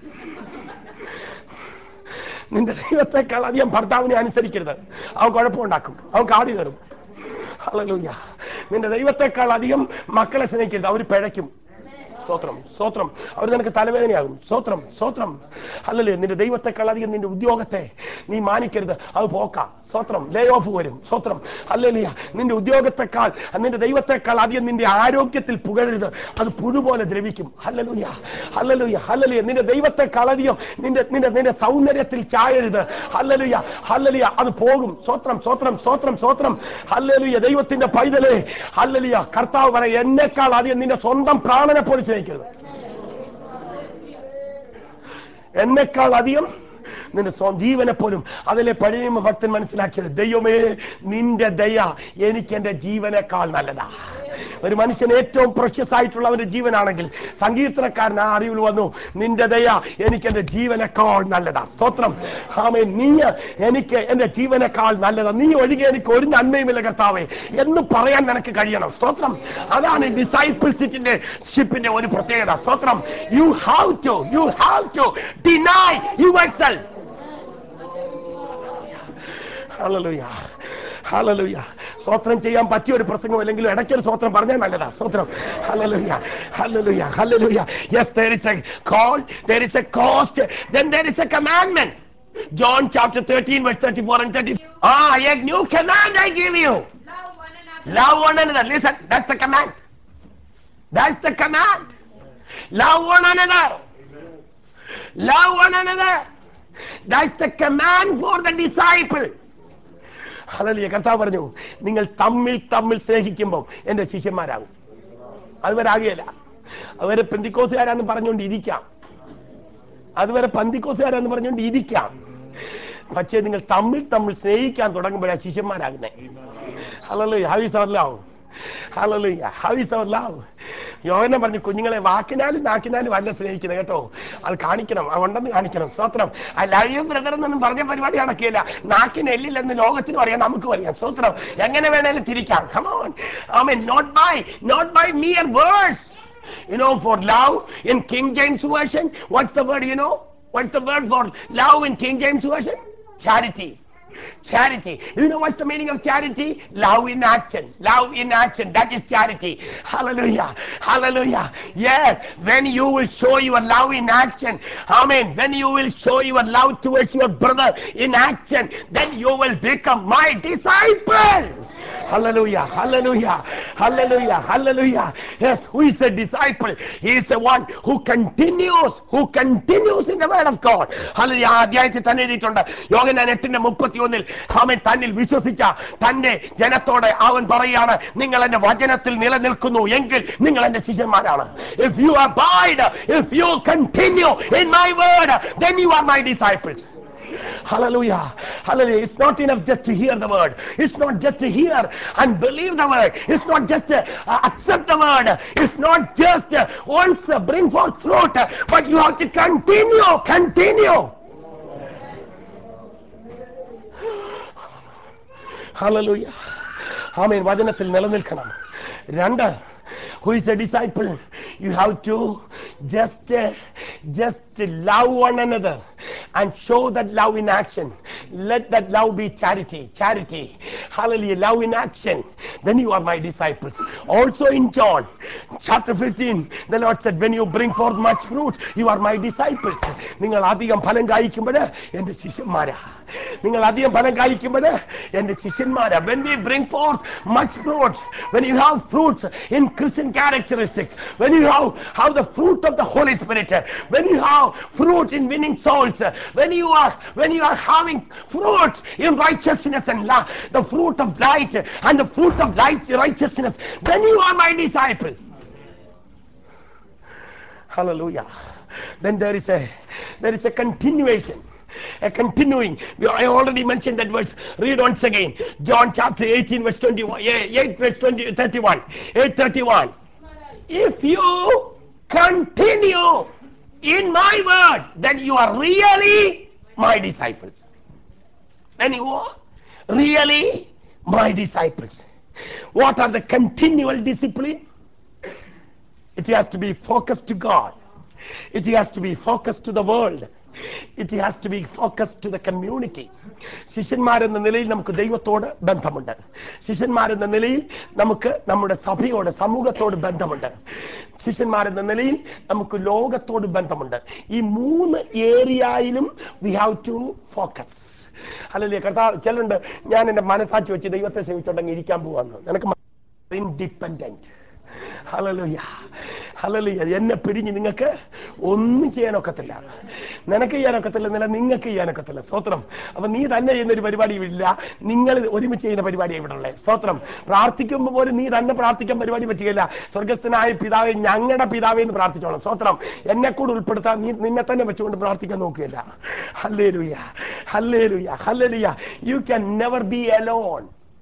Speaker 1: നിന്റെ ദൈവത്തെക്കാൾ അധികം ഭർത്താവിനെ അനുസരിക്കരുത്. അവൻ കുഴപ്പമുണ്ടാക്കും, അവൻ കാടി കയറും. ഹല്ലേലൂയ. നിന്റെ ദൈവത്തെക്കാൾ അധികം മക്കളെ സ്നേഹിക്കരുത്, അവർ പിഴയ്ക്കും. സ്തോത്രം സ്തോത്രം. അവർ നിനക്ക് തലവേദനയാകും. സ്തോത്രം സ്തോത്രം. ഹല്ലേലൂയ. നിന്റെ ദൈവത്തെക്കാൾ അധികം നിന്റെ ഉദ്യോഗത്തെ നീ മാനിക്കരുത്, അത് പോക്ക. സ്തോത്രം. ലേ ഓഫ് വരും. സ്തോത്രം. ഹല്ലേലൂയ. നിന്റെ ഉദ്യോഗത്തെക്കാൾ നിന്റെ ദൈവത്തെക്കാൾ അധികം നിന്റെ ആരോഗ്യത്തിൽ പുകഴരുത്, അത് പുഴുപോലെ ദ്രവിക്കും. ഹല്ലേലൂയ. ഹല്ലേലൂയ. ഹല്ലേലൂയ. നിന്റെ ദൈവത്തെക്കാൾ അധികം നിന്റെ നിന്റെ നിന്റെ സൗന്ദര്യത്തിൽ ചായരുത്. ഹല്ലേലൂയ. ഹല്ലേലൂയ. അത് പോകും. സ്തോത്രം സ്തോത്രം സ്തോത്രം സ്തോത്രം. ഹല്ലേലൂയ. ദൈവത്തിന്റെ പൈതലേ, ഹല്ലേലൂയ. കർത്താവ് പറയും, എന്നെക്കാൾ അധികം നിന്റെ സ്വന്തം പ്രാണനെ പോലെ സ്നേഹിക്കരുത്. എന്നെക്കാൾ അധികം നിന്റെ സ്വന്തം ജീവനെ പോലും. അതിലെ പഴയ ഭക്തൻ മനസ്സിലാക്കിയത്, ദൈവമേ നിന്റെ ദയ എനിക്ക് എന്റെ ജീവനേക്കാൾ നല്ലതാ. ഒരു മനുഷ്യൻ ഏറ്റവും പ്രഷ്യസ് ആയിട്ടുള്ള അവന്റെ ജീവനാണെങ്കിൽ സങ്കീർത്തനക്കാരൻ ആ അറിവിൽ വന്നു, നിന്റെ ദയ എനിക്ക് എന്റെ ജീവനേക്കാൾ നല്ലതാ. സ്തോത്രം. ആമേൻ. നീ എനിക്ക് എന്റെ ജീവനേക്കാൾ നല്ലതാ, നീ ഒഴികെ എനിക്ക് ഒരു നന്മയുമില്ല കർത്താവേ എന്ന് പറയാൻ നിനക്ക് കഴിയണം. സ്തോത്രം. അതാണ് ഡിസൈപ്പിൾഷിപ്പിന്റെ ഷിപ്പിന്റെ ഒരു പ്രത്യേകത. സ്തോത്രം. You have to you have to deny yourself. ഹല്ലേലൂയ, ഹല്ലേലൂയ. സ്തോത്രം ചെയ്യാൻ പറ്റിയ ഒരു പ്രസംഗം അല്ലെങ്കിലും ഇടയ്ക്കൊരു സ്തോത്രം പറഞ്ഞാൽ നല്ലതാ. സ്തോത്രം. ഹല്ലേലൂയ, ഹല്ലേലൂയ, ഹല്ലേലൂയ. Yes, there is a call, there is a cost, then there is a commandment. John chapter thirteen verse thirty-four and thirty. Ah, a new command I give you.
Speaker 2: Love one another.
Speaker 1: Love one another. Listen, that's the command. That's the command. Love one another. Love one another. That's the command for the disciple. ഹല്ലേലൂയ. കർത്താവ് പറഞ്ഞു, നിങ്ങൾ തമ്മിൽ തമ്മിൽ സ്നേഹിക്കുമ്പോൾ എന്റെ ശിഷ്യന്മാരാകും. അതുവരാകുകയില്ല. അതുവരെ പെന്തിക്കോസുകാരാന്ന് പറഞ്ഞുകൊണ്ട് ഇരിക്കാം, അതുവരെ പന്തിക്കോസുകാരാന്ന് പറഞ്ഞുകൊണ്ട് ഇരിക്കാം. പക്ഷേ നിങ്ങൾ തമ്മിൽ തമ്മിൽ സ്നേഹിക്കാൻ തുടങ്ങുമ്പോഴാണ് ശിഷ്യന്മാരാകുന്നേ. ഹല്ലേലൂയ. How is our love? ഹല്ലേലൂയ. How is our love? Yohannan പറഞ്ഞു, കുഞ്ഞുങ്ങളെ വാക്കിനാലും നാക്കിനാലും അല്ല സ്നേഹിക്കുന്നത് കേട്ടോ, അത് കാണിക്കണം, അതുണ്ടെന്ന് കാണിക്കണം. സ്തോത്രം. ഐ ലവ് യു ബ്രദർ എന്നൊന്നും പറഞ്ഞ പരിപാടി നടക്കില്ല. നാക്കിന് എല്ലില്ലെന്ന് ലോകത്തിനും അറിയാം, നമുക്കും അറിയാം. സ്തോത്രം. എങ്ങനെ വേണേലും തിരിക്കാം. Come on. Amen. Not by not by mere words. You know, for love in King James version, what's the word? You know, what's the word for love in King James version? Charity. Charity. Do you know what's the meaning of charity? Love in action. Love in action. That is charity. Hallelujah. Hallelujah. Yes. When you will show your love in action. Amen. When you will show your love towards your brother in action, then you will become my disciple. Hallelujah. Hallelujah. Hallelujah. Hallelujah. Yes. Who is a disciple? He is the one who continues. Who continues in the word of God. Hallelujah. അധ്യായത്തിൽ തന്നെ എഴുതിയിട്ടുണ്ട്. യോഹന്നാൻ എട്ടിന്റെ മുപ്പത്തി ഒന്നിൽ അവൻ തന്നിൽ വിശ്വസിച്ച തന്റെ ജനത്തോട് അവൻ പറയാണ്, നിങ്ങൾ എന്റെ വചനത്തിൽ നിലനിൽക്കുന്നു എങ്കിൽ നിങ്ങൾ എന്റെ ശിഷ്യന്മാരാണ്. If you abide, if you continue in my word, then you are my disciples. Hallelujah. Hallelujah. It's not enough just to hear the word. It's not just to hear and believe the word. It's not just to uh, accept the word. It's not just uh, once uh, bring forth fruit, uh, but you have to continue, continue. Hallelujah. ആമേൻ. വചനത്തിൽ നിലനിൽക്കണം. രണ്ട്, who is a disciple? You have to just uh, just love one another and show that love in action. Let that love be charity. Charity. Hallelujah. Love in action. Then you are my disciples. Also in John chapter fifteen, the Lord said, when you bring forth much fruit, you are my disciples. നിങ്ങൾ അധികം ഫലം കായ്ക്കുമ്പോൾ എന്റെ ശിഷ്യന്മാരാ. നിങ്ങൾ അധികം ഫലം കായ്ക്കുമ്പോൾ എന്റെ ശിഷ്യന്മാരാ. When we bring forth much fruit, when you have fruits in Christian characteristics, when you have, have the fruit of the Holy Spirit, when you have fruit in winning souls, when you are when you are having fruit in righteousness and la- the fruit of light and the fruit of light righteousness, then you are my disciple. Hallelujah. Then there is a there is a continuation, a continuing. I already mentioned that verse. Read once again. John chapter eighteen verse twenty-one, eight verse twenty, thirty-one, eight thirty-one. If you continue in my word, then you are really my disciples. Then you are really my disciples. What are the continual discipline? It has to be focused to God. It has to be focused to the world. It has to be focused to the community. ശിഷ്യന്മാരെന്ന നിലയിൽ നമുക്ക് ദൈവത്തോട് ബന്ധമുണ്ട്. ശിഷ്യന്മാരെന്ന നിലയിൽ നമുക്ക് നമ്മുടെ സഭയോട് സമൂഹത്തോട് ബന്ധമുണ്ട്. ശിഷ്യന്മാരെന്ന നിലയിൽ നമുക്ക് ലോകത്തോട് ബന്ധമുണ്ട്. ഈ മൂന്ന് ഏരിയയിലും വി ഹാവ് ടു ഫോക്കസ്. അല്ലെങ്കിൽ കർത്താവ് ചിലരുണ്ട്, ഞാൻ എൻ്റെ മനസാക്ഷി വെച്ച് ദൈവത്തെ സേവിച്ചോണ്ടെങ്കിൽ ഇരിക്കാൻ പോവാന്ന്. നിനക്ക് ഇൻഡിപെൻഡന്റ്. ഹല്ലേലൂയ. ഹല്ലേലൂയ. എന്നെ പിരിഞ്ഞ് നിങ്ങൾക്ക് ഒന്നും ചെയ്യാനൊക്കത്തില്ല. നിനക്ക് ചെയ്യാനൊക്കത്തില്ല, നില നിങ്ങൾക്ക് ചെയ്യാനൊക്കത്തില്ല. സ്തോത്രം. അപ്പൊ നീ തന്നെ ചെയ്യുന്ന ഒരു പരിപാടി ഇല്ല, നിങ്ങൾ ഒരുമിച്ച് ചെയ്യുന്ന പരിപാടിയാണ് ഇവിടെ ഉള്ളത്. സ്തോത്രം. പ്രാർത്ഥിക്കുമ്പോൾ പോലും നീ തന്നെ പ്രാർത്ഥിക്കാൻ പരിപാടി പറ്റുകയില്ല. സ്വർഗസ്ഥനായ പിതാവേ, ഞങ്ങളുടെ പിതാവേ എന്ന് പ്രാർത്ഥിച്ചോളാം. സ്തോത്രം. എന്നെ കൂടെ ഉൾപ്പെടുത്താൻ നീ നിന്നെ തന്നെ വെച്ചുകൊണ്ട് പ്രാർത്ഥിക്കാൻ നോക്കുകയില്ല. ഹല്ലേലൂയ, ഹല്ലേലൂയ, ഹല്ലേലൂയ. You can never be alone.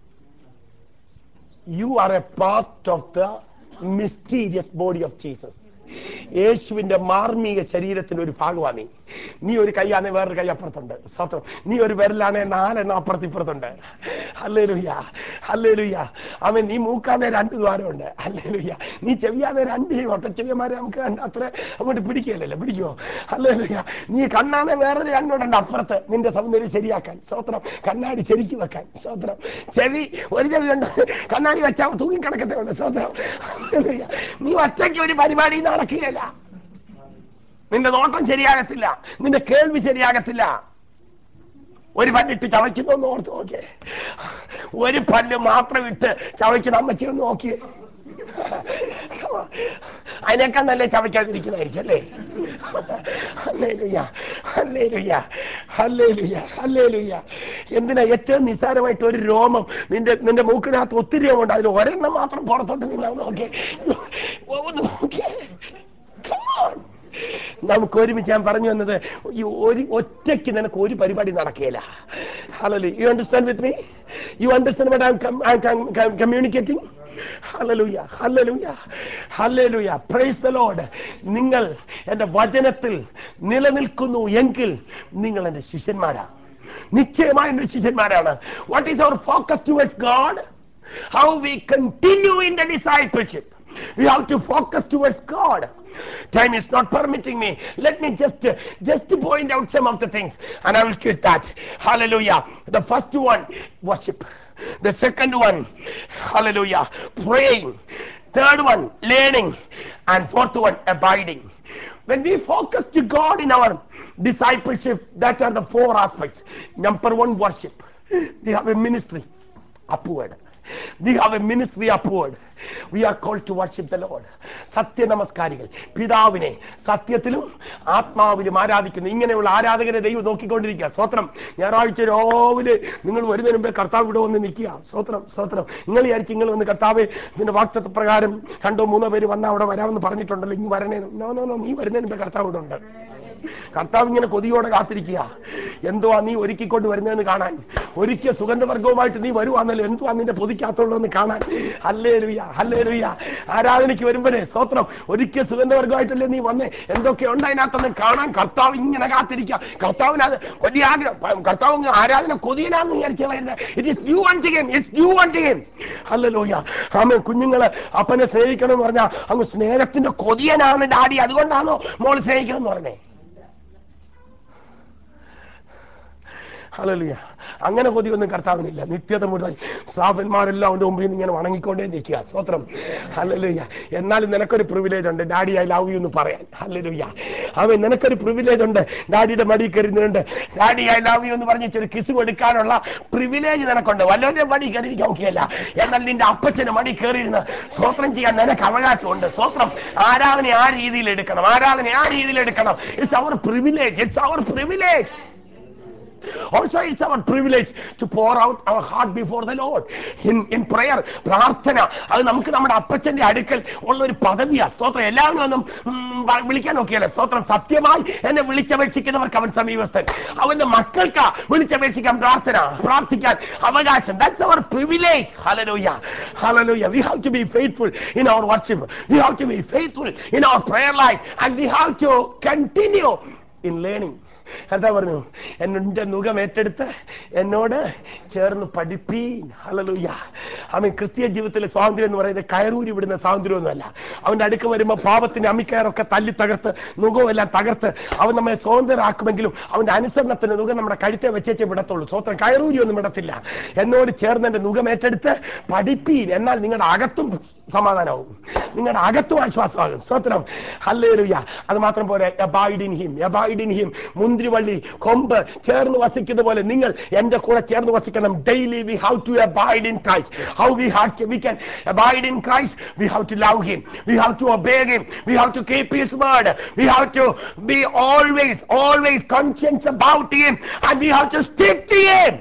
Speaker 1: You are a part of the mysterious body of Jesus. യേശുവിന്റെ മാർമിക ശരീരത്തിന്റെ ഒരു ഭാഗമാണ് നീ. നീ ഒരു കൈയാണെ വേറൊരു കൈ അപ്പുറത്തുണ്ട്. സ്വത്രം. നീ ഒരു വിരലാണെ നാലെണ്ണം അപ്പുറത്ത് ഇപ്പുറത്തുണ്ട്. Hallelujah, hallelujah. അവൻ നീ മൂക്കാതെ രണ്ട് ദ്വാരമുണ്ട്. ഹല്ലേലൂയ. നീ ചെവിയാതെ രണ്ട് ഒട്ടച്ചെവിയന്മാരെ നമുക്ക് അത്ര അങ്ങോട്ട് പിടിക്കുകയല്ലോ, പിടിക്കുമോ? ഹല്ലേലൂയ. നീ കണ്ണാതെ വേറൊരു കണ്ണോടുണ്ട് അപ്പുറത്ത് നിന്റെ സൗന്ദര്യം ശരിയാക്കാൻ. സ്വത്രം. കണ്ണാടി ശരിക്കും വെക്കാൻ. സ്വത്രം. ചെവി ഒരു ചെവി ഉണ്ട്, കണ്ണാടി വെച്ചാൽ തൂങ്ങിക്കിടക്കത്തേ ഉണ്ട്. സ്വത്രം. നീ ഒറ്റയ്ക്ക് ഒരു പരിപാടി നടക്കുകയില്ല. നിന്റെ നോട്ടം ശരിയാകത്തില്ല, നിന്റെ കേൾവി ശരിയാകത്തില്ല. ഒരു പല്ലിട്ട് ചവയ്ക്കുന്നൊന്ന് ഓർത്ത് നോക്കിയേ. ഒരു പല്ല് മാത്രം ഇട്ട് ചവയ്ക്കുന്ന അമ്മച്ചി ഒന്ന് നോക്കിയേ. അതിനേക്കാൾ നല്ല ചവയ്ക്കാതിരിക്കുന്നതായിരിക്കും അല്ലേ? ഹല്ലേലൂയ, ഹല്ലേലൂയ, ഹല്ലേലൂയ, ഹല്ലേലൂയ. എന്തിനാ ഏറ്റവും നിസ്സാരമായിട്ട് ഒരു രോമം നിന്റെ നിന്റെ മൂക്കിനകത്ത് ഒത്തിരി രോമമുണ്ട്, അതിൽ ഒരെണ്ണം മാത്രം പുറത്തോട്ട് നിന്നാ നോക്കിയേ. നോക്കിയേ. നമുക്ക് ഒരുമിച്ച് ഞാൻ പറഞ്ഞു വന്നത്, ഈ ഒരു ഒറ്റയ്ക്ക് നിനക്ക് ഒരു പരിപാടി നടക്കുകയില്ല. ഹല്ലേലൂയ. You understand with me? You understand what I am communicating? ഹല്ലേലൂയ, ഹല്ലേലൂയ, ഹല്ലേലൂയ. Praise the Lord. നിങ്ങൾ എൻ്റെ വചനത്തിൽ നിലനിൽക്കുന്നു എങ്കിൽ നിങ്ങൾ എൻ്റെ ശിഷ്യന്മാരാ. നിശ്ചയമായ എൻ്റെ ശിഷ്യന്മാരാണ്. What is our focus towards God? How we continue in the discipleship. We have to focus towards God. Time is not permitting me. Let me just uh, just point out some of the things and I will quit that. Hallelujah. The first one, worship. The second one, hallelujah, praying. Third one, learning. And fourth one, abiding. When we focus to God in our discipleship, that are the four aspects. Number one, worship. We have a ministry upward. We have a ministry upward. We are called to worship the Lord. സത്യ നമസ്കാരികൾ, പിതാവിനെ സത്യത്തിലും ആത്മാവിലും ആരാധിക്കുന്നു. ഇങ്ങനെയുള്ള ആരാധകരെ ദൈവം നോക്കിക്കൊണ്ടിരിക്കുക. സ്വത്രം. ഞായറാഴ്ച രാവിലെ നിങ്ങൾ വരുന്നതിന് മുമ്പേ കർത്താവ് ഇവിടെ വന്ന് നിൽക്കുക. സ്വത്രം, സ്വത്രം. നിങ്ങൾ വിചാരിച്ച് നിങ്ങൾ വന്ന് കർത്താവ് ഇതിന്റെ വാക്തത്വ പ്രകാരം രണ്ടോ മൂന്നോ പേര് വന്നാൽ അവിടെ വരാമെന്ന് പറഞ്ഞിട്ടുണ്ടല്ലോ, ഇങ്ങ് വരണേ. നോ നോ നോ, നീ വരുന്നതിന് മുമ്പേ കർത്താവ് ഇവിടെ ഉണ്ട്. കർത്താവ് ഇങ്ങനെ കൊതിയോടെ കാത്തിരിക്കുക. എന്തുവാ നീ ഒരുക്കിക്കൊണ്ട് വരുന്നതെന്ന് കാണാൻ. ഒരിക്കൽ സുഗന്ധവർഗവുമായിട്ട് നീ വരുവാന്നല്ലോ, എന്തുവാ നിന്റെ പൊതിക്കാത്തുള്ളൂ എന്ന് കാണാൻ. ഹല്ലേലൂയ, ഹല്ലേലൂയ. ആരാധനയ്ക്ക് വരുമ്പോഴേ സ്വത്രം, ഒരിക്കൽ സുഗന്ധവർഗമായിട്ടല്ലേ നീ വന്നേ, എന്തൊക്കെ ഉണ്ട് അതിനകത്തൊന്ന് കാണാൻ കർത്താവ് ഇങ്ങനെ കാത്തിരിക്കുക. കർത്താവിന് അത് വലിയ ആഗ്രഹം. കർത്താവ് ആരാധന കൊതിയനാന്ന് വിചാരിച്ചു കളയുന്നത്. It is new unto him, it's new unto him. ഹല്ലേലൂയ. ആമേൻ. കുഞ്ഞുങ്ങള് അപ്പനെ സ്നേഹിക്കണം എന്ന് പറഞ്ഞാൽ അങ്ങ് സ്നേഹത്തിന്റെ കൊതിയനാണ് ഡാഡി, അതുകൊണ്ടാണോ മോൾ സ്നേഹിക്കണം എന്ന് പറഞ്ഞേ? ഹല്ലേലൂയ. അങ്ങനെ കൊതിയൊന്നും കർത്താവിനില്ല. നിത്യത മുഴുവൻ സ്രാഫന്മാരെല്ലാം അവന്റെ മുമ്പിൽ നിന്ന് ഇങ്ങനെ വണങ്ങിക്കൊണ്ടേ നിൽക്കുക. സ്വത്രം. ഹല്ലേലൂയ. എന്നാലും നിനക്കൊരു പ്രിവിലേജ് ഉണ്ട്, ഡാഡി ഐ ലവ് യു എന്ന് പറയാൻ. ഹല്ലേലൂയ. അവൻ നിനക്കൊരു പ്രിവിലേജ് ഉണ്ട്, ഡാഡിയുടെ മടി കയറുന്നുണ്ട്, ഡാഡി ഐ ലവ് യു എന്ന് പറഞ്ഞ് ഒരു കിസ് കൊടുക്കാനുള്ള പ്രിവിലേജ് നിനക്കുണ്ട്. വല്ലവന്റെ മടി കയറിയിരിക്കാൻ നോക്കിയല്ല, എന്നാൽ നിന്റെ അപ്പച്ചന് മടി കയറിയിരുന്ന് സ്വത്രം ചെയ്യാൻ നിനക്ക് അവകാശമുണ്ട്. സ്വത്രം. ആരാധന ആ രീതിയിൽ എടുക്കണം, ആരാധന ആ രീതിയിൽ എടുക്കണം. It's our privilege, it's our privilege. Also, it's our privilege to pour out our heart before the Lord in in prayer. പ്രാർത്ഥന അത് നമുക്ക് നമ്മുടെ അപ്പച്ചന്റെ അടുക്കൽ ഉള്ള ഒരു പദവിയാ. സ്തോത്രം. എല്ലാവരും ഒന്നും വിളിക്കാൻ നോക്കിയല്ല. സ്തോത്രം. സത്യമായി എന്നെ വിളിച്ചപേക്ഷിക്കുന്നവർക്ക് അവൻ സമീപസ്ഥൻ. അവന്റെ മക്കൾക്ക് വിളിച്ചപേക്ഷിക്കാൻ പ്രാർത്ഥന പ്രാർത്ഥിക്കാൻ അവകാശം. That's our privilege. Hallelujah, hallelujah. We have to be faithful in our worship. We have to be faithful in our prayer life, and we have to continue in learning. കർത്താവ് പറഞ്ഞു, എന്റെ മുഖം ഏറ്റെടുത്ത് എന്നോട് ചേർന്ന് പഠിപ്പീൻ. ഹല്ലേലൂയ. അവൻ ക്രിസ്തീയ ജീവിതത്തിലെ സ്വാതന്ത്ര്യം എന്ന് പറയുന്നത് കയറൂരി വിടുന്ന സ്വാതന്ത്ര്യമൊന്നുമല്ല. അവന്റെ അടുക്ക് വരുമ്പോൾ പാപത്തിന്റെ അമ്മിക്കയറൊക്കെ തല്ലി തകർത്ത് മുഖവും എല്ലാം തകർത്ത് അവൻ നമ്മെ സ്വതന്ത്രരാക്കുമെങ്കിലും അവന്റെ അനുസരണത്തിന് മുഖം നമ്മുടെ കഴുത്തെ വെച്ചേച്ചേ വിടത്തുള്ളൂ. സ്വന്തം കയറൂരി ഒന്നും വിടത്തില്ല. എന്നോട് ചേർന്ന് എന്റെ മുഖം ഏറ്റെടുത്ത് പഠിപ്പീൻ, എന്നാൽ നിങ്ങളുടെ അകത്തും സമാധാനമാകും, നിങ്ങളുടെ അകത്തും ആശ്വാസമാകും. സ്വത്രം. ഹല്ലേലൂയ. അത് മാത്രം പോരെ, abide in him, abide in him. മുന്തിരിവള്ളി കൊമ്പ് ചേർന്ന് വസിക്കുന്ന പോലെ നിങ്ങൾ എന്റെ കൂടെ ചേർന്ന് വസിക്കണം. Daily we have to abide in Christ. How we have to, we can abide in Christ? We have to love him, we have to obey him, we have to keep his word, we have to be always always conscious about him, and we have to stick to him.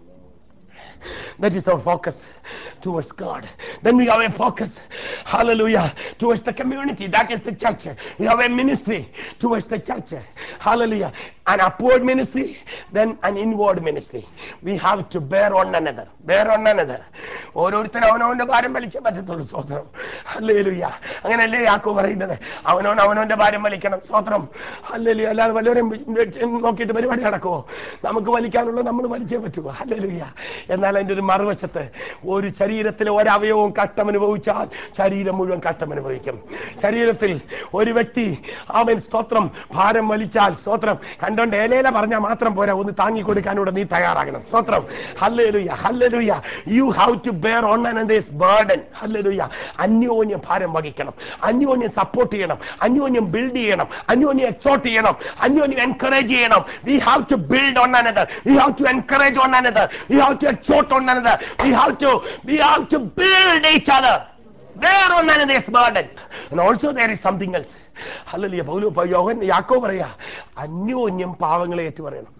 Speaker 1: That is our focus towards God. Then we have a focus, hallelujah, towards the community. That is the church. We have a ministry towards the church, hallelujah. An upward ministry, then an inward ministry. We have to bear one another, bear one another. ഓരോരുത്തരും അവനവന്റെ ഭാരം വലിച്ചേ പറ്റത്തുള്ളൂ. സ്തോത്രം, ഹല്ലേലൂയ. അങ്ങനെയല്ലേ യാക്കോബ് പറയുന്നത്, അവനവൻ അവനവന്റെ ഭാരം വലിക്കണം. സ്തോത്രം, ഹല്ലേലൂയ. അല്ലാതെ വല്ലവരെയും നോക്കിയിട്ട് പരിപാടി നടക്കുമോ? നമുക്ക് വലിക്കാനുള്ള നമ്മൾ വലിച്ചേ പറ്റുമോ? ഹല്ലേലൂയ. എന്നാൽ അതിൻ്റെ ഒരു മറുവശത്ത്, ഒരു ശരീരത്തിലെ ഒരവയവവും കഷ്ടമനുഭവിച്ചാൽ ശരീരം മുഴുവൻ കഷ്ടമനുഭവിക്കും. ശരീരത്തിൽ ഒരു വ്യക്തി അവൻ സ്തോത്രം ഭാരം വലിച്ചാൽ, സ്തോത്രം കണ്ടോണ്ട് ഏലേല പറഞ്ഞാൽ മാത്രം പോരാ, ഒന്ന് താങ്ങിക്കൊടുക്കാനൂടെ നീ തയ്യാറാകണം. സ്തോത്രം, ഹല്ലേലൂയ, ഹല്ലേലൂയ. You have to bear one another's burden. ഹല്ലേലൂയ. അന്യോന്യം ഭാരം വഹിക്കണം, അന്യോന്യം സപ്പോർട്ട് ചെയ്യണം, അന്യോന്യം ബിൽഡ് ചെയ്യണം, അന്യോന്യം എക്സോർട്ട് ചെയ്യണം, അന്യോന്യം എൻകറേജ് ചെയ്യണം. We have to build one another, we have to encourage one another, we have to exhort one another, we have to we have to build each other, bear one another's burden. And also there is something else, hallelujah. Paulo Yohan Yakob പറയാ, അന്യോന്യം പാവങ്ങളെ ഏറ്റു പറയണം.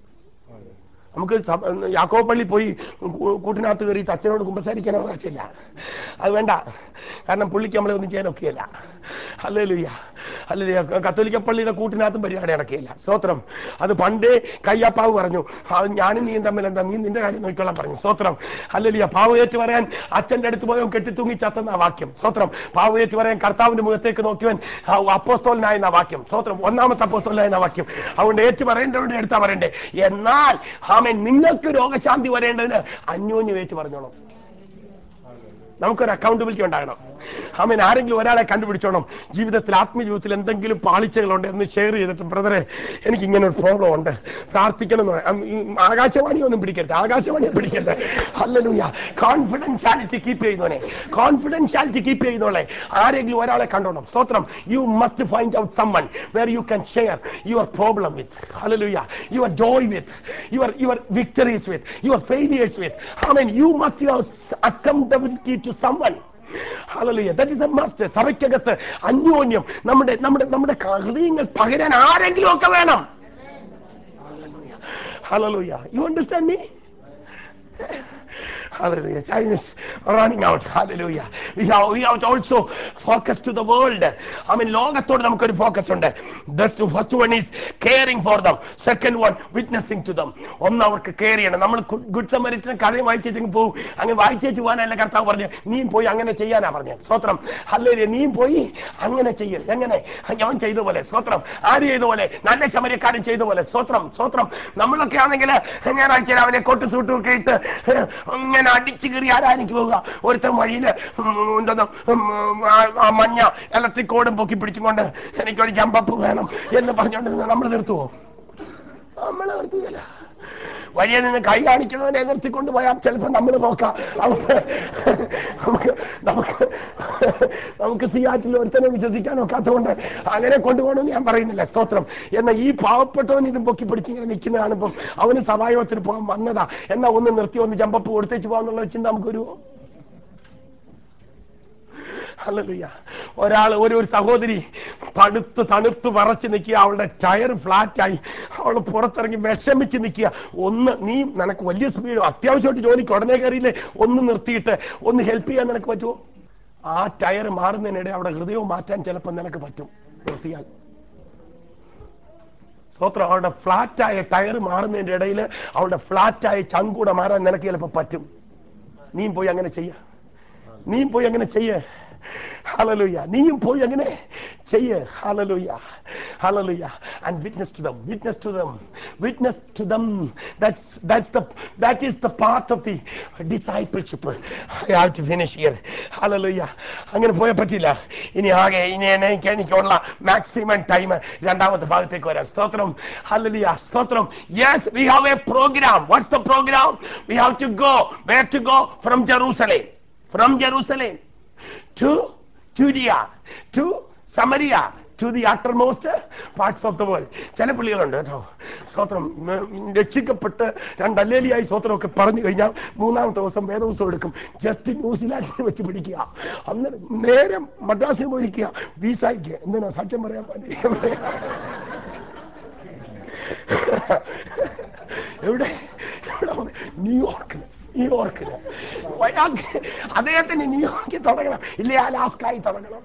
Speaker 1: നമുക്ക് യാക്കോബ് പള്ളി പോയി കൂട്ടിനകത്ത് കയറിയിട്ട് അച്ഛനോട് കുമ്പസാരിക്കാൻ അവകാശമില്ല, അത് വേണ്ട. കാരണം പുള്ളിക്ക് നമ്മളെ ഒന്നും ചെയ്യാൻ ഒക്കെയല്ല. Hallelujah, hallelujah. കത്തോലിക്ക പള്ളിയുടെ കൂട്ടിനകത്തും പരിപാടി നടക്കുകയില്ല. സ്തോത്രം. അത് പണ്ടേ കയ്യാപ്പാവ് പറഞ്ഞു, ഞാനും നീയും തമ്മിൽ എന്താ, നീ നിന്റെ കാര്യം നോക്കിക്കൊള്ളാൻ പറഞ്ഞു. സ്തോത്രം, ഹല്ലേലൂയ. പാവയേറ്റ് പറയാൻ അച്ഛൻ്റെ അടുത്ത് പോയവൻ കെട്ടിത്തൂങ്ങി ചത്തെന്ന വാക്യം. സ്തോത്രം. പാവയേറ്റ് പറയാൻ കർത്താവിന്റെ മുഖത്തേക്ക് നോക്കിയവൻ അപ്പോസ്തലനായെന്ന വാക്യം. സ്തോത്രം. ഒന്നാമത്തെ അപ്പോസ്തലനായെന്ന വാക്യം. അതുകൊണ്ട് ഏറ്റു പറയേണ്ടവരുടെ എടുത്താ പറയണ്ടേ. എന്നാൽ ആമേൻ, നിങ്ങൾക്ക് രോഗശാന്തി വരേണ്ടതിന് അന്യോന്യം ഏറ്റു പറഞ്ഞോണം. നമുക്കൊരു അക്കൗണ്ടബിലിറ്റി ഉണ്ടാകണം. ആമേൻ. ആരെങ്കിലും ഒരാളെ കണ്ടുപിടിച്ചോണം, ജീവിതത്തിൽ ആത്മീയ ജീവിതത്തിൽ എന്തെങ്കിലും പാളിച്ചകളുണ്ട് എന്ന് ഷെയർ ചെയ്തിട്ട്, ബ്രദറെ എനിക്ക് ഇങ്ങനെ ഒരു പ്രോബ്ലം ഉണ്ട്, പ്രാർത്ഥിക്കണം എന്ന്. ആകാശവാണി ഒന്നും പിടിക്കരുത്, ആകാശവാണിയെ പിടിക്കരുത്. ഹല്ലേലൂയ. കോൺഫിഡൻഷ്യാലിറ്റി കീപ്പ് ചെയ്യുന്നവനെ, കോൺഫിഡൻഷ്യാലിറ്റി കീപ്പ് ചെയ്യുന്നവളെ ആരെങ്കിലും ഒരാളെ കണ്ടോണം. സ്തോത്രം. You must find out someone where you can share your problem with, hallelujah, your joy with, your your victories with, your failures with. Amen. You must have accountability to someone. Hallelujah. That is a must. സഭയ്ക്കകത്ത് അന്യോന്യം നമ്മുടെ നമ്മുടെ നമ്മുടെ ഹൃദയങ്ങൾ പകരാൻ ആരെങ്കിലും ഒക്കെ വേണം. Hallelujah. Hallelujah. You understand me? Hallelujah. Time is running out. Hallelujah. We have, we have to also focus to the world. I mean, ലോകത്തോട് നമുക്കൊരു ഫോക്കസ് ഉണ്ട്. The first one is caring for them. Second one, witnessing to them. ഒന്ന് അവർക്ക് കെയർ ചെയ്യണം. നമ്മൾ ഗുഡ് സമരിറ്റിന് കഥയും വായിച്ചേച്ചെങ്കിൽ പോകും. അങ്ങനെ വായിച്ചേച്ച് പോകാനല്ല കർത്താവ് പറഞ്ഞു, നീയും പോയി അങ്ങനെ ചെയ്യാനാ പറഞ്ഞു. സ്തോത്രം, ഹല്ലേലൂയ. നീയും പോയി അങ്ങനെ ചെയ്യൽ. എങ്ങനെ? അവൻ ചെയ്ത പോലെ. സ്തോത്രം. ആര് ചെയ്ത പോലെ? നല്ല ശമര്യക്കാരൻ ചെയ്ത പോലെ. സ്തോത്രം, സ്തോത്രം. നമ്മളൊക്കെ ആണെങ്കിൽ ഞായറാഴ്ച അവനെ കൊട്ട് സൂട്ടും ഒക്കെ ഇട്ട് ഇങ്ങനെ അടിച്ചു കയറി ആരാനിക്ക് പോവുക. ഒരുത്തൻ വഴിയില് എന്തോ മഞ്ഞ ഇലക്ട്രിക് കോഡും പൊക്കി പിടിച്ചുകൊണ്ട് എനിക്കൊരു ജമ്പപ്പ് വേണം എന്ന് പറഞ്ഞുകൊണ്ട് നമ്മൾ നിർത്തുവോ? നമ്മൾ നിർത്തുകയില്ല. വഴിയെ നിന്ന് കൈ കാണിക്കുന്നവനെ നിർത്തിക്കൊണ്ട് പോയാൽ ചിലപ്പോൾ നമ്മൾ നോക്കാം. നമുക്ക് നമുക്ക് നമുക്ക് സിയാറ്റിൽ ഒരുത്തനെ വിശ്വസിക്കാൻ ഒക്കാത്തതുകൊണ്ട് അങ്ങനെ കൊണ്ടുപോകണമെന്ന് ഞാൻ പറയുന്നില്ല. സ്തോത്രം. എന്നാൽ ഈ പാവപ്പെട്ടവൻ ഇതും പൊക്കി പിടിച്ച് ഇങ്ങനെ നിൽക്കുന്ന കാണുമ്പം അവന് സഭായോഗത്തിന് പോകാൻ വന്നതാ, എന്നാ ഒന്ന് നിർത്തി ഒന്ന് ജമ്പപ്പ് കൊടുത്തേച്ച് പോകാന്നുള്ള ചിന്ത നമുക്കൊരു ഹല്ലേലൂയ. ഒരാൾ ഒരു ഒരു സഹോദരി തണുത്ത് തണുത്ത് വറച്ച് നിൽക്കുക, അവളുടെ ടയർ ഫ്ലാറ്റായി, അവൾ പുറത്തിറങ്ങി വിഷമിച്ച് നിൽക്കുക. ഒന്ന് നീ നിനക്ക് വലിയ സ്പീഡ് അത്യാവശ്യമായിട്ട് ജോലിക്ക് ഉടനെ കയറിയില്ലേ, ഒന്ന് നിർത്തിയിട്ട് ഒന്ന് ഹെൽപ്പ് ചെയ്യാൻ നിനക്ക് പറ്റുമോ? ആ ടയർ മാറുന്നതിനിടെ അവിടെ ഹൃദയവും മാറ്റാൻ ചിലപ്പോൾ നിനക്ക് പറ്റും നിർത്തിയാൽ. സ്തോത്രം. അവളുടെ ഫ്ലാറ്റായ ടയർ മാറുന്നതിൻ്റെ ഇടയിൽ അവളുടെ ഫ്ലാറ്റായ ചങ്കൂടെ മാറാൻ നിനക്ക് ചിലപ്പോൾ പറ്റും. നീയും പോയി അങ്ങനെ ചെയ്യ, നീയും പോയി അങ്ങനെ ചെയ്യ. Hallelujah. നീയും പോയി അങ്ങനെ ചെയ്യ. Hallelujah. Hallelujah. And witness to them. Witness to them. Witness to them. That's that's the that is the part of the discipleship. I have to finish here. Hallelujah. അങ്ങനെ പോയാൽ പറ്റില്ല. ഇനി ആകെ ഇനി എനിക്ക് എനിക്കുള്ള മാക്സിമം ടൈം രണ്ടാമത്തെ ഭാഗത്തേക്ക് വരാം. സ്തോത്രം. Hallelujah. സ്തോത്രം. Yes, we have a program. What's the program? We have to go. Where to go? From Jerusalem. From Jerusalem to Judea, to Samaria, to the uttermost parts of the world. ചില പുള്ളികളുണ്ട് കേട്ടോ, സ്വത്രം രക്ഷിക്കപ്പെട്ട് രണ്ടല്ലേലിയായി സ്വത്രമൊക്കെ പറഞ്ഞു കഴിഞ്ഞാൽ മൂന്നാമത്തെ ദിവസം വേദപുസ്തകം എടുക്കും, ജസ്റ്റ് ന്യൂസിലാൻഡിൽ വെച്ച് പിടിക്കുക, അന്നേരം നേരെ മദ്രാസിൽ പോയിരിക്കുക വീസായിക്ക്. എന്തിനാ സാക്ഷ്യം പറയാൻ വേണ്ടി? എവിടെ എവിടെ ന്യൂയോർക്കിൽ ന്യൂയോർക്കില് അദ്ദേഹത്തിന് ന്യൂയോർക്കിൽ തുടങ്ങണം, ഇല്ലേ അലാസ്കായി തുടങ്ങണം.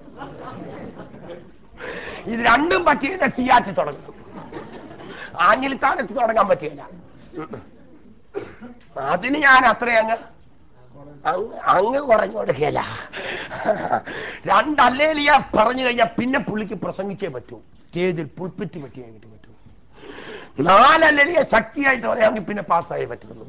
Speaker 1: ഇത് രണ്ടും പറ്റിയ സിയാറ്റ് തുടങ്ങണം, ആഞ്ഞിലിത്താനത്ത് തുടങ്ങാൻ പറ്റിയില്ല. അതിന് ഞാൻ അത്ര അങ്ങ് അങ്ങ് കുറഞ്ഞു കൊടുക്കല. രണ്ടല്ലേലിയ പറഞ്ഞു കഴിഞ്ഞാൽ പിന്നെ പുള്ളിക്ക് പ്രസംഗിച്ചേ പറ്റൂ, സ്റ്റേജിൽ പുൾപ്പിറ്റ് പറ്റിയായിട്ട് പറ്റൂ. നാലല്ലേലിയ ശക്തിയായിട്ട് പറയാമെങ്കിൽ പിന്നെ പാസ്സായേ പറ്റുള്ളൂ.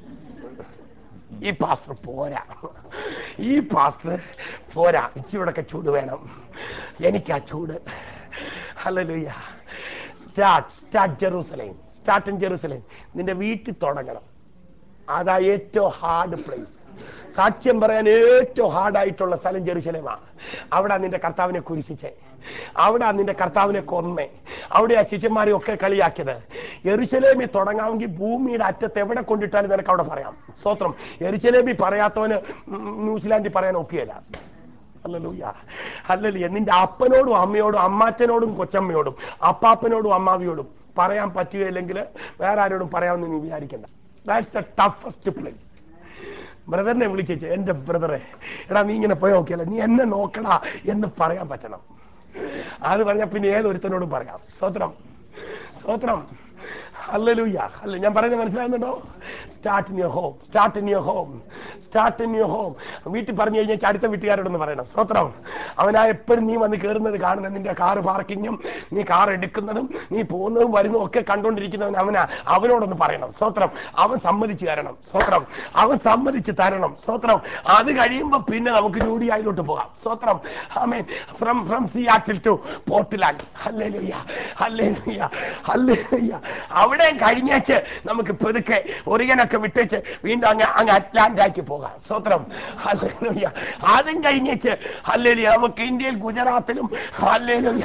Speaker 1: ഈ പാസ്റ്റർ പോരാ, ഈ പാസ്റ്റർ പോരാ, ഇച്ചിരൂടൊക്കെ ചൂട് വേണം, എനിക്കാ ചൂട്. ഹല്ലേലൂയ. Start start Jerusalem, start in Jerusalem. നിന്റെ വീട്ടിൽ തുടങ്ങണം, അതാ ഏറ്റവും ഹാർഡ് പ്ലേസ്. സാക്ഷ്യം പറയാൻ ഏറ്റവും ഹാർഡായിട്ടുള്ള സ്ഥലം ജെറൂസലേമാണ്. അവിടെ നിന്റെ കർത്താവിനെ കുരിശിച്ചേ, അവിടെ നിന്റെ കർത്താവിനെ കൊന്നേ, അവിടെയാ ശിഷ്യന്മാരെ ഒക്കെ കളിയാക്കിയത്. യെരൂശലേമിൽ തുടങ്ങാമെങ്കിൽ ഭൂമിയുടെ അറ്റത്ത് എവിടെ കൊണ്ടിട്ടാലും നിനക്ക് അവിടെ പറയാം. സ്തോത്രം. യെരൂശലേമിൽ പറയാത്തവന് ന്യൂസിലാൻഡിൽ പറയാൻ ഒക്കുകയില്ല. ഹല്ലേലൂയ, ഹല്ലേലൂയ. നിന്റെ അപ്പനോടും അമ്മയോടും അമ്മാച്ചനോടും കൊച്ചമ്മയോടും അപ്പാപ്പനോടും അമ്മാവിയോടും പറയാൻ പറ്റുകയില്ലെങ്കിൽ വേറെ ആരോടും പറയാമെന്ന് നീ വിചാരിക്കണ്ട. That's the toughest place. ബ്രദറിനെ വിളിച്ചേച്ച്, എൻ്റെ ബ്രദറെ, എടാ നീ ഇങ്ങനെ പോയി നോക്കിയല്ല, നീ എന്നെ നോക്കടാ എന്ന് പറയാൻ പറ്റണം. അത് പറഞ്ഞാൽ പിന്നെ ഏതൊരുത്തനോടും പറയാം. സ്തോത്രം, സ്തോത്രം. ഹല്ലേലൂയ. അല്ല, ഞാൻ പറയുന്നത് മനസ്സിലാകുന്നുണ്ടോ? Start in your home, start in your home, start in your home. വീട്ടിൽ പറഞ്ഞു കഴിഞ്ഞാൽ അടുത്ത വീട്ടുകാരോടൊന്ന് പറയണം. സ്തോത്രം. അവനാ എപ്പോഴും നീ വന്ന് കയറുന്നത് കാണുന്നത്, നിന്റെ കാറ് പാർക്കിങ്ങും നീ കാർ എടുക്കുന്നതും നീ പോകുന്നതും വരുന്നതും ഒക്കെ കണ്ടുകൊണ്ടിരിക്കുന്നവൻ അവനാ, അവനോടൊന്ന് പറയണം. സ്തോത്രം. അവൻ സമ്മതിച്ച് തരണം. സ്തോത്രം. അവൻ സമ്മതിച്ച് തരണം. സ്തോത്രം. അത് കഴിയുമ്പോൾ പിന്നെ നമുക്ക് ജോഡിയായിലോട്ട് പോകാം. സ്തോത്രം. ആമേൻ. From from Seattle to Portland. ഹല്ലേലൂയ, ഹല്ലേലൂയ, ഹല്ലേലൂയ. അവിടെ കഴിഞ്ഞേച്ച് നമുക്ക് പെതുക്കെ ഒറിഗനൊക്കെ വിട്ടേച്ച് വീണ്ടും അങ്ങ് അങ്ങ് അറ്റ്ലാന്റാക്കി പോകാം. സ്തോത്രം. ഹല്ലേലൂയ. അതും കഴിഞ്ഞേച്ച് ഹല്ലേലൂയ നമുക്ക് ഇന്ത്യയിൽ ഗുജറാത്തിലും ഹല്ലേലൂയ,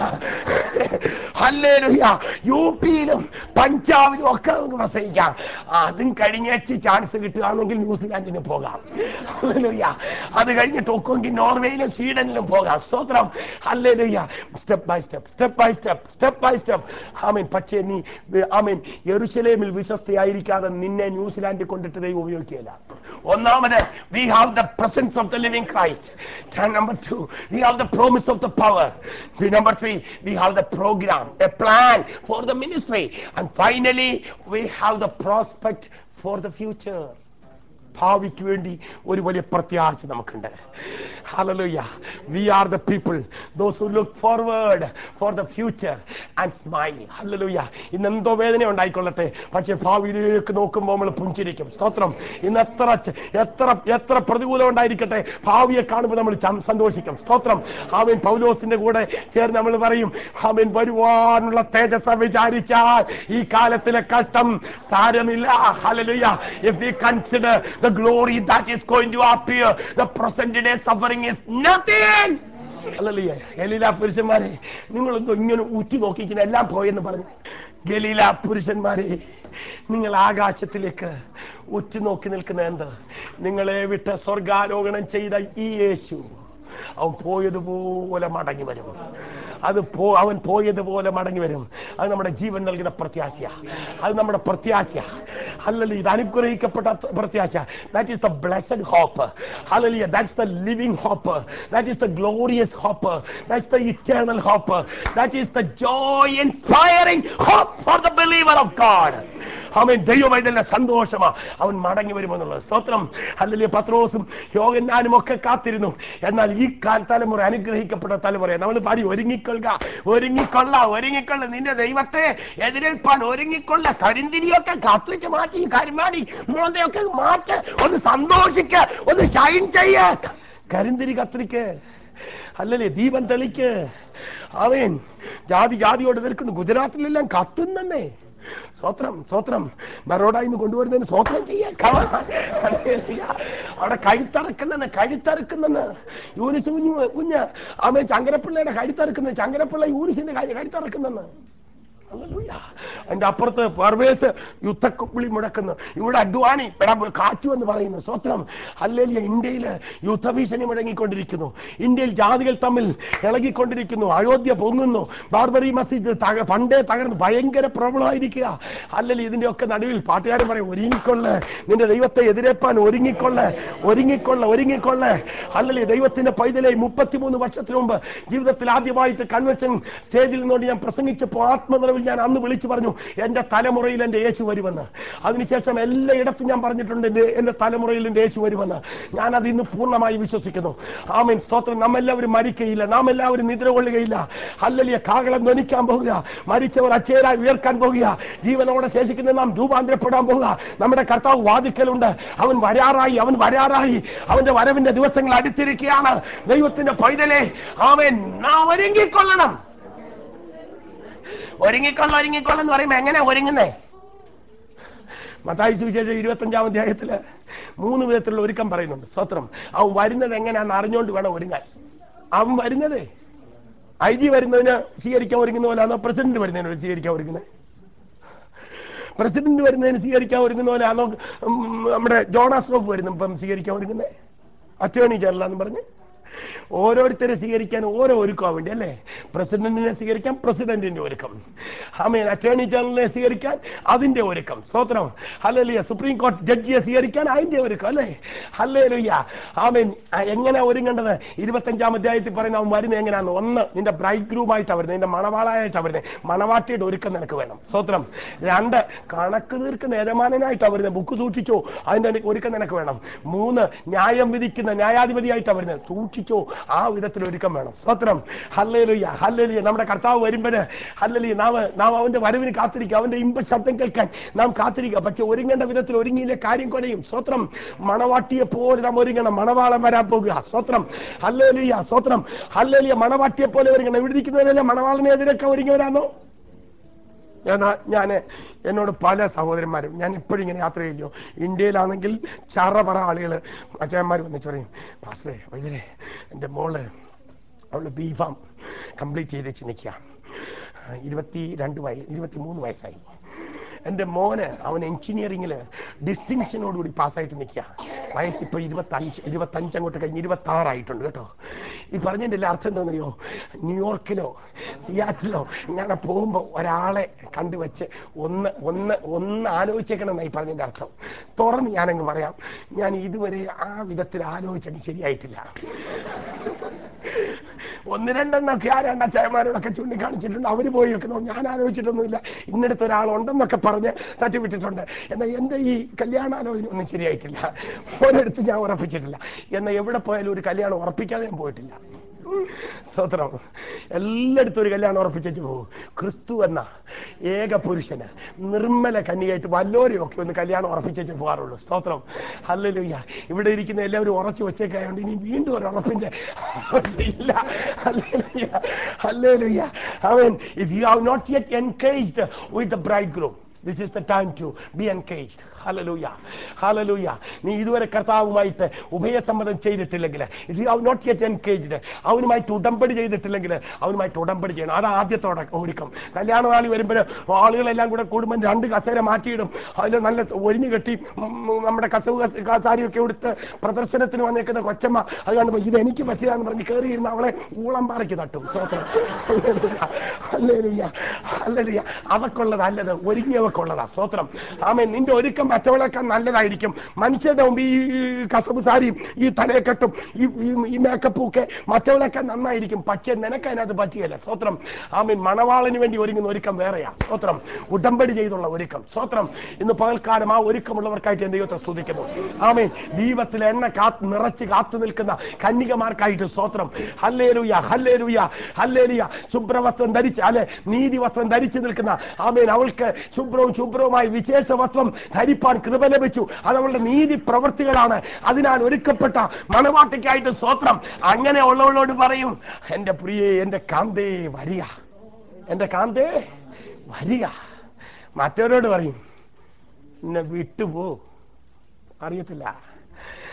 Speaker 1: ഹല്ലേലൂയ യു പിയിലും പഞ്ചാബിലും ഒക്കെ നമുക്ക് പ്രസംഗിക്കാം. അതും കഴിഞ്ഞേച്ച് ചാൻസ് കിട്ടുകയാണെങ്കിൽ ന്യൂസിലാൻഡിന് പോകാം. ഹല്ലേലൂയ. അത് കഴിഞ്ഞിട്ട് ഒക്കെങ്കിൽ നോർവേയിലും സ്വീഡനിലും പോകാം. സ്തോത്രം. ഹല്ലേലൂയ. Step by step, step by step, step by step. ആമേൻ. പക്ഷേ നീ ആമേൻ യെരൂശലേമിൽ വിശ്വസ്തയായിരിക്കാതെ നിന്നെ ന്യൂസിലാൻഡിൽ കൊണ്ടിട്ട് ദൈവം ഉപയോഗിക്കുകയില്ല. ഒന്നാമത്, we have the presence of the living Christ. And number two, we have the promise of the power. Number three, we have the program, a plan for the ministry. And finally, we have the prospect for the future. ഭാവിക്ക് വേണ്ടി ഒരു വലിയ പ്രത്യാശ നമുക്കുണ്ട്. Hallelujah. We are the people, those who look forward for the future and smile. Hallelujah. ഇന്ന് എന്തോ വേദന ഉണ്ടായിക്കൊള്ളട്ടെ, പക്ഷെ ഭാവിയിലേക്ക് നോക്കുമ്പോൾ നമ്മൾ പുഞ്ചിരിക്കും. സ്തോത്രം. ഇന്ന് എത്ര എത്ര എത്ര പ്രതികൂലം ഉണ്ടായിരിക്കട്ടെ, ഭാവിയെ കാണുമ്പോൾ നമ്മൾ സന്തോഷിക്കും. സ്തോത്രം. ആമേൻ. പൗലോസിന്റെ കൂടെ ചേർന്ന് നമ്മൾ പറയും, ആമേൻ, വരുവാനുള്ള തേജസ് വിചാരിച്ചാൽ ഈ കാലത്തിലെ കഷ്ടം സാരമില്ല. Hallelujah. If we consider the glory that is going to appear, the present day suffering is nothing. Hallelujah. Galilee പുരുഷന്മാരെ, നിങ്ങളെന്തോ ഇങ്ങനെ ഉറ്റി നോക്കിക്കുന്ന എല്ലാം പോയെന്ന് പറഞ്ഞു. ഗലീല പുരുഷന്മാരെ, നിങ്ങൾ ആകാശത്തിലേക്ക് ഉറ്റുനോക്കി നിൽക്കുന്ന എന്ത്? നിങ്ങളെ വിട്ട് സ്വർഗാരോഹണം ചെയ്ത ഈ യേശു അവൻ പോയതുപോലെ മടങ്ങി വരും. അത് പോ അവൻ പോയതുപോലെ മടങ്ങി വരും. അത് നമ്മുടെ ജീവൻ നൽകുന്ന പ്രത്യാശ, അത് നമ്മുടെ പ്രത്യാശ. ഹല്ലേലൂയ. ഇത് അനുഗ്രഹിക്കപ്പെട്ട പ്രത്യാശ. That is the blessed hope. ഹല്ലേലൂയ. That's the living hope. That is the glorious hope. That's the eternal hope. That is the joy inspiring hope for the believer of God. അവൻ ദൈവവൈതലിന്റെ സന്തോഷമാ അവൻ മടങ്ങി വരുമെന്നുള്ളത്. സ്തോത്രം. ഹല്ലേലൂയ. പത്രോസും യോഹന്നാനും ഒക്കെ കാത്തിരുന്നു. എന്നാൽ ഈ കാല തലമുറ അനുഗ്രഹിക്കപ്പെട്ട തലമുറ. നമ്മൾ പാടി, ഒരുങ്ങിക്കൊള്ളുക, ഒരുങ്ങിക്കൊള്ള, ഒരുങ്ങിക്കൊള്ള, നിന്റെ ദൈവത്തെ എതിരേൽപ്പാൻ ഒരുങ്ങിക്കൊള്ള. കരിന്തിരിയൊക്കെ കത്തിച്ച് മാറ്റി, കരിമാടി മോന്തയൊക്കെ മാറ്റ്, ഒന്ന് സന്തോഷിക്ക, ഒന്ന് ഷൈൻ ചെയ്യ. കരിന്തിരി കത്തിരിക്ക്. അല്ലല്ലേ, ദീപം തെളിക്ക്. ആമേൻ. ജാതി ജാതിയോട് എതിർക്കുന്നു. ഗുജറാത്തിലെല്ലാം കത്തുന്നേ. സ്വത്രം, സ്വത്രം. ബറോഡയിൽ നിന്ന് കൊണ്ടുവരുന്നതിന് സ്വത്രം ചെയ്യാം. അവിടെ കഴുത്തറക്കുന്നെന്ന്, കഴുത്തറക്കുന്നെന്ന് യൂനിസ് കുഞ്ഞു കുഞ്ഞ് അവൻ ചങ്കരപ്പിള്ളയുടെ കഴുത്തറക്കുന്നത്, ചങ്കരപ്പിള്ള യൂനിസിന്റെ കഴുത്തറക്കുന്നെന്ന്. അതിന്റെ അപ്പുറത്ത് പർവേസ് യുദ്ധക്കുപ്പിളി മുഴക്കുന്നു. ഇവിടെ അദ്വാനി കാച്ചു എന്ന് പറയുന്നു. സ്വത്രം ഹല്ലേലൂയ. ഇന്ത്യയിൽ യുദ്ധഭീഷണി മുഴങ്ങിക്കൊണ്ടിരിക്കുന്നു. ഇന്ത്യയിൽ ജാതികൾ തമ്മിൽ ഇളകിക്കൊണ്ടിരിക്കുന്നു. അയോധ്യ പൊങ്ങുന്നു. ബാർബറി മസ്ജിദ് പണ്ടേ തകർന്ന് ഭയങ്കര പ്രോബ്ലം ആയിരിക്കുക. ഹല്ലേലൂയ. ഇതിന്റെ ഒക്കെ നടുവിൽ പാട്ടുകാരൻ പറയും, ഒരുങ്ങിക്കൊള്ള്, നിന്റെ ദൈവത്തെ എതിരേപ്പാൻ ഒരുങ്ങിക്കൊള്ള്, ഒരുങ്ങിക്കൊള്ള്, ഒരുങ്ങിക്കൊള്ള്. ഹല്ലേലൂയ. ദൈവത്തിന്റെ പൈതലെ മുപ്പത്തിമൂന്ന് വർഷത്തിന് മുമ്പ് ജീവിതത്തിൽ ആദ്യമായിട്ട് കൺവെൻഷൻ സ്റ്റേജിൽ നിന്നുകൊണ്ട് ഞാൻ പ്രസംഗിച്ചപ്പോൾ ആത്മനിറവിൽ ഞാൻ അന്ന് വിളിച്ചു പറഞ്ഞു, എന്റെ തലമുറയിൽ എന്റെ യേശു വരുമെന്ന്. അതിനുശേഷം എല്ലായിടത്തും ഞാൻ പറഞ്ഞിട്ടുണ്ട്, എന്റെ എന്റെ തലമുറയിൽ എന്റെ യേശു വരുമെന്ന്. ഞാൻ അത് ഇന്ന് പൂർണ്ണമായി വിശ്വസിക്കുന്നു. ആമേൻ, സ്തോത്രം. നാം എല്ലാവരും മരിക്കയില്ല, നാം എല്ലാവരും നിദ്ര കൊള്ളുകയില്ല. ഹല്ലേലൂയ. കാഹളം ധ്വനിക്കാൻ പോകുക, മരിച്ചവർ അക്ഷയരായി ഉയർക്കാൻ പോകുക, ജീവനോടെ ശേഷിക്കുന്ന നാം രൂപാന്തരപ്പെടാൻ പോകുക. നമ്മുടെ കർത്താവ് വാതിക്കലുണ്ട്, അവൻ വരാറായി, അവൻ വരാറായി. അവന്റെ വരവിന്റെ ദിവസങ്ങൾ അടുത്തിരിക്കുകയാണ്. ദൈവത്തിന്റെ പൈതലേ, ആമേൻ, നാം ഒരുങ്ങിക്കൊള്ളണം. ഒരുങ്ങിക്കൊള്ള ഒരുങ്ങിക്കൊള്ളം എന്ന് പറയുമ്പോ എങ്ങനെ ഒരുങ്ങുന്നേ? മത്തായി സുവിശേഷം ഇരുപത്തി അഞ്ചാം അധ്യായത്തില് മൂന്ന് വിധത്തിലുള്ള ഒരുക്കം പറയുന്നുണ്ട്. സ്വത്രം. അവൻ വരുന്നത് എങ്ങനെയാണെന്ന് അറിഞ്ഞുകൊണ്ട് വേണം ഒരുങ്ങാൻ. അവൻ വരുന്നത് ഐ ജി വരുന്നതിന് സ്വീകരിക്കാൻ ഒരുങ്ങുന്ന പോലെയാണോ പ്രസിഡന്റ് വരുന്നതിന് സ്വീകരിക്കാൻ ഒരുങ്ങുന്നത്? പ്രസിഡന്റ് വരുന്നതിന് സ്വീകരിക്കാൻ ഒരുങ്ങുന്ന പോലെയാണോ നമ്മുടെ ജോണാസ്ട്രോഫ് വരുന്ന ഇപ്പം സ്വീകരിക്കാൻ ഒരുങ്ങുന്നത്? അറ്റോർണി ജനറൽ എന്ന് പറഞ്ഞ് ഓരോരുത്തരെ സ്വീകരിക്കാൻ ഓരോ ഒരുക്കമാണ് വേണ്ടി അല്ലേ? പ്രസിഡന്റിനെ സ്വീകരിക്കാൻ പ്രസിഡന്റിന്റെ ഒരുക്കം, ആമേൻ. അറ്റോർണി ജനറലിനെ സ്വീകരിക്കാൻ അതിന്റെ ഒരുക്കം. സ്തോത്രം. ഹല്ലേലൂയ. സുപ്രീം കോടതി ജഡ്ജിയെ സ്വീകരിക്കാൻ അതിന്റെ ഒരുക്കം അല്ലേ? ഹല്ലേലൂയ. ആമേൻ. എങ്ങനെ ഒരുങ്ങേണ്ടത്? ഇരുപത്തഞ്ചാം അധ്യായത്തിൽ പറയുന്ന അവൻ വരുന്നത് എങ്ങനെയാന്ന്. ഒന്ന്, നിന്റെ ബ്രൈഡ് ഗ്രൂമായിട്ടാണ് വരുന്നത്, നിന്റെ മണവാളായിട്ടാണ് വരുന്നത്. മണവാട്ടിയുടെ ഒരുക്കം നിനക്ക് വേണം. സ്തോത്രം. രണ്ട്, കണക്ക് തീർക്കുന്ന യജമാനനായിട്ടാണ് വരുന്നത്. ബുക്ക് സൂക്ഷിച്ചോ, അതിന്റെ ഒരുക്കം നിനക്ക് വേണം. മൂന്ന്, ന്യായം വിധിക്കുന്ന ന്യായാധിപതിയായിട്ടാണ് വരുന്നത്. സൂക്ഷിച്ചോ, ആ വിധത്തിൽ ഒരുക്കം വേണം. സ്തോത്രം. ഹല്ലേലൂയ. ഹല്ലേലൂയ. നമ്മുടെ കർത്താവ് വരുമ്പോൾ ഹല്ലേലൂയ നാം നാം അവന്റെ വരവിന് കാത്തിരിക്കുക, അവന്റെ ഇമ്പ ശബ്ദം കേൾക്കാൻ നാം കാത്തിരിക്കുക. പക്ഷെ ഒരുങ്ങേണ്ട വിധത്തിൽ ഒരുങ്ങിയില്ലേ കാര്യം കുഴയും. സ്വത്രം. മണവാട്ടിയെ പോലെ നാം ഒരുങ്ങണം. മണവാളൻ വരാൻ പോകുക. സ്വത്രം. ഹല്ലേലൂയ. സ്വത്രം. ഹല്ലേലൂയ. മണവാട്ടിയെ പോലെ ഒരുങ്ങണം. ഇവിടെ ഇരിക്കുന്നവരല്ലേ മണവാളനെ എതിരൊക്കെ ഒരുങ്ങിയവരാണോ? ഞാൻ ഞാൻ എന്നോട് പല സഹോദരന്മാരും, ഞാൻ ഇപ്പോഴും ഇങ്ങനെ യാത്ര ചെയ്യോ, ഇന്ത്യയിലാണെങ്കിൽ ചറപറ ആളുകൾ അച്ഛന്മാർ വന്നിച്ച് പറയും, പാസ്റ്ററെ വൈദ്യരെ, എൻ്റെ മോള് അവള് ബി ഫാം കംപ്ലീറ്റ് ചെയ്ത് വെച്ച് നിൽക്കുക, ഇരുപത്തി രണ്ട് വയസ്സ് ഇരുപത്തി മൂന്ന് വയസ്സായി. എൻ്റെ മോന് അവൻ എഞ്ചിനീയറിംഗിൽ ഡിസ്റ്റിങ്ഷനോടുകൂടി പാസ്സായിട്ട് നിൽക്കുക. വയസ്സ് ഇപ്പോൾ ഇരുപത്തഞ്ച് ഇരുപത്തഞ്ച് അങ്ങോട്ട് കഴിഞ്ഞ് ഇരുപത്തി ആറായിട്ടുണ്ട് കേട്ടോ. ഈ പറഞ്ഞതിൻ്റെ എല്ലാ അർത്ഥം എന്താണെന്നറിയോ? ന്യൂയോർക്കിലോ സിയാറ്റിലോ ഇങ്ങനെ പോകുമ്പോൾ ഒരാളെ കണ്ടുവച്ച് ഒന്ന് ഒന്ന് ഒന്ന് ആലോചിച്ചേക്കണം എന്നായി പറഞ്ഞതിൻ്റെ അർത്ഥം. തുറന്ന് ഞാനങ്ങ് പറയാം, ഞാൻ ഇതുവരെ ആ വിധത്തിൽ ആലോചിച്ചെങ്കിൽ ശരിയായിട്ടില്ല. ഒന്ന് രണ്ടെണ്ണൊക്കെ ആ രണ്ടച്ചായന്മാരോടൊക്കെ ചൂണ്ടിക്കാണിച്ചിട്ടുണ്ട്, അവർ പോയി വെക്കുന്നു. ഞാൻ ആലോചിച്ചിട്ടൊന്നുമില്ല. ഇന്നടുത്ത് ഒരാളുണ്ടെന്നൊക്കെ പറഞ്ഞ് തട്ടിവിട്ടിട്ടുണ്ട്. എന്നാൽ എൻ്റെ ഈ കല്യാണാലോചന ഒന്നും ശരിയായിട്ടില്ല. ഒരിടത്ത് ഞാൻ ഉറപ്പിച്ചിട്ടില്ല. എന്നാൽ എവിടെ പോയാലും ഒരു കല്യാണം ഉറപ്പിക്കാതെ ഞാൻ പോയിട്ടില്ല. സ്തോത്രം. എല്ലായിടത്തും ഒരു കല്യാണം ഉറപ്പിച്ചു പോകും. ക്രിസ്തു എന്ന ഏക പുരുഷന് നിർമ്മല കന്യകയായിട്ട് വല്ലോരെയും ഒക്കെ ഒന്ന് കല്യാണം ഉറപ്പിച്ചു പോകാറുള്ളൂ. സ്തോത്രം. ഹല്ലേലൂയ. ഇവിടെ ഇരിക്കുന്ന എല്ലാവരും ഉറച്ചു വെച്ചേക്കായോണ്ട് ഇനി വീണ്ടും ഒരു ഉറപ്പിന്റെ ഇല്ല. ഹല്ലേലൂയ. ഹല്ലേലൂയ. ആമേൻ. If you have not yet engaged with the bridegroom, this is the time to be engaged. Hallelujah. Hallelujah. നീ ഇതുവരെ കർത്താവുമായിട്ട് ഉഭയസമ്മതം ചെയ്തിട്ടില്ലെങ്കിൽ, if you have not yet engaged, അവനുമായിട്ട് ഉടമ്പടി ചെയ്തിട്ടില്ലെങ്കിൽ അവനുമായിട്ട് ഉടമ്പടി ചെയ്യണം. അത് ആദ്യത്തോടെ ഒരുക്കം. കല്യാണ നാളി വരുമ്പോൾ ആളുകളെല്ലാം കൂടെ കൂടുമ്പോൾ രണ്ട് കസേര മാറ്റിയിടും. അതിൽ നല്ല ഒഴിഞ്ഞു കെട്ടി നമ്മുടെ കസവ് സാരിയൊക്കെ എടുത്ത് പ്രദർശനത്തിന് വന്നേക്കുന്ന കൊച്ചമ്മ അത് കാണുമ്പോൾ ഇത് എനിക്ക് പറ്റിയതാന്ന് പറഞ്ഞ് കയറിയിരുന്ന അവളെ ഊളം പാറയ്ക്ക് തട്ടും. സ്വത്രം. ഹല്ലേലൂയ. ഹല്ലേലൂയ. അവക്കുള്ളത് അല്ലത്, ഒരുങ്ങിയവക്കുള്ളതാ. സ്വത്രം. ആമേൻ. നിന്റെ ഒരുക്കം മറ്റവളേക്കാൾ നല്ലതായിരിക്കും. മനുഷ്യരുടെ മുമ്പ് ഈ കസവ് സാരിയും ഈ തലയെക്കെട്ടും ഈ ഈ മേക്കപ്പും ഒക്കെ മറ്റവളേക്കാൾ നന്നായിരിക്കും. പക്ഷെ നിനക്ക് അതിനകത്ത് പറ്റുകയില്ല. സ്വത്രം. ആമേൻ. മണവാളന് വേണ്ടി ഒരുങ്ങുന്ന ഒരുക്കം വേറെയാ. സ്വത്രം. ഉടമ്പടി ചെയ്തുള്ള ഒരുക്കം. സ്വത്രം. ഇന്ന് പകൽക്കാലം ആ ഒരുക്കമുള്ളവർക്കായിട്ട് ഞാൻ ദൈവത്തെ സ്തുതിക്കുന്നു. ആമേൻ. ദൈവത്തിൽ എണ്ണ കാത്ത് നിറച്ച് കാത്തു നിൽക്കുന്ന കന്യകമാർക്കായിട്ട് സ്വത്രം. ഹല്ലേലൂയ. ഹല്ലേലൂയ. ഹല്ലേലൂയ. ശുഭ്രവസ്ത്രം ധരിച്ച് അല്ലെ നീതി വസ്ത്രം ധരിച്ചു നിൽക്കുന്ന, ആമേൻ, അവൾക്ക് ശുഭ്രവും ശുഭ്രവുമായി വിശേഷ വസ്ത്രം ധരിപ്പാൻ കൃപ ലഭിച്ചു. അത് അവളുടെ നീതി പ്രവൃത്തികളാണ്. അതിനാൽ ഒരുക്കപ്പെട്ട മണവാട്ടിക്കായിട്ട് സ്വത്രം. അങ്ങനെ ഉള്ളവളോട് പറയും, എൻ്റെ പ്രിയേ, എൻ്റെ കാന്തേ വരിക, എൻ്റെ കാന്തേ വരിക. മറ്റവരോട് പറയും, എന്നെ വിട്ടുപോ, അറിയത്തില്ല.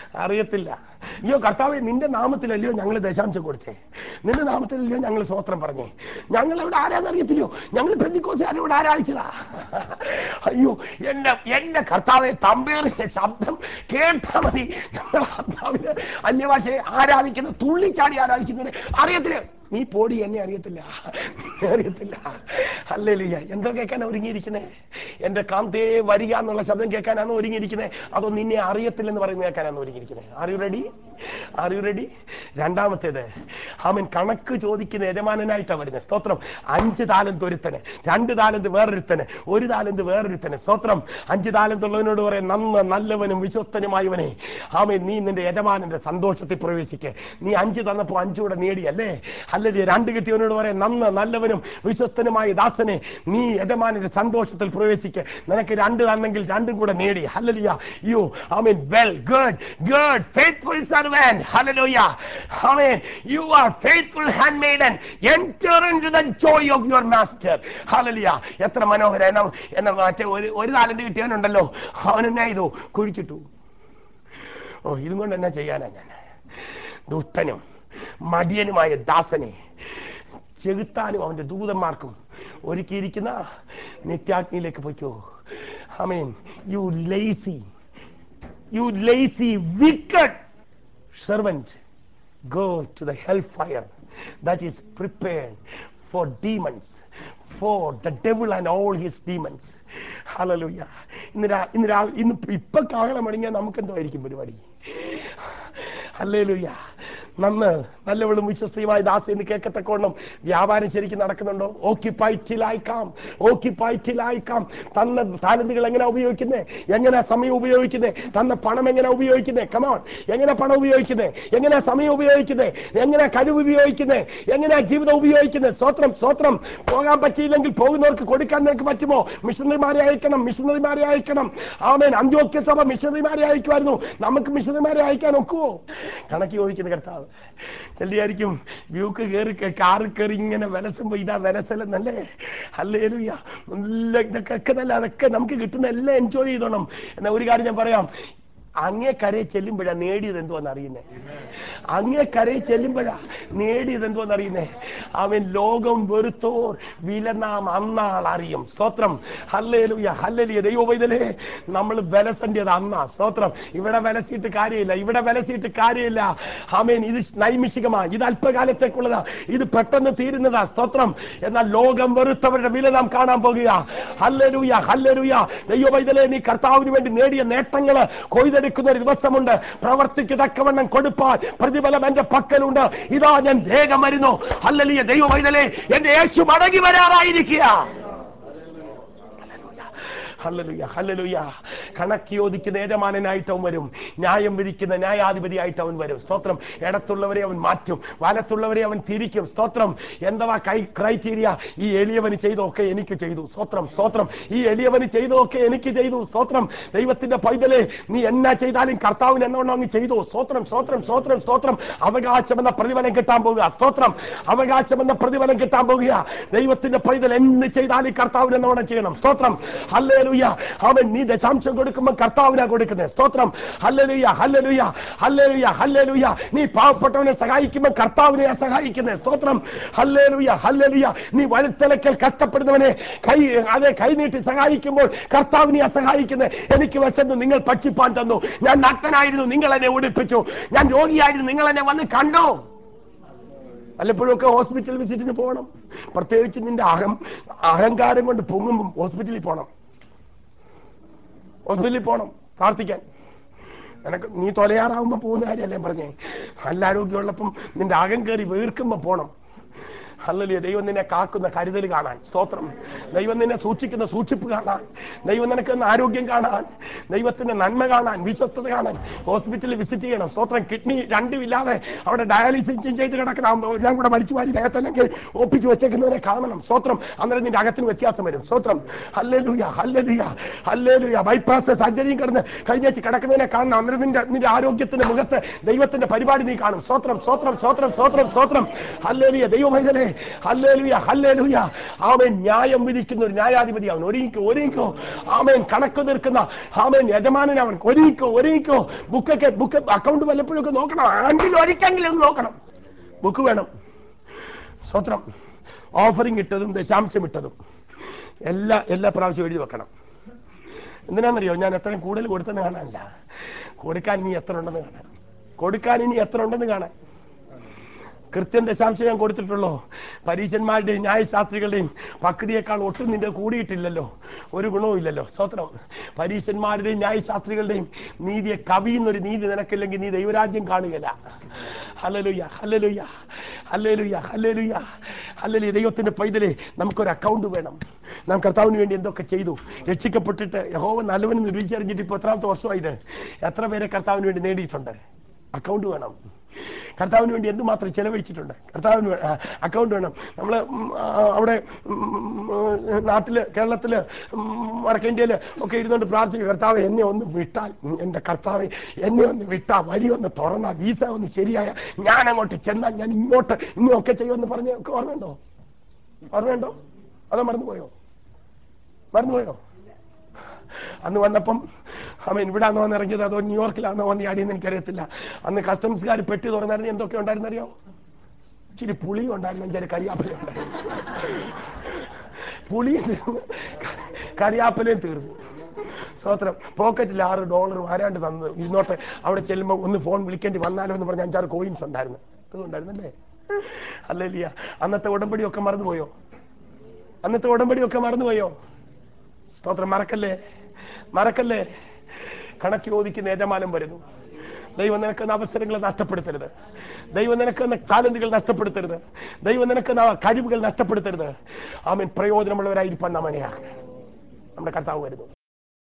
Speaker 1: അറിയത്തില്ല. അയ്യോ കർത്താവേ, നിന്റെ നാമത്തിലല്ലയോ ഞങ്ങൾ ദശാംശം കൊടുത്തേ, നിന്റെ നാമത്തിലല്ലയോ ഞങ്ങൾ സ്വോത്രം പറഞ്ഞേ, ഞങ്ങൾ അവിടെ ആരാന്ന് അറിയത്തില്ലയോ, ഞങ്ങൾ പെന്തിക്കോസ്തുകാരെ ഇവിടെ ആരാധിച്ചതാ. അയ്യോ എന്റെ എന്റെ കർത്താവെ, തമ്പേറിന്റെ ശബ്ദം കേട്ടാ മതി ഞങ്ങൾ കർത്താവിന് അന്യഭാഷയെ ആരാധിക്കുന്ന, തുള്ളിച്ചാടി ആരാധിക്കുന്നവരെ അറിയത്തില്ല. നീ പോടി, എന്നെ അറിയത്തില്ല, അറിയത്തില്ല. ഹല്ലേലൂയ. എന്തോ കേൾക്കാനാ ഒരുങ്ങിയിരിക്കുന്നേ? എന്റെ കാന്തേ വരിക എന്നുള്ള ശബ്ദം കേൾക്കാനാണ് ഒരുങ്ങിയിരിക്കുന്നത്, അതോ നിന്നെ അറിയത്തില്ലെന്ന് പറയുന്നത് കേൾക്കാനാണ് ഒരുങ്ങിയിരിക്കുന്നത്? Are you ready? Are you ready? രണ്ടാമത്തേത്, അവൻ കണക്ക് ചോദിക്കുന്ന യജമാനനായിട്ടാണ് വരുന്നത്. സ്തോത്രം. അഞ്ച് താലന്ത് ഒരുത്തന്, രണ്ട് താലന്ത് വേറൊരുത്തന്, ഒരു താലന്ത് വേറൊരുത്തന്. സ്തോത്രം. അഞ്ച് താലന്തുള്ളവനോട് പറയാം, നന്ന നല്ലവനും വിശ്വസ്തനുമായവനെ, ആമേൻ, നീ നിന്റെ യജമാനന്റെ സന്തോഷത്തിൽ പ്രവേശിക്കുക. നീ അഞ്ച് തന്നപ്പോ അഞ്ചൂടെ നേടിയല്ലേ? അല്ലെങ്കിൽ രണ്ട് കിട്ടിയവനോട് പറയാം, നന്ന നല്ലവനും വിശ്വസ്തനുമായ ദാസനെ, നീ യജമാനന്റെ സന്തോഷത്തിൽ പ്രവേശിക്കുക. നിനക്ക് രണ്ട് തന്നെങ്കിൽ രണ്ടും കൂടെ നേടി. ഹല്ലേലൂയ. യു ആമേൻ, well, good, good, faithful servant. ഹല്ലേലൂയ. ആമേൻ. You are faithful handmaiden, enter into the joy of your master. ഹല്ലേലൂയ. എത്ര മനോഹരം. എന്ന മറ്റേ ഒരു ഒരു താലന്ത് കിട്ടിയവനുണ്ടല്ലോ, അവനെന്നാ ചെയ്തു? കുഴിച്ചിട്ടു. ഓ, ഇതും കൊണ്ട് എന്നാ ചെയ്യാനാ ഞാൻ? ദുഷ്ടനും മടിയനുമായ ദാസനെ ചെകുത്താനും അവന്റെ ദൂതന്മാർക്കും ഒരുക്കിയിരിക്കുന്ന നിത്യാഗ്നിയിലേക്ക് പോയിക്കോ. ആമേൻ. You lazy, you lazy wicked servant, go to the hellfire that is prepared for demons, for the devil and all his demons. Hallelujah. ഇന്ന് രാ ഇന്ന് രാ ഇന്ന് ഇപ്പൊ കാഹളം അണിഞ്ഞാൽ നമുക്ക് എന്തോ ആയിരിക്കും പരിപാടി? ഹല്ലേലൂയ. നന്ന് നല്ലവളും വിശ്വസ്തയുമായ ദാസ എന്ന് കേൾക്കത്തക്കോണം വ്യാപാരം ശരിക്കും നടക്കുന്നുണ്ടോ? Occupied till I come, occupied till I come. തന്ന താലന്തുകൾ എങ്ങനെ ഉപയോഗിക്കുന്നേ? എങ്ങനെ സമയം ഉപയോഗിക്കുന്നേ? തന്ന പണം എങ്ങനെ ഉപയോഗിക്കുന്നേ? കമോൺ. എങ്ങനെ പണം ഉപയോഗിക്കുന്നേ? എങ്ങനെ സമയം ഉപയോഗിക്കുന്നേ? എങ്ങനെ കഴിവ് ഉപയോഗിക്കുന്നേ? എങ്ങനെ ജീവിതം ഉപയോഗിക്കുന്നേ? സ്വത്രം സ്വത്രം. പോകാൻ പറ്റിയില്ലെങ്കിൽ പോകുന്നവർക്ക് കൊടുക്കാൻ നിനക്ക് പറ്റുമോ? മിഷണറിമാരെ അയക്കണം, മിഷണറിമാരെ അയക്കണം. ആമേൻ. അന്ത്യോക്യ സഭ മിഷണറിമാരെ അയക്കുമായിരുന്നു. നമുക്ക് മിഷണറിമാരെ അയക്കാൻ ഒക്കുവോ? കണക്ക് ചോദിക്കുന്ന കർത്താവ്. ചെല്ലിയായിരിക്കും വ്യൂക്ക് കയറി കാറ് കയറി ഇങ്ങനെ വിലസുമ്പോ ഇതാ വിലസലെന്നല്ലേ? ഹല്ലേലൂയ. നല്ല ഇതൊക്കെ ഒക്കെ നല്ല, അതൊക്കെ നമുക്ക് കിട്ടുന്ന എല്ലാം എൻജോയ് ചെയ്തോണം. എന്നാൽ ഒരു കാര്യം ഞാൻ പറയാം, അങ്ങേ കരയിൽ ചെല്ലുമ്പോഴാ നേടിയത് എന്തോന്ന് അറിയുന്നേ. അങ്ങേ കരയിൽ ചെല്ലുമ്പോഴാ നേടിയത് എന്തോന്ന് അറിയുന്നേ. അവൻ ലോകം വെറുത്തോർ വില നാം അന്നാൾ അറിയും. സ്തോത്രം. Hallelujah, hallelujah. ദൈവവൈതലേ, നമ്മൾ വിലസേണ്ടത് അന്നാ. സ്തോത്രം. ഇവിടെ വിലസിയിട്ട് കാര്യമില്ല, ഇവിടെ വിലസിയിട്ട് കാര്യമില്ല. ആമേൻ. ഇത് നൈമിഷികമാ, ഇത് അല്പകാലത്തേക്കുള്ളതാ, ഇത് പെട്ടെന്ന് തീരുന്നതാ. സ്തോത്രം. എന്നാൽ ലോകം വെറുത്തവരുടെ വില നാം കാണാൻ പോകുക. Hallelujah, hallelujah. ദൈവവൈതലേ, നീ കർത്താവിന് വേണ്ടി നേടിയ നേട്ടങ്ങള് കൊയ്തെടുക്കുന്ന ഒരു ദിവസമുണ്ട്. പ്രവർത്തിക്ക് തക്കവണ്ണം കൊടുപ്പാൻ പ്രതിഫലം എന്റെ പക്കലുണ്ട്. ഇതാ ഞാൻ വേഗം വരുന്നു. ഹല്ലേലൂയ. ദൈവവൈതലേ, എന്റെ യേശു മടങ്ങി വരാറായിരിക്കുക. Hallelujah, hallelujah. കണക്ക് ചോദിക്കുന്ന യജമാനനായിട്ട് അവൻ വരും. ന്യായം വിധിക്കുന്ന ന്യായാധിപതിയായിട്ട് അവൻ വരും. സ്തോത്രം. ഇടത്തുള്ളവരെ അവൻ മാറ്റും, വലത്തുള്ളവരെ അവൻ തിരിക്കും. സ്തോത്രം. എന്താ കൈ ക്രൈറ്റീരിയ? ഈ എളിയവന് ചെയ്തൊക്കെ എനിക്ക് ചെയ്തു. സ്തോത്രം, സ്തോത്രം. ഈ എളിയവന് ചെയ്തൊക്കെ എനിക്ക് ചെയ്തു. സ്തോത്രം. ദൈവത്തിന്റെ പൈതലേ, നീ എന്നാ ചെയ്താലും കർത്താവിന് എന്നോണം അങ്ങ് ചെയ്തു. സ്തോത്രം, സ്തോത്രം, സ്തോത്രം, സ്തോത്രം. അവകാശം എന്ന പ്രതിഫലം കിട്ടാൻ പോകുക. സ്തോത്രം. അവകാശം എന്ന പ്രതിഫലം കിട്ടാൻ പോകുക. ദൈവത്തിന്റെ പൈതൽ എന്ന് ചെയ്താലും കർത്താവിന് എന്നോണം ചെയ്യണം. സ്തോത്രം. ഹല്ലേലൂയ. അവൻ നീ ദശാംശം കൊടുക്കുമ്പോൾ കർത്താവിനാ കൊടുക്കുന്നത്. സ്തോത്രം. ഹല്ലേലൂയ, ഹല്ലേലൂയ, ഹല്ലേലൂയ, ഹല്ലേലൂയ. നീ പാവപ്പെട്ടവനെ സഹായിക്കുമ്പോൾ കർത്താവിനെ സഹായിക്കുന്നത്. സ്തോത്രം. ഹല്ലേലൂയ, ഹല്ലേലൂയ. നീ വലുത്തലക്കൽ കഷ്ടപ്പെടുന്നവനെ കൈ അതെ കൈനീട്ടി സഹായിക്കുമ്പോൾ കർത്താവിനെ സഹായിക്കുന്നത്. എനിക്ക് വിശന്നു, നിങ്ങൾ ഭക്ഷിപ്പാൻ തന്നു. ഞാൻ നഗ്നനായിരുന്നു, നിങ്ങൾ എന്നെ ഉടുപ്പിച്ചു. ഞാൻ രോഗിയായിരുന്നു, നിങ്ങൾ എന്നെ വന്ന് കണ്ടോ. വല്ലപ്പോഴും ഒക്കെ ഹോസ്പിറ്റൽ വിസിറ്റിന് പോകണം. പ്രത്യേകിച്ച് നിന്റെ അഹം അഹങ്കാരം കൊണ്ട് പൊങ്ങുമ്പോൾ ഹോസ്പിറ്റലിൽ പോകണം. ഹോസ്പിറ്റലിൽ പോകണം പ്രാർത്ഥിക്കാൻ. നിനക്ക് നീ തൊലയാറാവുമ്പോൾ പോകുന്ന കാര്യമല്ലേ പറഞ്ഞേ. നല്ല ആരോഗ്യമുള്ളപ്പം നിന്റെ അകം കയറി വീർക്കുമ്പോൾ പോകണം. ഹല്ലേലൂയ. ദൈവം നിന്നെ കാക്കുന്ന കരുതൽ കാണാൻ. സ്തോത്രം. ദൈവം നിന്നെ സൂക്ഷിക്കുന്ന സൂക്ഷിപ്പ് കാണാൻ, ദൈവം നിനക്ക് ആരോഗ്യം കാണാൻ, ദൈവത്തിന്റെ നന്മ കാണാൻ, വിശ്വസ്തത കാണാൻ ഹോസ്പിറ്റലിൽ വിസിറ്റ് ചെയ്യണം. സ്തോത്രം. കിഡ്നി രണ്ടും ഇല്ലാതെ അവിടെ ഡയാലിസിസ് ചെയ്ത് കിടക്കുന്ന എല്ലാം കൂടെ മരിച്ചു വാരി ദേഹത്തല്ലെങ്കിൽ ഒപ്പിച്ച് വെച്ചേക്കുന്നവരെ കാണണം. സ്തോത്രം. അന്നേരം നിന്റെ അകത്തിന് വ്യത്യാസം വരും. സ്തോത്രം. ഹല്ലേലൂയ, ഹല്ലേലൂയ, ഹല്ലേലൂയ. ബൈപ്പാസ് സർജറിയും കിടന്ന് കഴിഞ്ഞേച്ച് കിടക്കുന്നതിനെ കാണണം. അന്നേരം നിന്റെ നിന്റെ ആരോഗ്യത്തിന്റെ മുഖത്ത് ദൈവത്തിന്റെ പരിപാടി നീ കാണും. സ്തോത്രം, സ്തോത്രം, സ്തോത്രം, സ്തോത്രം, സ്തോത്രം. ഹല്ലേലൂയ. ദൈവമൈതലേ, ഹല്ലേലൂയ, ഹല്ലേലൂയ. ആമേൻ. ന്യായം വിധിക്കുന്ന ഒരു ന്യായാധിപതി അവൻ. ഒരുങ്ങിക്കോ, ഒരുങ്ങിക്കോ. ആമേൻ. കണക്ക് തീർക്കുന്ന ആമേൻ യജമാനൻ അവൻ. ഒരുങ്ങിക്കോ, ഒരുങ്ങിക്കോ. ബുക്കൊക്കെ ബുക്ക് അക്കൗണ്ട് വല്ലപ്പോഴും ഒക്കെ നോക്കണം. ആണ്ടിൽ ഒരിക്കലെങ്കിലും ഒന്ന് നോക്കണം. ബുക്ക് വേണം. സ്വത്രം. ഓഫറിങ് ഇട്ടതും ദശാംശം ഇട്ടതും എല്ലാ എല്ലാ പ്രാവശ്യവും എഴുതി വെക്കണം. എന്തിനാണെന്നറിയോ? ഞാൻ എത്രയും കൂടുതൽ കൊടുത്തെന്ന് കാണാനില്ല, കൊടുക്കാൻ ഇനി എത്ര ഉണ്ടെന്ന് കാണാൻ. കൊടുക്കാൻ ഇനി എത്ര ഉണ്ടെന്ന് കാണാൻ. കൃത്യം ദശാംശം ഞാൻ കൊടുത്തിട്ടുള്ളൂ. പരീശന്മാരുടെയും ന്യായശാസ്ത്രികളുടെയും പക്തിയേക്കാൾ ഒട്ടും നിന്റെ കൂടിയിട്ടില്ലല്ലോ, ഒരു ഗുണവും ഇല്ലല്ലോ. സ്തോത്രം. പരീശന്മാരുടെയും ന്യായശാസ്ത്രികളുടെയും നീതിയെ കവിയുന്നൊരു നീതി നിനക്കില്ലെങ്കിൽ നീ ദൈവരാജ്യം കാണുകയില്ല. ഹല്ലേലൂയ, ഹല്ലേലൂയ, ഹല്ലേലൂയ, ഹല്ലേലൂയ, ഹല്ലേലൂയ. ദൈവത്തിന്റെ പൈതലേ, നമുക്കൊരു അക്കൗണ്ട് വേണം. നാം കർത്താവിന് വേണ്ടി എന്തൊക്കെ ചെയ്തു? രക്ഷിക്കപ്പെട്ടിട്ട് യഹോവ നല്ലവനെന്ന് രുചിച്ചറിഞ്ഞിട്ട് ഇപ്പോൾ എത്രാമത്തെ വർഷമായത്? എത്ര പേരെ കർത്താവിന് വേണ്ടി നേടിയിട്ടുണ്ട്? അക്കൗണ്ട് വേണം. കർത്താവിന് വേണ്ടി എന്തുമാത്രം ചെലവഴിച്ചിട്ടുണ്ട്? കർത്താവിന് അക്കൗണ്ട് വേണം. നമ്മൾ അവിടെ നാട്ടിൽ കേരളത്തിൽ വടക്കേ ഇന്ത്യയിൽ ഒക്കെ ഇരുന്നുകൊണ്ട് പ്രാർത്ഥിക്കും, കർത്താവ് എന്നെ ഒന്ന് വിട്ടാൽ, എൻ്റെ കർത്താവ് എന്നെ ഒന്ന് വിട്ടാൽ, വഴി ഒന്ന് തുറന്നാൽ, വീസ ഒന്ന് ശരിയായ ഞാൻ അങ്ങോട്ട് ചെന്നാൽ ഞാൻ ഇങ്ങോട്ട് ഇങ്ങനെയൊക്കെ ചെയ്യുമെന്ന് പറഞ്ഞ് ഒക്കെ ഓർമ്മയുണ്ടോ? ഓർമ്മയുണ്ടോ? അതോ മറന്നുപോയോ? മറന്നുപോയോ? അന്ന് വന്നപ്പം അവൻ ഇവിടാന്ന് വന്ന് ഇറങ്ങിയത് അതോ ന്യൂയോർക്കിലാണോ വന്ന് ചാടിയെന്ന് എനിക്കറിയത്തില്ല. അന്ന് കസ്റ്റംസുകാർ പെട്ടി തുറന്നായിരുന്നു. എന്തൊക്കെ ഉണ്ടായിരുന്നറിയോ? ഇച്ചിരി പുളി ഉണ്ടായിരുന്നു, ഇച്ചിരി കരിയാപ്പല ഉണ്ടായിരുന്നു. പുളിയും തീർന്നു, കരിയാപ്പലയും തീർന്നു. സ്വത്രം. പോക്കറ്റിൽ ആറ് ഡോളറും ആരാണ്ട് തന്നത്. ഇരുന്നോട്ടെ, അവിടെ ചെല്ലുമ്പോൾ ഒന്ന് ഫോൺ വിളിക്കേണ്ടി വന്നാലോ എന്ന് പറഞ്ഞ് അഞ്ചാറ് കോയിൻസ് ഉണ്ടായിരുന്നു. അതുകൊണ്ടായിരുന്നല്ലേ? ഹല്ലേലൂയ. അന്നത്തെ ഉടമ്പടിയൊക്കെ മറന്നുപോയോ? അന്നത്തെ ഉടമ്പടിയൊക്കെ മറന്നുപോയോ? സ്തോത്രം. മറക്കല്ലേ, മറക്കല്ലേ. കണക്ക് ചോദിക്കുന്ന യജമാനൻ വരുന്നു. ദൈവം നിനക്കുന്ന അവസരങ്ങൾ നഷ്ടപ്പെടുത്തരുത്. ദൈവം നിനക്കുന്ന ടാലന്റുകൾ നഷ്ടപ്പെടുത്തരുത്. ദൈവം നിനക്കുന്ന കഴിവുകൾ നഷ്ടപ്പെടുത്തരുത്. ആമേൻ. പ്രയോജനമുള്ളവരായിരിക്കാൻ നാം അനേക. നമ്മുടെ കർത്താവ് വരുന്നു.